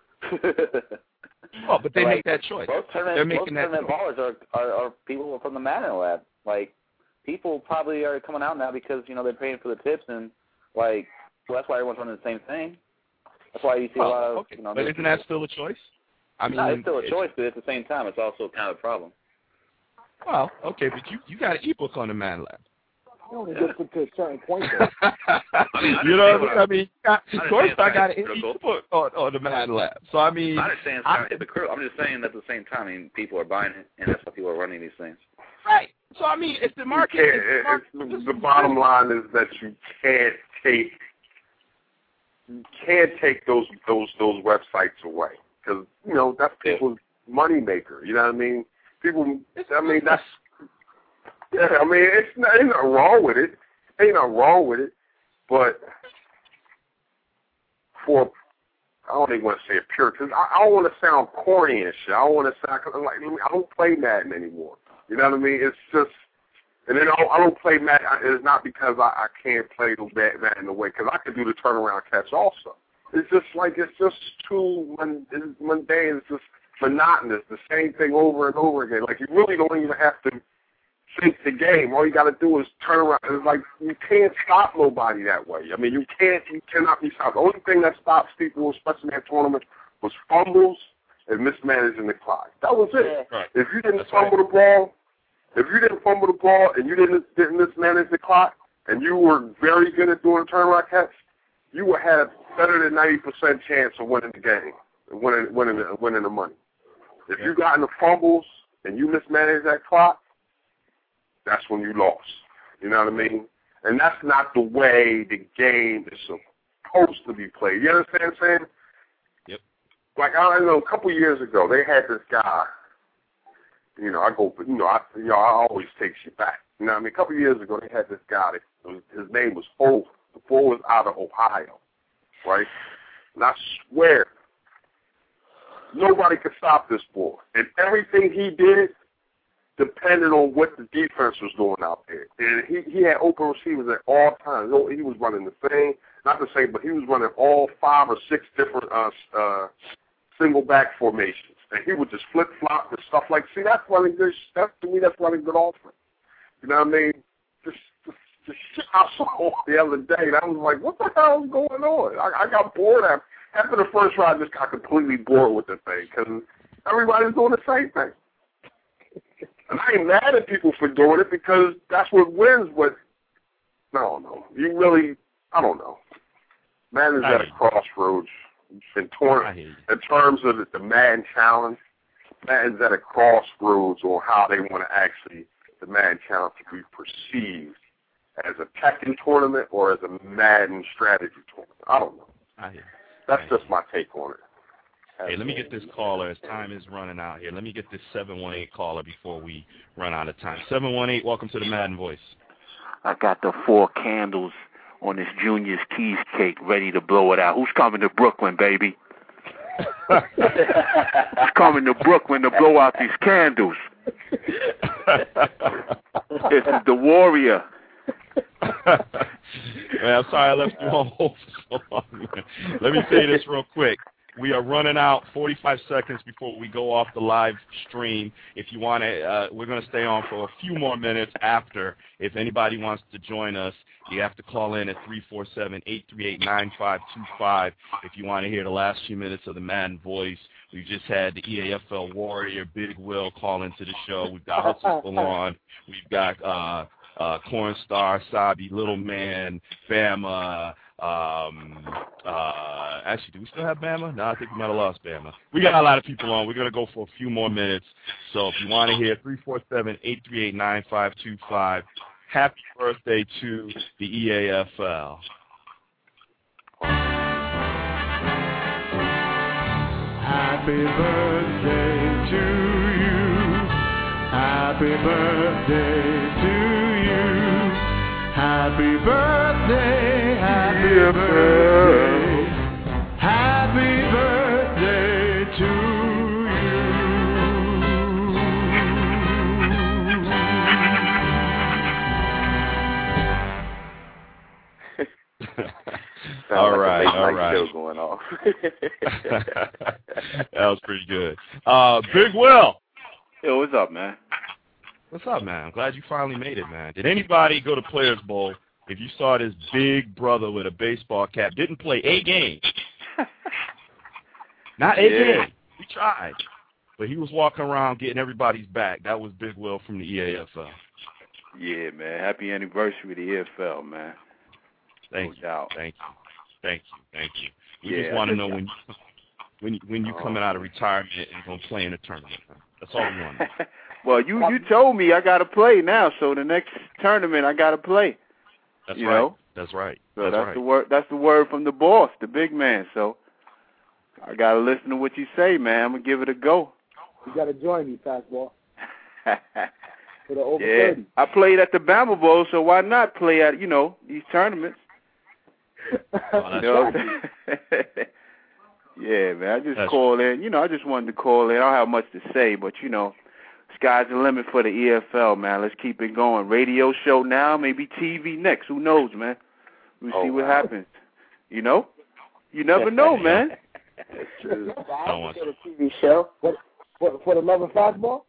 Oh, but they like, make that choice. Most tournament, They're making most that tournament choice. ballers are, are, are people from the Madden Lab. Like, people probably are coming out now because, you know, they're paying for the tips, and, like, well, that's why everyone's running the same thing. That's why you see well, a lot of, okay. you know. But isn't that still a choice? I mean, no, it's still a it's, choice, but at the same time, it's also kind of a problem. Well, okay, but you, you got an ebook on the Madden Lab. You only get to a certain point. I mean, you know what I mean? I mean, of course, I got an critical. ebook on, on the Madden Lab. So, I mean, I understand it's kind of hypocritical. I'm just saying that at the same time, I mean, people are buying it, and that's why people are running these things. Right. So, I mean, if the market... Yeah, if the, market it's, the bottom line is that you can't take you can't take those those those websites away because, you know, that's people's money maker. You know what I mean? People, I mean, that's... Yeah, I mean, it's not, ain't nothing wrong with it. Ain't nothing wrong with it. But for, I don't even want to say it pure, because I, I don't want to sound corny and shit. I don't want to sound, like, I don't play Madden anymore. You know what I mean? It's just, and then I don't, I don't play Madden. It's not because I, I can't play the Madden the way, because I can do the turnaround catch also. It's just like, it's just too mundane. It's just monotonous, the same thing over and over again. Like, you really don't even have to think the game. All you got to do is turn around. It's like you can't stop nobody that way. I mean, you can't, you cannot be stopped. The only thing that stops people, especially in tournaments, was fumbles and mismanaging the clock. That was it. Right. If you didn't That's fumble right. the ball, if you didn't fumble the ball and you didn't didn't mismanage the clock, and you were very good at doing turnaround catch, you would have better than ninety percent chance of winning the game, winning winning the, winning the money. If you got in the fumbles and you mismanaged that clock, that's when you lost. You know what I mean? And that's not the way the game is supposed to be played. You understand what I'm saying? Yep. Like, I don't know, a couple of years ago, they had this guy, you know, I go, you know, I, you know, I always take shit back. You know what I mean? A couple of years ago, they had this guy, that, his name was Hov. The boy was out of Ohio, right? And I swear, nobody could stop this boy. And everything he did depended on what the defense was doing out there. And he, he had open receivers at all times. He was running the thing, not the same, but he was running all five or six different uh, uh, single back formations. And he would just flip-flop and stuff like, see, that's running good. That's, to me, that's running good offense. You know what I mean? Just, just, just shit I saw the other day, and I was like, what the hell is going on? I, I got bored after, after the first round. I just got completely bored with the thing because everybody's doing the same thing. And I ain't mad at people for doing it because that's what wins, but I don't know. You really, I don't know. Man is at a crossroads in, tor- in terms of the, the Madden challenge. Madden's at a crossroads on how they want to actually, the Madden challenge to be perceived as a Tekken tournament or as a Madden strategy tournament. I don't know. I hear. That's just my take on it. Hey, let me get this caller as time is running out here. Let me get this seven one eight caller before we run out of time. seven one eight, welcome to the Madden Voice. I got the four candles on this Junior's Keys cake ready to blow it out. Who's coming to Brooklyn, baby? Who's coming to Brooklyn to blow out these candles? This is the Warrior. Man, I'm sorry I left you on hold for so long. Let me say this real quick. We are running out forty-five seconds before we go off the live stream. If you want to, uh, we're going to stay on for a few more minutes after. If anybody wants to join us, you have to call in at three four seven, eight three eight, nine five two five if you want to hear the last few minutes of the Madden Voice We've just had the E A F L Warrior, Big Will, call into the show. We've got Hustle Salon. We've got uh, uh, Corn Star, Sabi, Little Man, Bama. Um, uh, actually, do we still have Bama? No, I think we might have lost Bama. We got a lot of people on. We're going to go for a few more minutes. So if you want to hear, three four seven, eight three eight, nine five two five. Happy birthday to the E A F L. Happy birthday to you. Happy birthday to you. Happy birthday, happy birthday. Happy birthday to you. All like right, a all right. Show going off. That was pretty good. Uh, Big Will. Yo, what's up, man? What's up, man? I'm glad you finally made it, man. Did anybody go to Players Bowl if you saw this big brother with a baseball cap, didn't play a game? Not a yeah. game. We tried. But he was walking around getting everybody's back. That was Big Will from the E A F L. Yeah, man. Happy anniversary to the E A F L, man. Thank no you. Doubt. Thank you. Thank you. Thank you. We yeah, just want to know when you, when you, when you coming out of retirement and going to play in a tournament. That's all we want. Well, you you told me I got to play now, so the next tournament I got to play. That's you right. Know? That's right. So that's, that's right. the word. That's the word from the boss, the big man. So I got to listen to what you say, man. I'm gonna give it a go. You got to join me, fastball. For the over yeah, thirty. I played at the Bama Bowl, so why not play at you know these tournaments? Oh, that's you know? right. Yeah, man. I just That's called in. You know, I just wanted to call in. I don't have much to say, but you know, sky's the limit for the E F L, man. Let's keep it going. Radio show now, maybe T V next. Who knows, man? We'll oh, see what wow. happens. You know, you never know, man. That's true. I don't want to. T V show. For, for, for the love of fastball?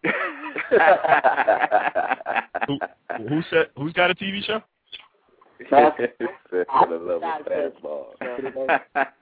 who, who said? Who's got a T V show? For the love of fastball.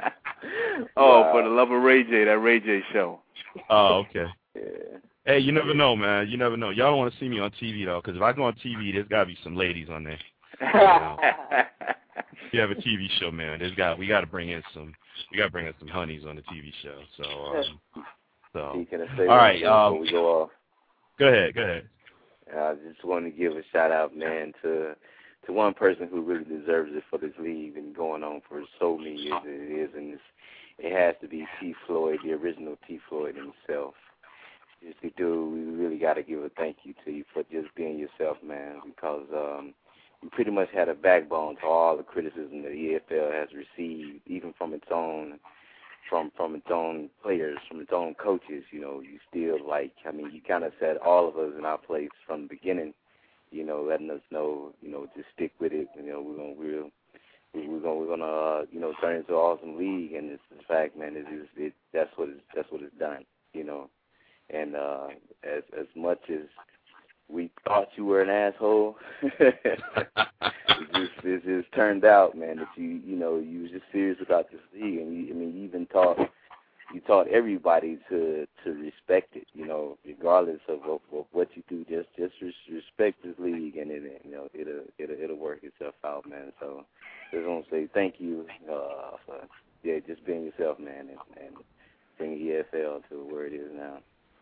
Oh, Wow. for the love of Ray J, that Ray J show. Oh, okay. Yeah. Hey, you never know, man. You never know. Y'all don't want to see me on T V though, because if I go on T V, there's got to be some ladies on there. You know? If you have a T V show, man, there's got we got to bring in some we got to bring in some honeys on the T V show. So, um, so Say all right. Um, when we go off. Go ahead. Go ahead. I just want to give a shout out, man, to to one person who really deserves it for this league and going on for so many years as it is, and it's, it has to be T. Floyd, the original T. Floyd himself. Just we do, we really got to give a thank you to you for just being yourself, man, because um, you pretty much had a backbone to all the criticism that the E F L has received, even from its own, from from its own players, from its own coaches. You know, you still like, I mean, you kind of set all of us in our place from the beginning. You know, letting us know, you know, just stick with it. You know, we're gonna we're we're gonna we're gonna uh, you know, turn into an awesome league, and it's the fact, man. It is it that's what it's that's what it's done. You know, and uh, as as much as we thought you were an asshole, it just it just turned out, man, that you you know you was just serious about this league, and you, I mean, you even taught you taught everybody to to respect it, you know, regardless of, of, of what you do. Just just respect this league, and it you know it'll it'll it'll work itself out, man. So just want to say thank you uh, for yeah just being yourself, man, and, and bringing E F L to where it is now.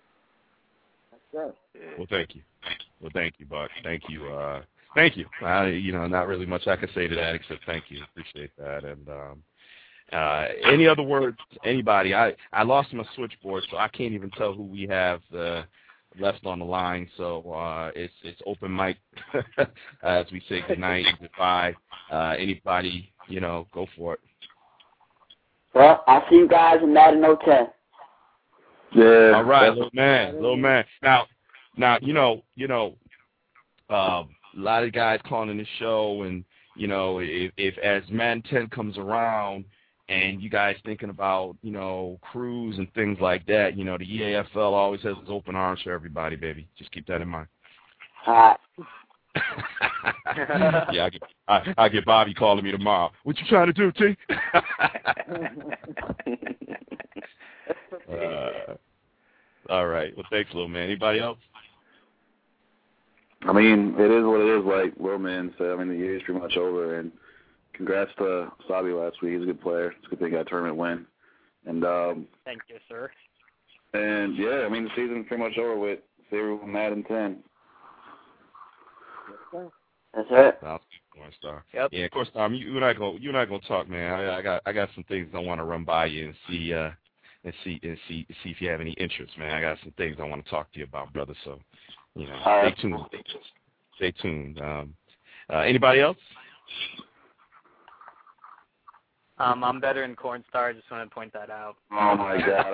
Sure. Well, thank you. Well, thank you, Buck. Thank you. Uh, thank you. I, you know, not really much I could say to that except thank you. Appreciate that. And um, uh, any other words? Anybody? I, I lost my switchboard, so I can't even tell who we have uh, left on the line. So uh, it's it's open mic as we say goodnight and goodbye. Uh, anybody? You know, go for it. Well, I'll see you guys in Madden oh ten. Yeah. All right, little man, little man. Now, now, you know, you know, uh, a lot of guys calling the show, and you know, if, if as Madden ten comes around, and you guys thinking about, you know, crews and things like that, you know, the E A F L always has its open arms for everybody, baby. Just keep that in mind. All right. yeah, I get, I, I get Bobby calling me tomorrow. What you trying to do, T? Uh, all right. Well, thanks, little man. Anybody else? I mean, it is what it is, like Lil Man said. I mean, the year is pretty much over, and congrats to Sabi last week. He's a good player. It's a good thing he got a tournament win. And, um, Thank you, sir. And, yeah, I mean, the season's pretty much over with Zero Madden ten. That's it. Well, Cornstar. Yep. Yeah, Cornstar. I mean, you and I go. You and I gonna talk, man. I, I got. I got some things I want to run by you and see. Uh, and see and see see if you have any interest, man. I got some things I want to talk to you about, brother. So, you know, All right. stay tuned. Stay tuned. Um, uh, anybody else? Um, I'm better in Cornstar. I just want to point that out. Oh my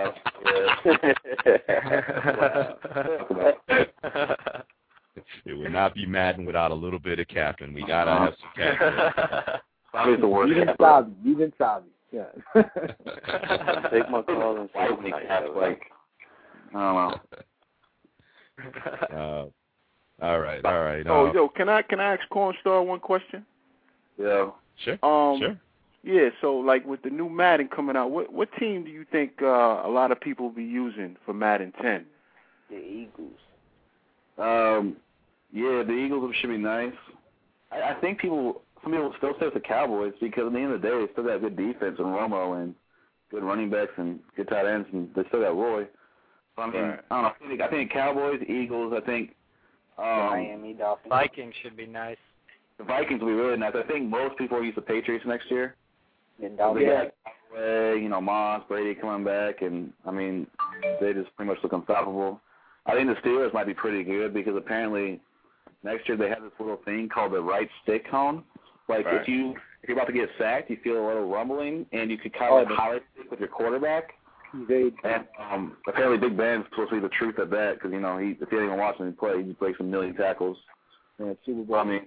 God. It would not be Madden without a little bit of capping. We gotta have some capping. Probably the worst. Even Sabi. Even Sabi. Yeah. Take my call and say Lightning cap, like, I don't Uh, know. all right, all right. Oh, uh, yo, can I can I ask Cornstar one question? Yeah. Sure. Um, sure. Yeah, so like with the new Madden coming out, what what team do you think uh, a lot of people will be using for Madden ten? The Eagles. Um, yeah, the Eagles should be nice. I, I think people, some people still say it's the Cowboys because at the end of the day, they still got good defense and Romo and good running backs and good tight ends, and they still got Roy. So, I mean, Right. I don't know. I think, I think Cowboys, Eagles, I think um, Miami Dolphins. Vikings should be nice. the Vikings will be really nice. I think most people will use the Patriots next year. The They Dolphins. got Elway, you know, Moss, Brady coming back, and, I mean, they just pretty much look unstoppable. I think the Steelers might be pretty good because apparently next year they have this little thing called the right stick cone. Like Right. if you if you're about to get sacked, you feel a little rumbling, and you could kind of Oh, like the- highlight stick with your quarterback. They, And um, apparently Big Ben's supposed to be the truth at that because you know he if you ain't even watching him play, he just breaks a million tackles. yeah, Super Bowl. I mean,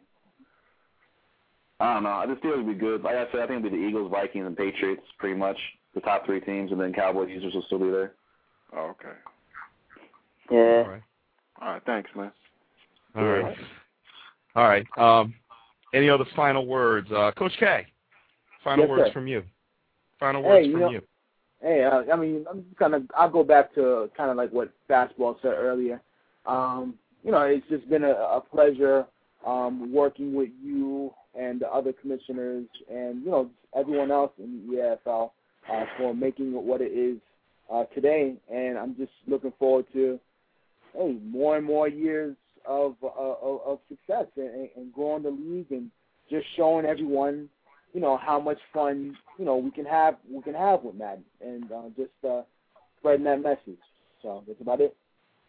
I don't know. I just feel it'd be good. Like I said, I think it'd be the Eagles, Vikings, and Patriots, pretty much the top three teams, and then Cowboys users will still be there. Oh, okay. Yeah. All right. All right, thanks, man. All right. All right. Um, any other final words, uh, Coach K? Final Yes, words sir. from you. Final Hey, words you from know- you. Hey, uh, I mean, I'm kind of. I'll go back to kind of like what Fastball said earlier. Um, you know, it's just been a, a pleasure um, working with you and the other commissioners and you know everyone else in the E A F L uh, for making it what it is uh, today. And I'm just looking forward to hey more and more years of uh, of, of success and, and growing the league and just showing everyone. You know how much fun you know we can have we can have with Madden and uh, just uh, spreading that message. So that's about it.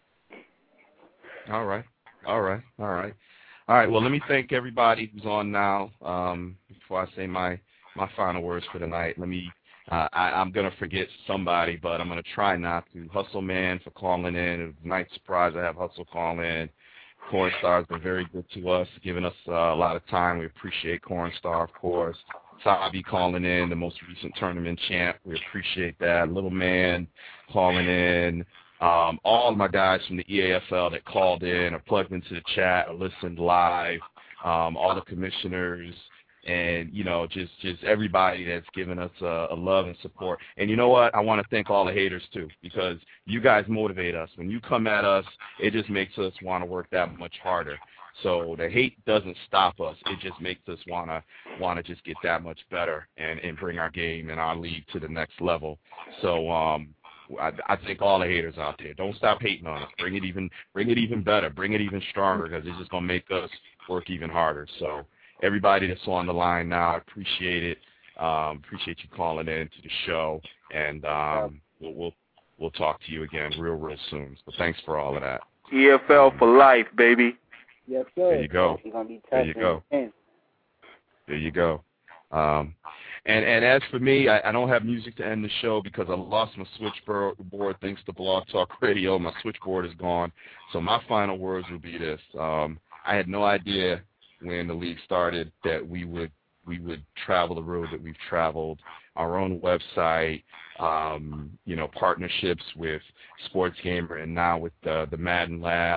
All right. All right. All right. All right. Well, let me thank everybody who's on now. Um, before I say my, my final words for the night, let me. Uh, I, I'm gonna forget somebody, but I'm gonna try not to. Hustle Man for calling in. It was a nice surprise to have Hustle call in. Cornstar has been very good to us, giving us uh, a lot of time. We appreciate Cornstar, of course. Sabi calling in, the most recent tournament champ. We appreciate that. Little Man calling in. Um, all of my guys from the E A F L that called in or plugged into the chat or listened live. Um, all the commissioners. And, you know, just, just everybody that's given us a, a love and support. And you know what? I want to thank all the haters, too, because you guys motivate us. When you come at us, it just makes us want to work that much harder. So the hate doesn't stop us. It just makes us want to want to just get that much better and, and bring our game and our league to the next level. So um, I, I thank all the haters out there. Don't stop hating on us. Bring it even, bring it even better. Bring it even stronger because it's just going to make us work even harder. So everybody that's on the line now, I appreciate it. Um, appreciate you calling in to the show, and um, we'll, we'll we'll talk to you again real, real soon. So thanks for all of that. E F L for life, baby. Yes, sir. There you go. You're gonna be There you go. testing. There you go. Um, and and as for me, I, I don't have music to end the show because I lost my switchboard thanks to Blog Talk Radio. My switchboard is gone. So my final words will be this. Um, I had no idea when the league started that we would we would travel the road that we've traveled, our own website, um, you know, partnerships with Sports Gamer, and now with the, the Madden Lab.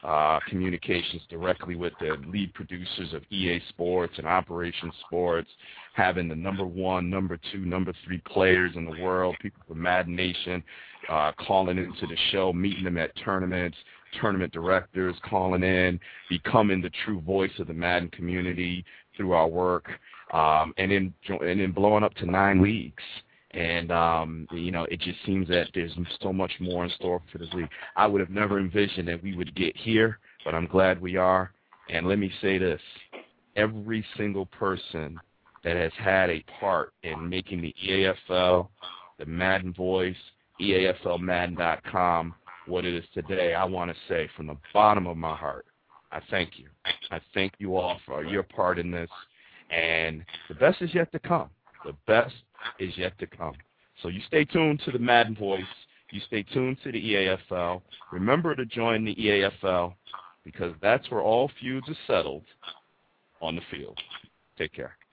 uh, communications directly with the lead producers of E A Sports and Operation Sports, having the number one, number two, number three players in the world, people from Madden Nation, uh, calling into the show, meeting them at tournaments, tournament directors calling in, becoming the true voice of the Madden community through our work, um, and then and then blowing up to nine leagues. And, um, you know, it just seems that there's so much more in store for this league. I would have never envisioned that we would get here, but I'm glad we are. And let me say this. Every single person that has had a part in making the E A F L, the Madden Voice, E A F L Madden dot com, what it is today, I want to say from the bottom of my heart, I thank you. I thank you all for your part in this. And the best is yet to come. The best is yet to come. So you stay tuned to the Madden Voice. You stay tuned to the E A F L. Remember to join the E A F L because that's where all feuds are settled on the field. Take care.